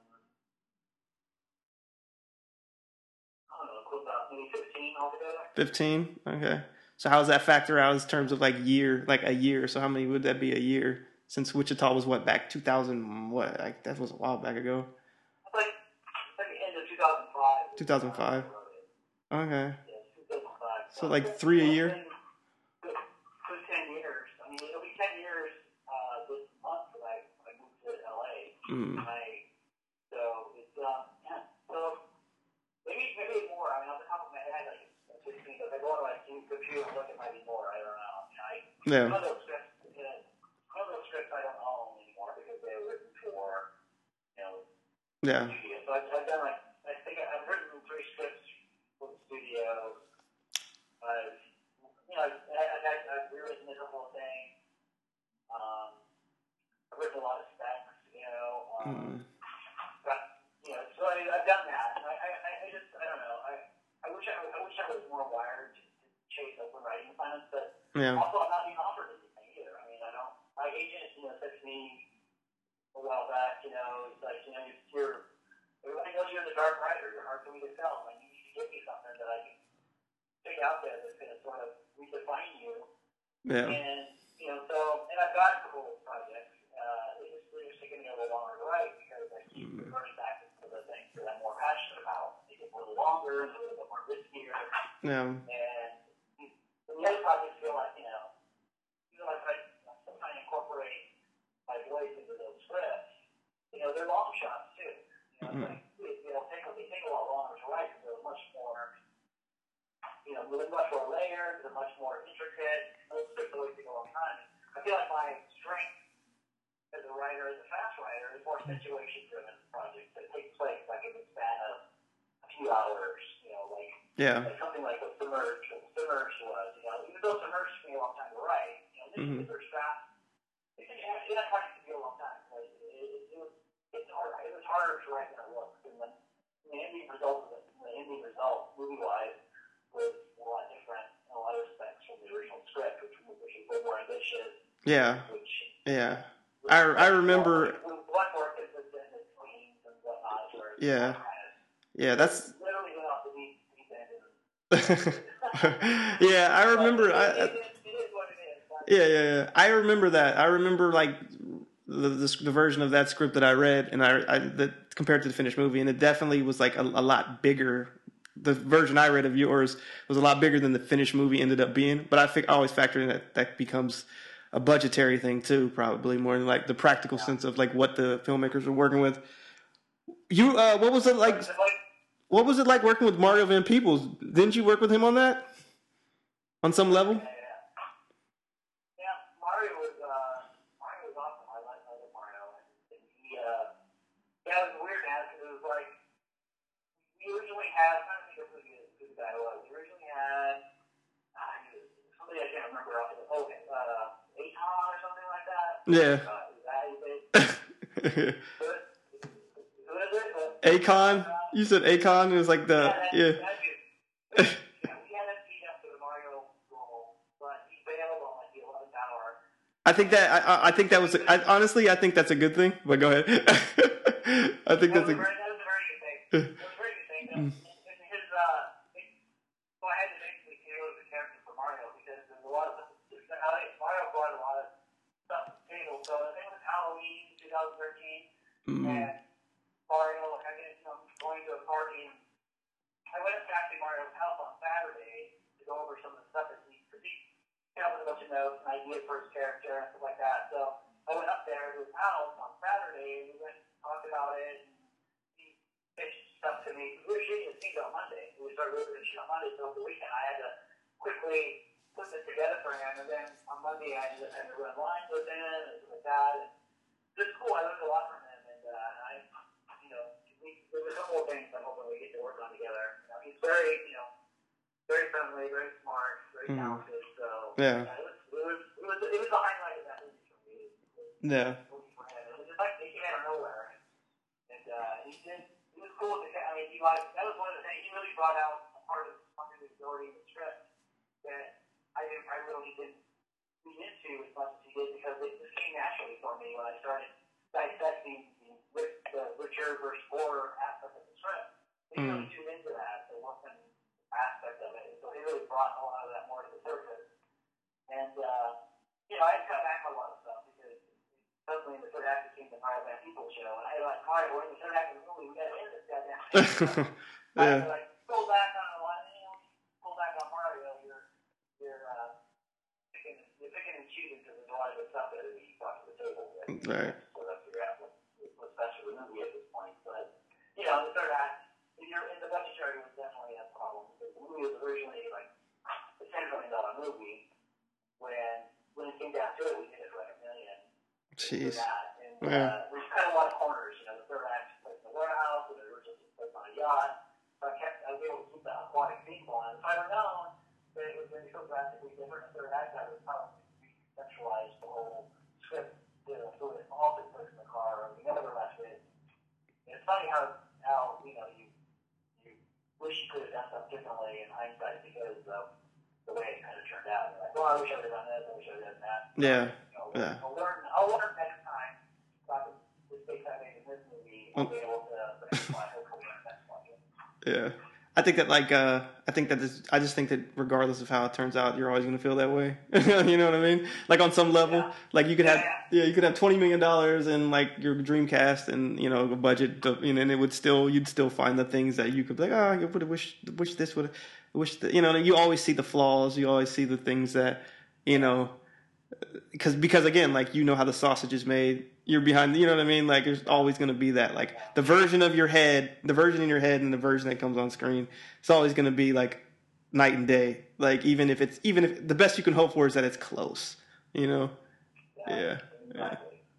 I don't know, close about maybe fifteen altogether.
Fifteen. Okay. So how does that factor out in terms of like year, like a year? So how many would that be a year? Since Wichita was what back two thousand? What like that was a while back ago.
It's like it's like the end of two thousand five.
Two thousand five. Okay.
Yeah, two thousand five.
So like three a year.
Good, good ten years. I mean, it'll be ten years uh, this month when I, when I moved to L A.
Mm.
I, so it's um, yeah. So maybe maybe more. I mean, off the top of my head, like fifteen. If I go on my computer and look, it might be more. I don't know. I mean, I
Yeah.
some of those scripts, you know, some of those scripts I don't own anymore because they were written for, you know,
Yeah.
studio. So I've, I've done like I think I've written three scripts for the studio. I've you know I've, I've, I've, I've rewritten a couple of things. Um, I've written a lot of specs. You know. Um,
Mm.
but, you know, so I, I've done that. And I, I, I just I don't know. I I wish I, I wish I was more wired to, to chase open writing plans, but
Yeah.
also I'm not being offered anything either. I mean, I don't. My agent, you know, said to me a while back, you know, it's like, you know, you're, everybody knows you're the dark writer. You're hard for me to sell. Like, you need to give me something that I can stick out there that's going to sort of redefine you.
Yeah.
And, you know, so, and I've got a couple of projects. Uh, it's just, it's taking me a little longer to write because I keep
Mm.
reverting back to the things that I'm more passionate about. They get a little longer, a little bit more riskier.
Yeah.
And the other projects feel like, you know, feel like I sometimes incorporate my voice into those scripts. You know, they're long shots too. You know,
Mm-hmm.
like, you know, take, they take a lot longer to write because they're much more, you know, they're much more layered, they're much more intricate. Those scripts always take a long time. I feel like my strength as a writer, as a fast writer, is more situation-driven projects that take place like in the span of a few hours. You know, like.
Yeah.
Like something like what Submerged, what Submerged was, you know, even though Submerged took me a long time to write, you know, this
Mm-hmm.
particular draft, it didn't have, it had hard to be a long time. Like, it, it, it was, it's hard, it was harder to write than it looks. And then the ending result of it, the ending result, movie-wise, was a lot different in a lot of respects from the original script, which, which is a little more ambitious.
Yeah.
Which,
Yeah. I, I remember.
With one more consistent and clean and whatnot. Where
Yeah.
kind of,
Yeah. That's.
literally went off the deep, deep end.
Yeah, I remember. I, I, yeah, yeah, yeah. I remember that. I remember like the, the the version of that script that I read, and I, I that compared to the finished movie, and it definitely was like a, a lot bigger. The version I read of yours was a lot bigger than the finished movie ended up being. But I think I always factor in that that becomes a budgetary thing too, probably more than like the practical
Yeah.
sense of like what the filmmakers were working with. You, uh, what was it like? What was it like working with Mario Van Peebles? Didn't you work with him on that? On some level?
Yeah, yeah. Yeah, Mario was uh, Mario was awesome. I like I like Mario, and he uh, yeah, it was weird, man, because it was like we originally had. I'm trying to think of who the who the guy was. We originally had uh, somebody I can't remember. Oh, uh, Aton or something like that.
Yeah.
Uh, is that his name? Who is it?
Akon? You said Akon? It was like the yeah.
Yeah, we had him teed up for the Mario role, but he bailed on like the eleventh hour.
I think that I, I think that was I, honestly I think that's a good thing. But go ahead. I think
That
that's
was
a
a very, that was a very good thing. That was a very good thing. And his uh, so I had to basically tailor the character for Mario because there's a lot of Mario brought a lot of stuff to the table. So I think it was Halloween twenty thirteen,
mm.
and Mario, I mean, you know, going to a party. And I went up to actually Mario's house on Saturday to go over some of the stuff that he, because he came up with a bunch of notes and ideas for his character and stuff like that. So I went up there to his house on Saturday and we went and talked about it. And he pitched stuff to me. We were shooting a scene on Monday. We started working on shoot on Monday, so over the weekend I had to quickly put this together for him. And then on Monday I had to, had to run lines with him and stuff like that. And it was cool. I learned a lot from him. And uh, I, you know, we, there were a couple of things I'm hoping we get to work on together. You know, he's very, you know, very friendly, very smart, very
Mm.
talented. So
Yeah.
yeah, it was, it was, it was, it was the highlight of that movie for me. It was,
Yeah.
movie for him. It was just like it came out of nowhere. like, that was one of the things, he really brought out a part of unpredictability in the script that I didn't, I really didn't lean into as much as he did because it just came naturally for me when I started dissecting the, the Richard versus Gore aspect of the script. He really
Mm.
tuned into that, the working aspect of it, and so he really brought a lot of that more to the surface. And, uh, you know, I had cut back a lot of stuff because suddenly in the third act became the Mario Van People show, and I was like, all right, we're in the third act of the movie, we gotta end this goddamn thing. I
Yeah.
was like, pull back on a lot, you know, pull back on Mario, you're, you're, uh, picking, you're picking and choosing because there's a lot of good stuff that you brought to the table. That
Right.
sort of figure out what, what's best for the movie at this point. But, you know, the third act, you're, in the budgetary was definitely a problem because the movie was originally like a ten million dollar movie. When when it came down to it, we did it for like a million.
Jeez.
That. And
Yeah.
uh, we cut a lot of corners. You know, the third act took place in the warehouse, and the original took place on a yacht. So I kept, I was able to keep the aquatic theme going. If I had known that it was going to be so drastically different in the third act, I would probably reconceptualize the whole script to so it all took place in the car, or we never left it. And it's funny how how you know you you wish you could have done stuff differently in hindsight because of the way it kind of turned out. You're like, well, I wish I would have done this, I wish I would have done that.
Yeah.
You know,
Yeah.
I'll learn, I'll learn next time. So I can, the mistakes I made in this movie, I'll be able to rectify hopefully in the next one.
Yeah. I think that like uh I think that this, I just think that regardless of how it turns out, you're always gonna feel that way. You know what I mean? Like on some level,
Yeah.
like you could
Yeah,
have
yeah.
yeah you could have twenty million dollars and like your Dreamcast and you know a budget, to, you know, and it would still you'd still find the things that you could be like, oh, I would have wish wish this would wish that, you know, you always see the flaws, you always see the things that you know because because again, like you know how the sausage is made. You're behind, you know what I mean? Like there's always going to be that, like the version of your head, the version in your head, and the version that comes on screen. It's always going to be like night and day. Like even if it's even if the best you can hope for is that it's close. You know? Yeah. Yeah.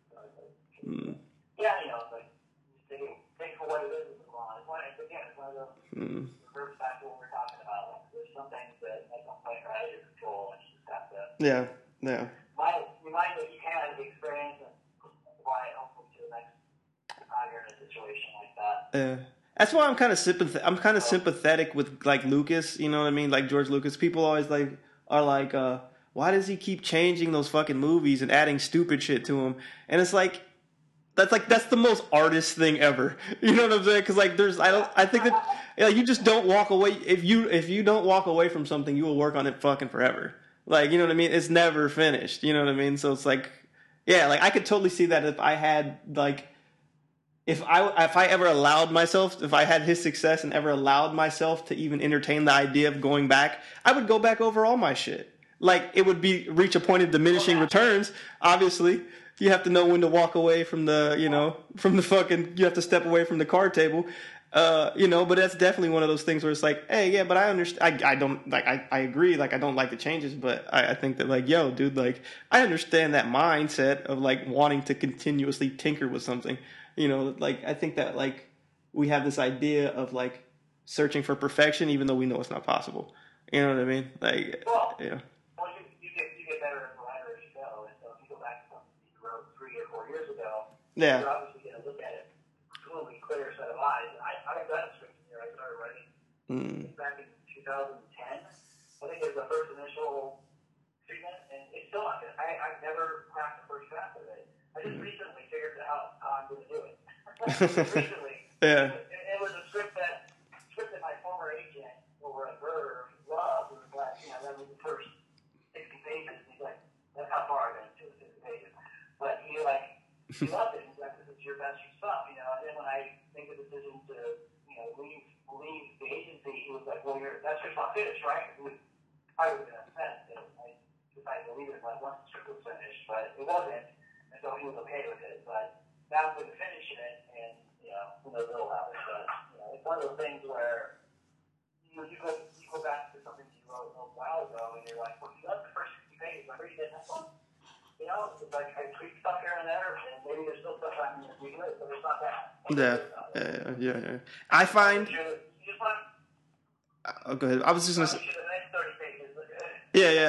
Mm.
Yeah, you know, like take, take for what it is and move on. It's one, it's, again, it's one of those
Mm.
reverse back to what we're talking about. Like, there's some things that make them quite right out of your control, and you just have to.
Yeah. Yeah.
Mind, remind that you can the experience and apply it hopefully to the next time you're in a situation like that.
Yeah. That's why I'm kind of sympathetic. I'm kind of sympathetic with like Lucas. You know what I mean? Like George Lucas. People always like are like, uh, why does he keep changing those fucking movies and adding stupid shit to them? And it's like, that's like that's the most artist thing ever. You know what I'm saying? Because like there's, I don't, I think that yeah, you just don't walk away. If you if you don't walk away from something, you will work on it fucking forever. Like, you know what I mean? It's never finished. You know what I mean? So it's like, yeah, like I could totally see that if I had like. If I if I ever allowed myself, if I had his success and ever allowed myself to even entertain the idea of going back, I would go back over all my shit. Like it would be reach a point of diminishing returns. Obviously, you have to know when to walk away from the, you know, from the fucking. You have to step away from the card table, uh, you know. But that's definitely one of those things where it's like, hey, yeah, but I understand. I, I don't like. I, I agree. Like I don't like the changes, but I, I think that like, yo, dude, like I understand that mindset of like wanting to continuously tinker with something. You know, like I think that like we have this idea of like searching for perfection, even though we know it's not possible. You know what I mean? Like,
well,
yeah.
Well, you, you get you get better as a writer as you go, and so if you go back to something you wrote three or four years ago,
Yeah.
you're obviously going to look at it with a clear set of eyes. I I've done a script here. I started writing
Mm.
back in two thousand ten. I think it was the first initial treatment, and it's still not good. I I've never cracked the first draft of it. I just recently figured out how I'm going to do it. recently,
Yeah.
it, it was a script that script that my former agent over at Verve loved. It was like, you know, that was the first sixty pages. And he's like, that's how far I got into the sixty pages. But he like he loved it. He's like, this is your best stuff, you know. And then when I made the decision to, you know, leave leave the agency, he was like, well, you're that's just not finished, right? It was, I would have been upset if I decided to leave it like once the script was finished, but it wasn't. And so he was okay with it, but now I'm going to finish it, and you know, who knows what'll happen. But you know, it's one of those things where you you go you go back to something you wrote a little while ago, and you're like, well, you love the first sixty pages. I really didn't have fun. You know, it's like I tweak stuff here and there, and maybe there's still stuff I'm going to do good, but it's not that.
Yeah. Yeah. Yeah. Yeah. I find.
You just want.
Oh, go ahead. I was just gonna
You
say.
should have made thirty pages.
Yeah. Yeah.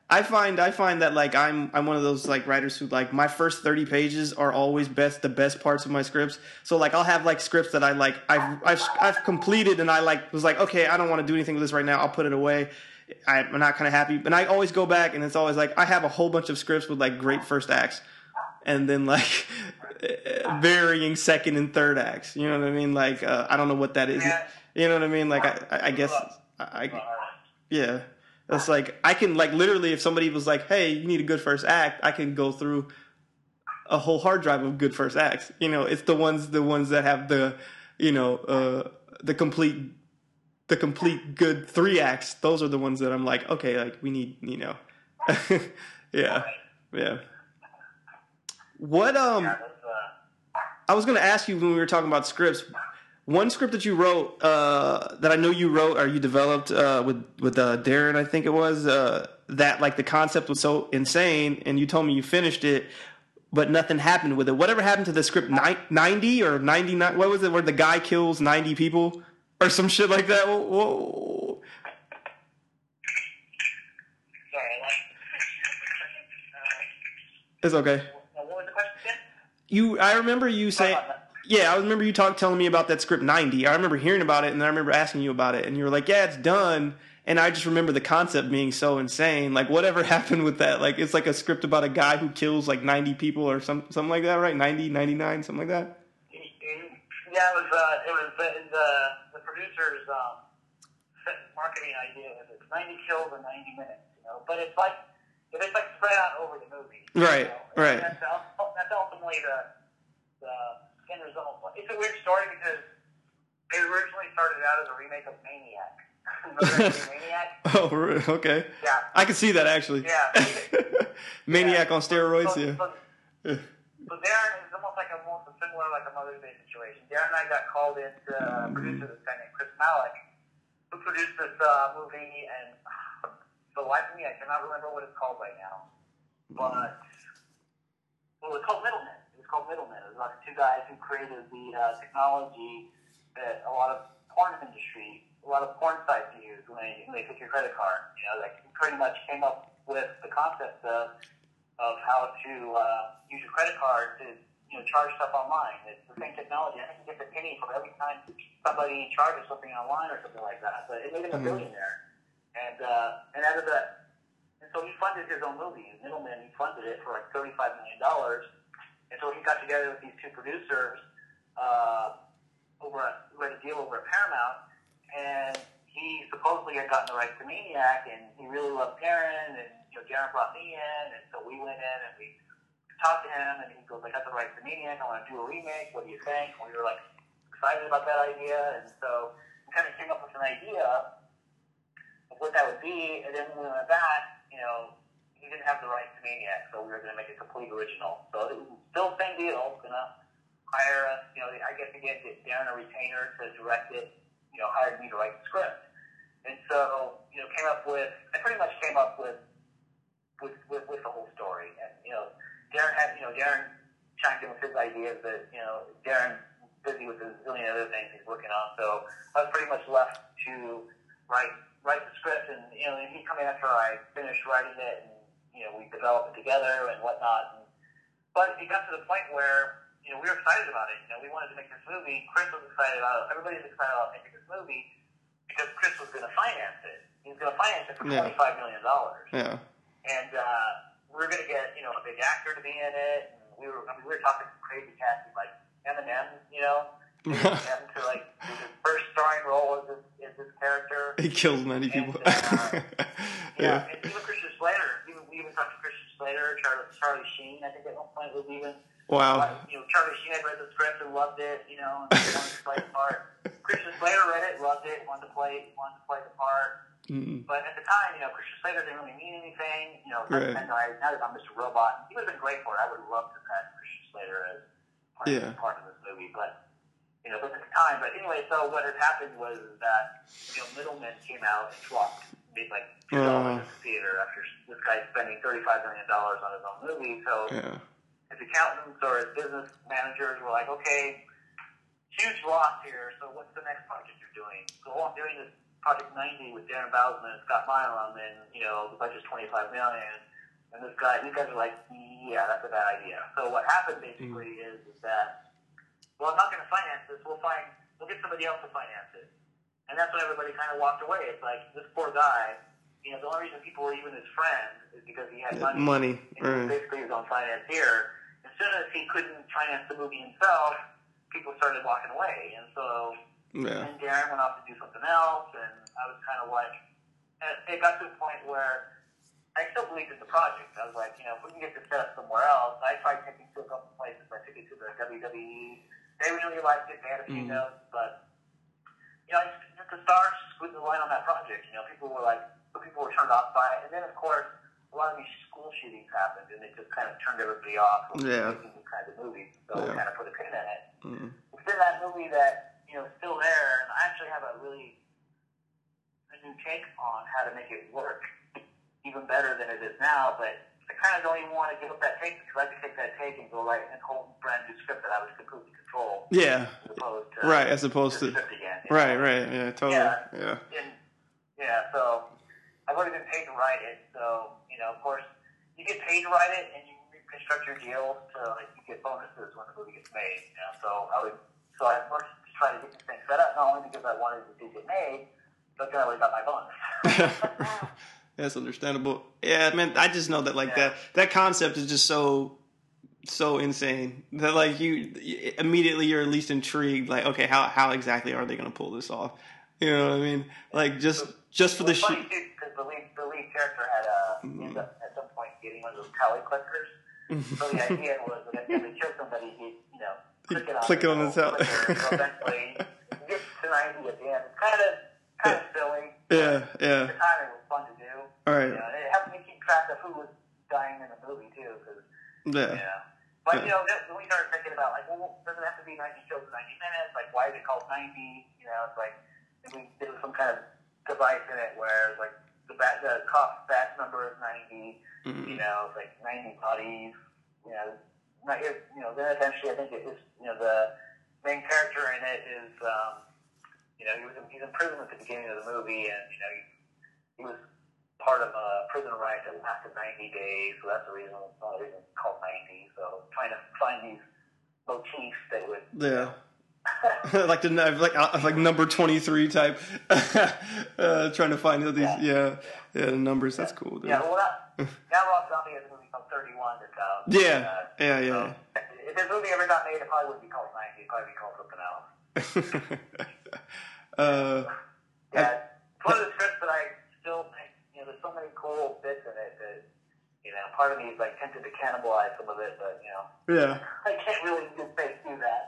I find I find that like I'm I'm one of those like writers who like my first thirty pages are always best the best parts of my scripts. So like I'll have like scripts that I like I've I've I've completed and I like was like okay I don't want to do anything with this right now. I'll put it away. I'm not kind of happy, and I always go back and it's always like I have a whole bunch of scripts with like great first acts, and then like varying second and third acts. You know what I mean? Like uh, I don't know what that is. You know what I mean? Like I I, I guess I, I yeah. It's like I can like literally if somebody was like, "Hey, you need a good first act," I can go through a whole hard drive of good first acts. You know, it's the ones the ones that have the, you know, uh, the complete the complete good three acts. Those are the ones that I'm like, okay, like we need, you know, yeah, yeah. What um, I was gonna ask you when we were talking about scripts. One script that you wrote, uh, that I know you wrote or you developed uh, with with uh, Darren, I think it was, uh, that like the concept was so insane, and you told me you finished it, but nothing happened with it. Whatever happened to the script ninety or ninety-nine? What was it? Where the guy kills ninety people or some shit like that? Whoa, whoa.
Sorry,
it's okay.
What was the question again?
You, I remember you saying. Yeah, I remember you talk telling me about that script ninety. I remember hearing about it, and then I remember asking you about it, and you were like, "Yeah, it's done." And I just remember the concept being so insane. Like, whatever happened with that? Like, it's like a script about a guy who kills like ninety people or some something like that, right? ninety, ninety-nine, something like that.
Yeah, it was. Uh, it was the the, the producer's um, marketing idea. It's ninety kills in ninety minutes, you know. But it's like if it's like spread out over the movie,
right?
You know?
Right.
That's, that's ultimately the the. end result. It's a weird story because it originally started out as a remake of Maniac. Maniac?
Oh, okay.
Yeah.
I can see that actually.
Yeah.
Maniac
yeah.
on steroids,
so,
yeah.
So, so Darren is almost like a more similar like a Mother's Day situation. Darren and I got called in to uh, produce this guy named Chris Malick, who produced this uh, movie, and for the life of me, I cannot remember what it's called right now. But, well, it's called Middlemen. It's called Middlemen. It was about the two guys who created the uh, technology that a lot of porn industry, a lot of porn sites use when they, when they pick your credit card. You know, like pretty much came up with the concept of of how to uh, use your credit card to you know charge stuff online. It's the same technology. I think you get the penny for every time somebody charges something online or something like that. But it made him a billionaire, and uh, and out of that, and so he funded his own movie. Middleman, he funded it for like thirty-five million dollars. And so he got together with these two producers uh, over at, who had a deal over at Paramount, and he supposedly had gotten the rights to Maniac, and he really loved Darren, and you know Darren brought me in, and so we went in and we talked to him, and he goes, "I got the rights to Maniac. I want to do a remake. What do you think?" And we were like excited about that idea, and so we kind of came up with an idea of what that would be, and then when we went back, you know. He didn't have the rights to Maniac, so we were going to make a complete original. So it was still the same deal. Going to hire us, you know, I guess again, get Darren a retainer to direct it. You know, hired me to write the script, and so you know, came up with. I pretty much came up with with with, with the whole story, and you know, Darren had, you know, Darren chimed in with his ideas, but you know, Darren's busy with a zillion other things he's working on, so I was pretty much left to write write the script, and you know, he come in after I finished writing it. And, you know, we developed it together and whatnot. And, but it got to the point where, you know, we were excited about it. You know, we wanted to make this movie. Chris was excited about it. Everybody was excited about making this movie because Chris was going to finance it. He was going to finance it for
yeah.
twenty-five million dollars.
Yeah.
And uh, we were going to get, you know, a big actor to be in it. And we were, I mean, we were talking some crazy casting like Eminem, you know. Him to like his first starring role as this, as this character.
He kills many people.
And, uh, yeah, yeah, and even Christian Slater. Even, we even talked to Christian Slater, Charlie, Charlie Sheen. I think at one point was even.
Wow.
Uh, you know, Charlie Sheen had read the script and loved it. You know, and wanted to play the part. Christian Slater read it, loved it, wanted to play, wanted to play the part. Mm-hmm. But at the time, you know, Christian Slater didn't really mean anything. You know, right. And I, now that I'm Mister Robot, he would have been great for it. I would have loved to have had Christian Slater as part, yeah. part of this movie, but. You know, but at the time, but anyway, so what had happened was that, you know, Middlemen came out and flopped, made like two dollars uh, in the theater after this guy spending thirty-five million dollars on his own movie. So yeah. his accountants or his business managers were like, okay, huge loss here, so what's the next project you're doing? So, well, I'm doing this Project ninety with Darren Bowsman and Scott Milam, and, you know, the budget's twenty-five million dollars. And this guy, these guys are like, yeah, that's a bad idea. So what happened basically mm. is, is that, well, I'm not going to finance this. We'll find, we'll get somebody else to finance it. And that's when everybody kind of walked away. It's like, this poor guy, you know, the only reason people were even his friends is because he had money.
Money.
And he was basically his own financier. As soon as he couldn't finance the movie himself, people started walking away. And so, yeah. and Darren went off to do something else. And I was kind of like, it got to a point where I still believed in the project. I was like, you know, if we can get this set up somewhere else. I tried taking it to a couple places. I took it to the W W E. They really liked it. They had a few mm. notes. But, you know, just the stars squeezed the line on that project. You know, people were like, people were turned off by it. And then, of course, a lot of these school shootings happened, and it just kind of turned everybody off from
yeah.
making these kinds of movies. So
yeah.
we kind of put a pin in it.
Mm.
It's been that movie that, you know, is still there, and I actually have a really a new take on how to make it work even better than it is now, but I kind of don't even want to give up that take because I could take that take and go write a whole brand new script that I was completely control.
Yeah.
As opposed to
right, as opposed to.
Script again,
right,
know?
right, yeah, totally.
Yeah.
Yeah.
And, yeah, so I've already been paid to write it, so, you know, of course, you get paid to write it and you reconstruct your deals to, like, you get bonuses when the movie gets made, you know, so I would, so I first try to get this thing set up, not only because I wanted it to get made, but then I would have got my bonus.
That's understandable. Yeah, man, I just know that, like, yeah. that that concept is just so, so insane that, like, you, you immediately you're at least intrigued, like, okay, how how exactly are they going to pull this off? You know what I mean? Like, just
so,
just for the
shit.
shit.
Because the lead, the lead character had a, mm-hmm. ended up at some point getting one of those tally clickers. So the idea was that if they kill somebody, he'd, you know, click it on,
click it on the top.
So eventually, he gets to ninety at the end. It's kind of, kind of silly.
Yeah, yeah.
At the time, it was fun to do.
All right.
You know, and it helped me keep track of who was dying in the movie, too. Cause,
yeah.
You know. But,
yeah.
you know, then we started thinking about, like, well, does it have to be ninety shows in ninety minutes? Like, why is it called ninety? You know, it's like, we did some kind of device in it where it's like the bat, the cop batch number is ninety, mm-hmm. you know, it's like ninety bodies, you know, not, you know, then eventually I think it is, you know, the main character in it is, um, you know, he was in, he's in prison at the beginning of the movie, and, you know, he, he was part of a prison riot that lasted ninety days, so that's the reason, one of the reasons it's called ninety, so trying to find these motifs that would,
yeah.
You know,
like the like like number twenty-three type, uh, trying to find these yeah yeah, yeah the numbers. That's cool. Dude.
Yeah, well, that, now Rob Zombie has a movie called thirty-one that's out.
Yeah,
uh,
yeah, yeah.
So if this movie ever got made, it probably wouldn't be called ninety. It'd probably be called something else.
uh,
yeah, it's one of the scripts that I still think. You know, there's so many cool bits in it that, you know, part of me is like tempted to cannibalize some of it, but you know,
yeah,
I can't really in good faith do that.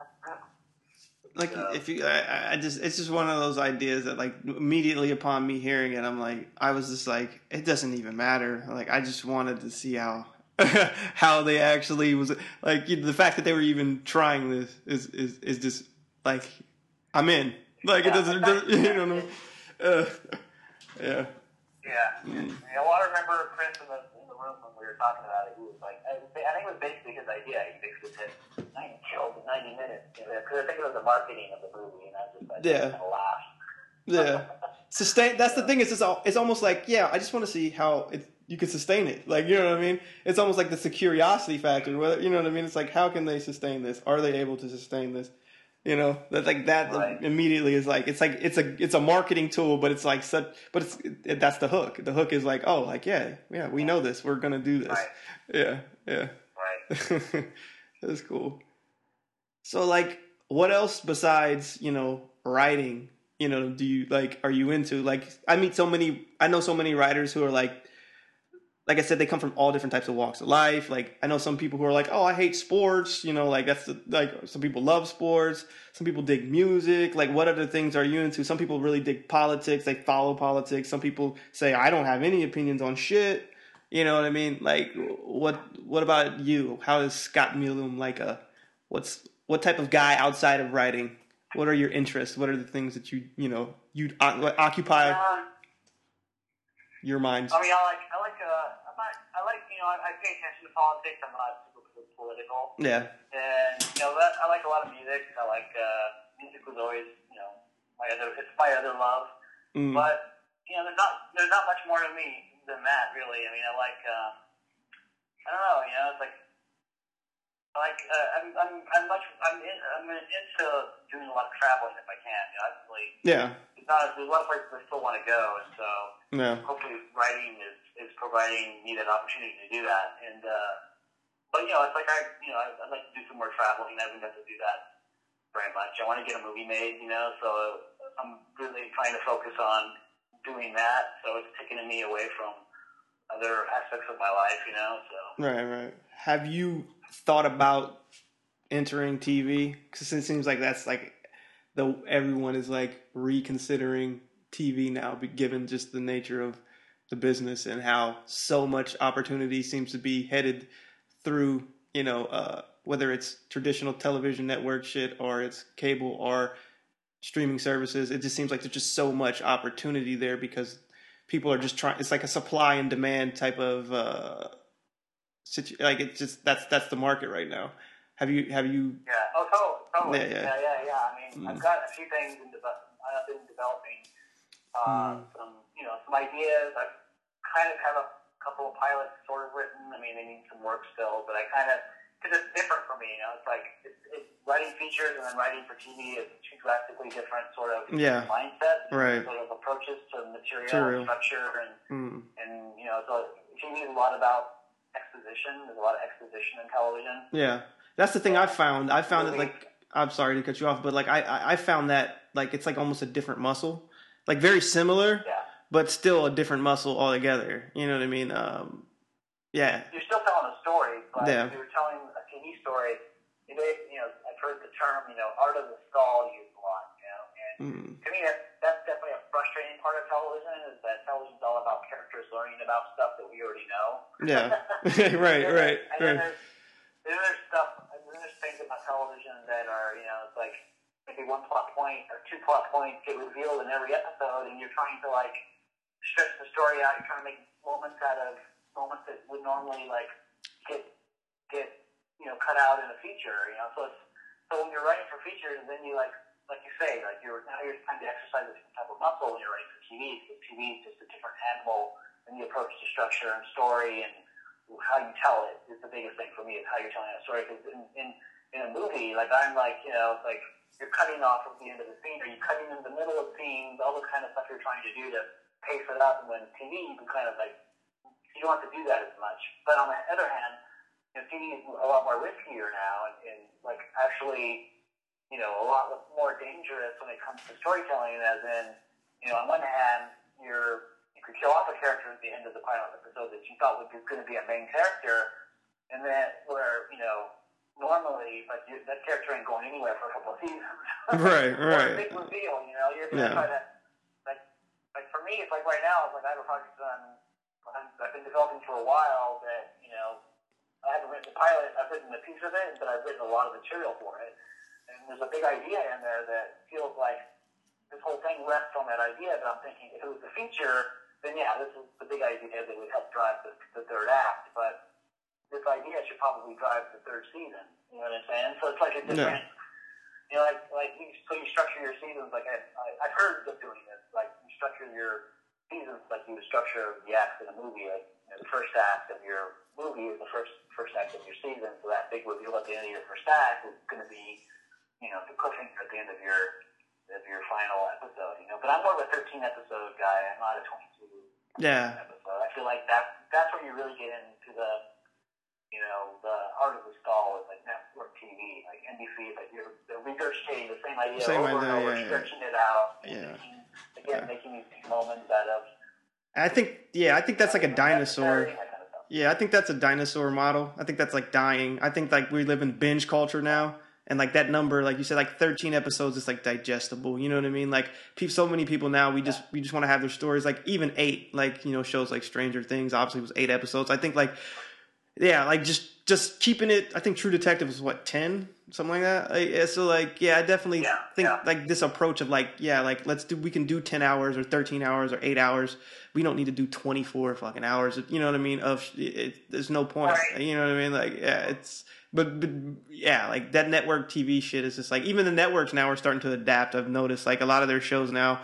Like so. if you, I, I just, it's just one of those ideas that, like, immediately upon me hearing it, I'm like, I was just like, it doesn't even matter. Like, I just wanted to see how, how they actually was like the fact that they were even trying this is is is just like, I'm in. Like yeah, it doesn't, it doesn't you know. What I mean? uh, yeah.
Yeah. Mm. You know, I remember Chris in the in the room when we were talking about it. He was like, I, I think it was basically his idea. He basically said ninety kills in ninety minutes. Because you know, I think it was the marketing of the movie, and I was just like,
yeah,
kind of laughed.
Yeah. Sustain. That's the thing. It's just. It's almost like, yeah. I just want to see how it you can sustain it. Like, you know what I mean? It's almost like the curiosity factor. Whether you know what I mean? It's like, how can they sustain this? Are they able to sustain this? You know, that's like that right. Immediately is like, it's like, it's a, it's a marketing tool, but it's like such, but it's, it, that's the hook. The hook is like, oh, like, yeah, yeah, we know this. We're going to do this.
Right.
Yeah. Yeah.
Right.
That's cool. So like, what else besides, you know, writing, you know, do you like, are you into? Like, I meet so many, I know so many writers who are like, like I said, they come from all different types of walks of life. Like, I know some people who are like, oh, I hate sports. You know, like that's the, like some people love sports. Some people dig music. Like, what other things are you into? Some people really dig politics. They follow politics. Some people say, I don't have any opinions on shit. You know what I mean? Like, what what about you? How is Scott Milam like a, what's, what type of guy outside of writing? What are your interests? What are the things that you, you know, you occupy
uh,
your mind?
I mean, I like, I like, uh, I like, you know, I, I pay attention to politics. I'm not super, super political.
Yeah.
And, you know, that, I like a lot of music. I like, uh, music was always, you know, my other, it's my other love.
Mm.
But you know, there's not there's not much more to me than that, really. I mean, I like uh, I don't know, you know, it's like I like uh, I'm I'm I'm much I'm in, I'm into doing a lot of traveling if I can. You know, I really
Yeah.
It's not there's a lot of places I still want to go, and so
Yeah.
hopefully writing is is providing me that opportunity to do that. And uh, but you know, it's like I you know I, I'd like to do some more traveling. I haven't got to do that very much. I want to get a movie made, you know, so I'm really trying to focus on doing that. So it's taking me away from other aspects of my life, you know. So
Right, right. Have you thought about entering T V? Because it seems like that's like the everyone is like reconsidering T V now, given just the nature of the business and how so much opportunity seems to be headed through, you know, uh, whether it's traditional television network shit or it's cable or streaming services. It just seems like there's just so much opportunity there because people are just trying. It's like a supply and demand type of uh, situ- like it's just that's that's the market right now. Have you have you?
yeah, oh, totally, totally.
Yeah, yeah,
yeah, yeah. yeah. I mean,
Mm.
I've got a few things in develop. I've been developing uh,
Mm.
some, you know, some ideas. I kind of have a couple of pilots sort of written. I mean, they need some work still, but I kind of because it's different for me. You know, it's like it's, it's writing features and then writing for T V is two drastically different sort of
Yeah.
mindsets,
Right.
sort of approaches to material,
Material.
and structure, and
Mm.
and you know, so T V is a lot about exposition. There's a lot of exposition in television.
Yeah, that's the thing I found. I found it
Movie.
like I'm sorry to cut you off, but like I I I found that like it's like almost a different muscle, like very similar,
Yeah.
but still a different muscle altogether. You know what I mean? Um, yeah,
You're still telling a story, but
Yeah.
if you're telling a T V story, you know, you know, I've heard the term, you know, art of the stall used a lot, you know, and
Mm.
to me that's, that's definitely a frustrating part of television is that television's all about characters learning about stuff that we already know.
Yeah. Right,
And then-
right,
And then
right.
there's, then there's stuff, and then there's things about television that are, you know, it's like maybe one plot point or two plot points get revealed in every episode, and you're trying to like stretch the story out. You're trying to make moments out of moments that would normally like get get you know cut out in a feature. You know, so it's so when you're writing for features, then you like like you say, like you're now you're trying to exercise a different type of muscle when you're writing for T V. Because T V is just a different animal, and the approach to structure and story and how you tell it is the biggest thing for me. Is how you're telling a story. Because in, in in a movie, like I'm like you know like you're cutting off at the end of the scene, or you're cutting in the middle of scenes, all the kind of stuff you're trying to do to pace it up. And when T V, you can kind of like you don't have to do that as much. But on the other hand, you know, T V is a lot more riskier now, and, and like actually, you know, a lot more dangerous when it comes to storytelling. As in, you know, on one hand, you're you could kill off a character at the end of the pilot episode that you thought was going to be a main character, and then where you know normally, like you, that character ain't going anywhere for a couple of seasons.
Right,
Or a
right.
big reveal, you know, you're gonna
Yeah.
try to like like for me, it's like right now, it's like I have a project on. I've been developing for a while that, you know, I haven't written the pilot, I've written a piece of it, but I've written a lot of material for it. And there's a big idea in there that feels like this whole thing rests on that idea, but I'm thinking if it was a feature, then yeah, this is the big idea that would help drive the, the third act, but this idea should probably drive the third season. You know what I'm saying? So it's like a different, yeah. you know, like, like you, so you structure your seasons, like I, I, I've heard of doing this, like you structure your seasons like you would structure the acts in a movie. Like you know, the first act of your movie is the first first act of your season. So that big reveal at the end of your first act is going to be, you know, the cliffhanger at the end of your of your final episode. You know, but I'm more of a thirteen episode guy. I'm not a twenty-two
Yeah.
episode. I feel like that that's where you really get into the, you know, the art of the stall with like network T V, like N B C. Like you're they're regurgitating the same idea
Same
over
idea,
and over,
yeah, yeah.
stretching it out. And
Yeah.
making, again,
Yeah.
making these moments out of.
I think yeah, I think that's like a dinosaur.
That kind of stuff.
Yeah, I think that's a dinosaur model. I think that's like dying. I think like we live in binge culture now, and like that number, like you said, like thirteen episodes is like digestible. You know what I mean? Like pe- so many people now, we just we just want to have their stories. Like even eight, like you know, shows like Stranger Things obviously was eight episodes. I think like yeah, like just just keeping it. I think True Detective was what ten, something like that. Like, yeah, so like yeah, I definitely
Yeah,
think
yeah.
like this approach of like yeah, like let's do we can do ten hours or thirteen hours or eight hours. We don't need to do twenty-four fucking hours. You know what I mean? Of it, it, there's no point.
Right.
You know what I mean? Like yeah, it's but, but yeah, like that network T V shit is just like even the networks now are starting to adapt. I've noticed like a lot of their shows now.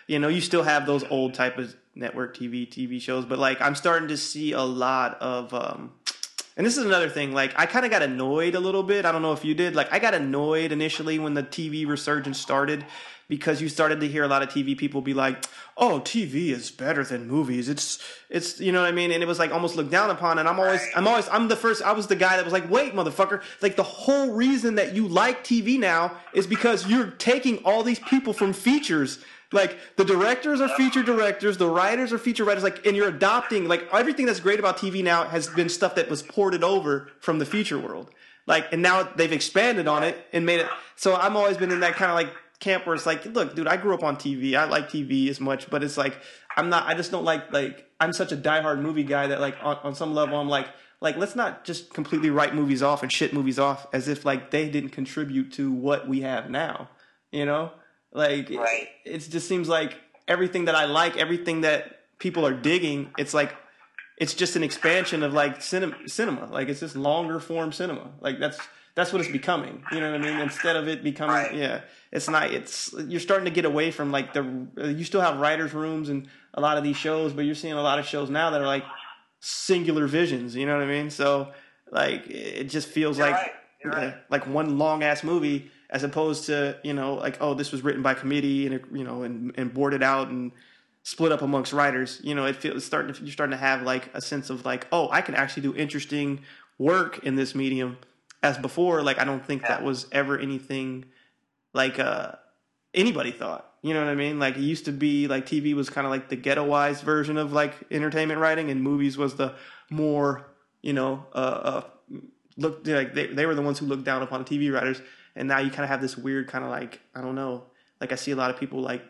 you know, you still have those old type of network T V T V shows, but like I'm starting to see a lot of um and this is another thing, like I kind of got annoyed a little bit. I don't know if you did. Like I got annoyed initially when the T V resurgence started because you started to hear a lot of T V people be like, "Oh, T V is better than movies. It's it's you know what I mean?" And it was like almost looked down upon, and I'm always I'm always I'm the first I was the guy that was like, "Wait, motherfucker. Like the whole reason that you like T V now is because you're taking all these people from features. Like the directors are feature directors, the writers are feature writers, like, and you're adopting like everything that's great about T V now has been stuff that was ported over from the feature world. Like, and now they've expanded on it and made it. So I'm always been in that kind of like camp where it's like, look, dude, I grew up on T V. I like T V as much, but it's like I'm not. I just don't like like I'm such a diehard movie guy that like on, on some level I'm like like let's not just completely write movies off and shit movies off as if like they didn't contribute to what we have now, you know. Like, right. it, it just seems like everything that I like, everything that people are digging, it's like, it's just an expansion of like cinema, cinema. Like it's just longer form cinema. Like that's, that's what it's becoming. You know what I mean? Instead of it becoming, right. yeah, it's not, it's, you're starting to get away from like the, you still have writers' rooms and a lot of these shows, but you're seeing a lot of shows now that are like singular visions. You know what I mean? So like, it just feels you're like, right. You're right. like one long ass movie. As opposed to, you know, like, oh, this was written by committee and, it, you know, and, and boarded out and split up amongst writers. You know, it feels starting to, you're starting to have like a sense of like, oh, I can actually do interesting work in this medium. As before, like, I don't think yeah. that was ever anything like uh, anybody thought. You know what I mean? Like, it used to be like T V was kind of like the ghettoized version of like entertainment writing, and movies was the more, you know, uh, uh, look like they, they were the ones who looked down upon the T V writers. And now you kind of have this weird kind of like, I don't know, like I see a lot of people like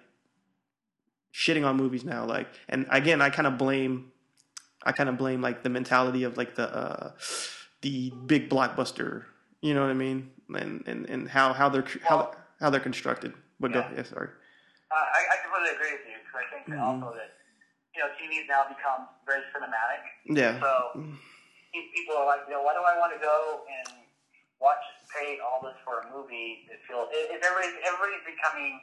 shitting on movies now. Like, and again, I kind of blame, I kind of blame like the mentality of like the, uh, the big blockbuster, you know what I mean? And, and, and how, how they're, how, how they're constructed. But yeah. go, yeah, sorry.
Uh, I, I completely agree with you because I think mm-hmm. also that, you know, T V's now become very cinematic.
Yeah.
So people are like, you know, why do I want to go and watch, pay all this for a movie? It feels it, it, everybody's, everybody's becoming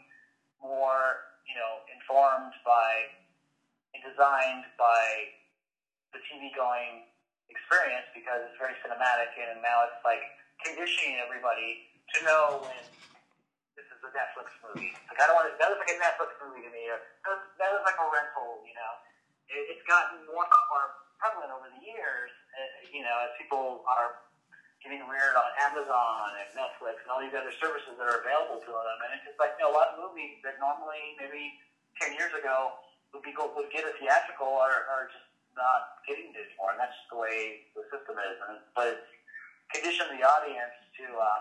more, you know, informed by and designed by the T V going experience because it's very cinematic, and now it's like conditioning everybody to know when this is a Netflix movie. Like I don't want to, that looks like a Netflix movie to me, or that looks like a rental. You know, it, it's gotten more and more prevalent over the years. Uh, you know, as people are getting reared on Amazon and Netflix and all these other services that are available to them. And it's just like, you know, a lot of movies that normally maybe ten years ago would be would get a theatrical are, are just not getting it anymore. And that's just the way the system is. And, but it's conditioned the audience to, uh,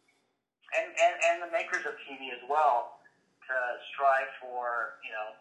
and, and, and the makers of T V as well, to strive for, you know,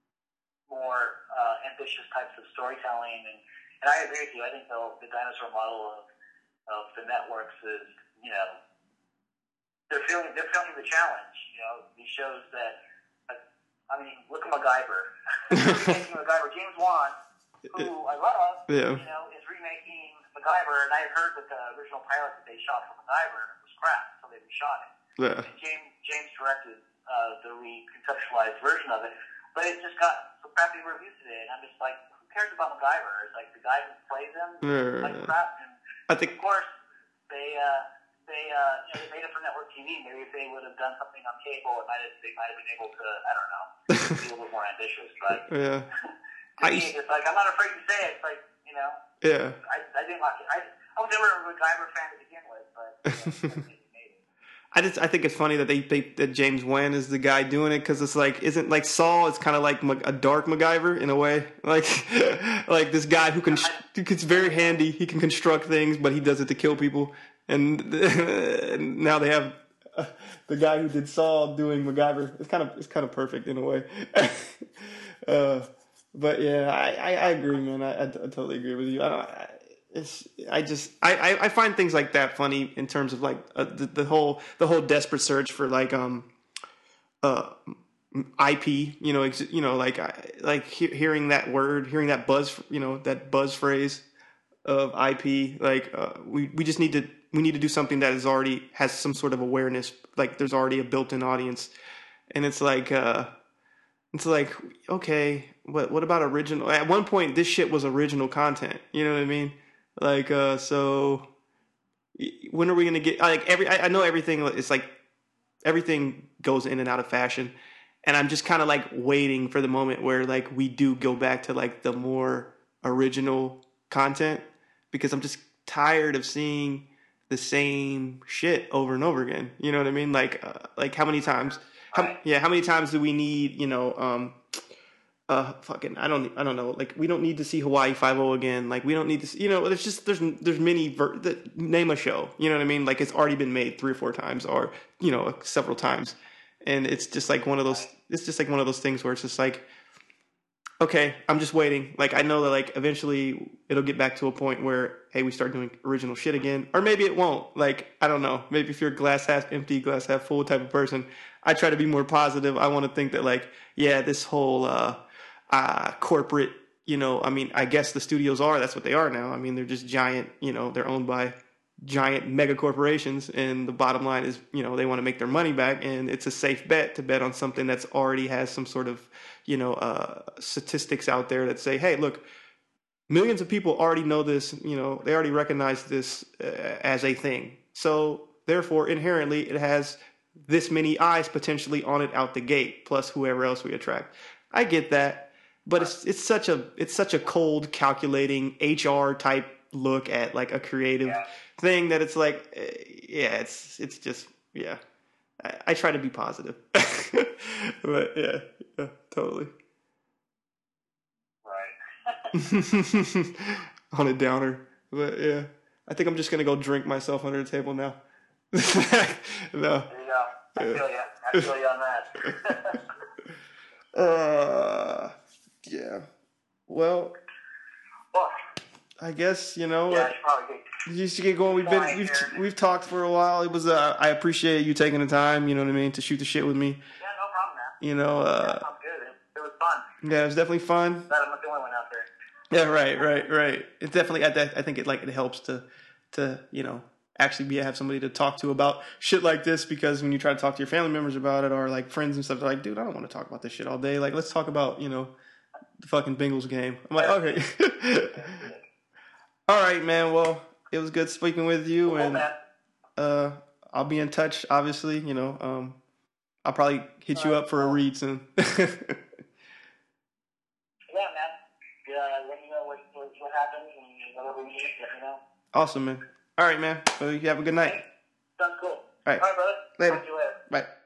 more uh, ambitious types of storytelling. And, and I agree with you. I think the, the dinosaur model of of the networks is, you know, they're feeling they're feeling the challenge. You know, these shows that, I mean, look at MacGyver. Remaking MacGyver. James Wan, who I love, yeah. you know, is remaking MacGyver, and I heard that the original pilot that they shot for MacGyver was crap, so they reshot it.
Yeah.
And James James directed uh, the reconceptualized version of it, but it just got some crappy reviews today, and I'm just like, who cares about MacGyver? It's like the guy who plays him,
yeah.
like crap. And
I think,
of course, they uh, they uh, you know, they made it for network T V. Maybe if they would have done something on cable, it might have, they might have been able to, I don't know, be a little bit more ambitious. But
yeah,
to I, me, it's like I'm not afraid to say it. It's like, you know,
yeah,
I, I didn't like it. I, I was never a MacGyver fan to begin with, but you know,
I just I think it's funny that they think that James Wan is the guy doing it, because it's like, isn't like Saul? It's kind of like a dark MacGyver in a way, like like this guy who can it's very handy. He can construct things, but he does it to kill people. And, and now they have uh, the guy who did Saul doing MacGyver. It's kind of it's kind of perfect in a way. uh, but yeah, I, I, I agree, man. I, I, I totally agree with you. I don't. I, It's, I just I, I find things like that funny in terms of like uh, the, the whole the whole desperate search for like um uh I P, you know ex, you know like I, like he, hearing that word, hearing that buzz, you know that buzz phrase of I P, like uh, we we just need to we need to do something that is already has some sort of awareness, like there's already a built-in audience, and it's like uh It's like, okay, what what about original? At one point, this shit was original content. You know what I mean? Like, uh, so when are we gonna get like every? I, I know everything is like everything goes in and out of fashion, and I'm just kind of like waiting for the moment where like we do go back to like the more original content because I'm just tired of seeing the same shit over and over again. You know what I mean? Like, uh, like how many times? How,
Right.
yeah, how many times do we need? You know, um, uh, fucking, I don't, I don't know. Like, we don't need to see Hawaii Five O again. Like, we don't need to, see, you know. There's just there's there's many ver- the, name a show. You know what I mean? Like, it's already been made three or four times, or you know, several times, and it's just like one of those.
Right.
It's just like one of those things where it's just like, okay, I'm just waiting. Like, I know that like eventually it'll get back to a point where hey, we start doing original shit again, or maybe it won't. Like, I don't know. Maybe if you're a glass half empty, glass half full type of person, I try to be more positive. I want to think that like, yeah, this whole uh, uh, corporate, you know, I mean, I guess the studios are. That's what they are now. I mean, they're just giant. You know, they're owned by giant mega corporations, and the bottom line is, you know, they want to make their money back, and it's a safe bet to bet on something that's already has some sort of, you know, uh, statistics out there that say, hey, look, millions of people already know this, you know, they already recognize this uh, as a thing. So therefore, inherently, it has this many eyes potentially on it out the gate, plus whoever else we attract. I get that, but it's it's such a it's such a cold, calculating H R type look at like a creative
Yeah.
thing that it's like, eh, yeah, it's it's just yeah. I, I try to be positive, but yeah, yeah, totally.
Right.
On a downer. But yeah, I think I'm just gonna go drink myself under the table now. No.
There you go. I feel you. I feel you on that.
Uh, yeah. Well,
Well,
I guess you know.
yeah, I
Uh,
should probably get
you should get going. We've been
going
we've
here.
we've talked for a while. It was uh, I appreciate you taking the time. You know what I mean to shoot the shit with me.
Yeah, no problem, man.
You know.
Yeah,
Uh,
sounds good. It, it was fun.
yeah, it was definitely fun.
Glad I'm not the only one out there.
Yeah, right, right, right. It definitely. I, I think it like it helps to, to you know, actually be have somebody to talk to about shit like this because when you try to talk to your family members about it or like friends and stuff, they're like, dude, I don't want to talk about this shit all day. Like, let's talk about you know, the fucking Bengals game. I'm like, okay, all right, man. Well, it was good speaking with you,
Cool,
and
man.
uh, I'll be in touch. Obviously, you know, um, I'll probably hit you
Alright,
up for a
cool.
read soon.
Yeah, man. Yeah, let me know what, what, what happens and whatever you need, let me know.
Awesome, man. All right, man. Well, you have a good night.
Sounds cool.
All right.
All right, brother.
Later.
Talk to you later.
Bye.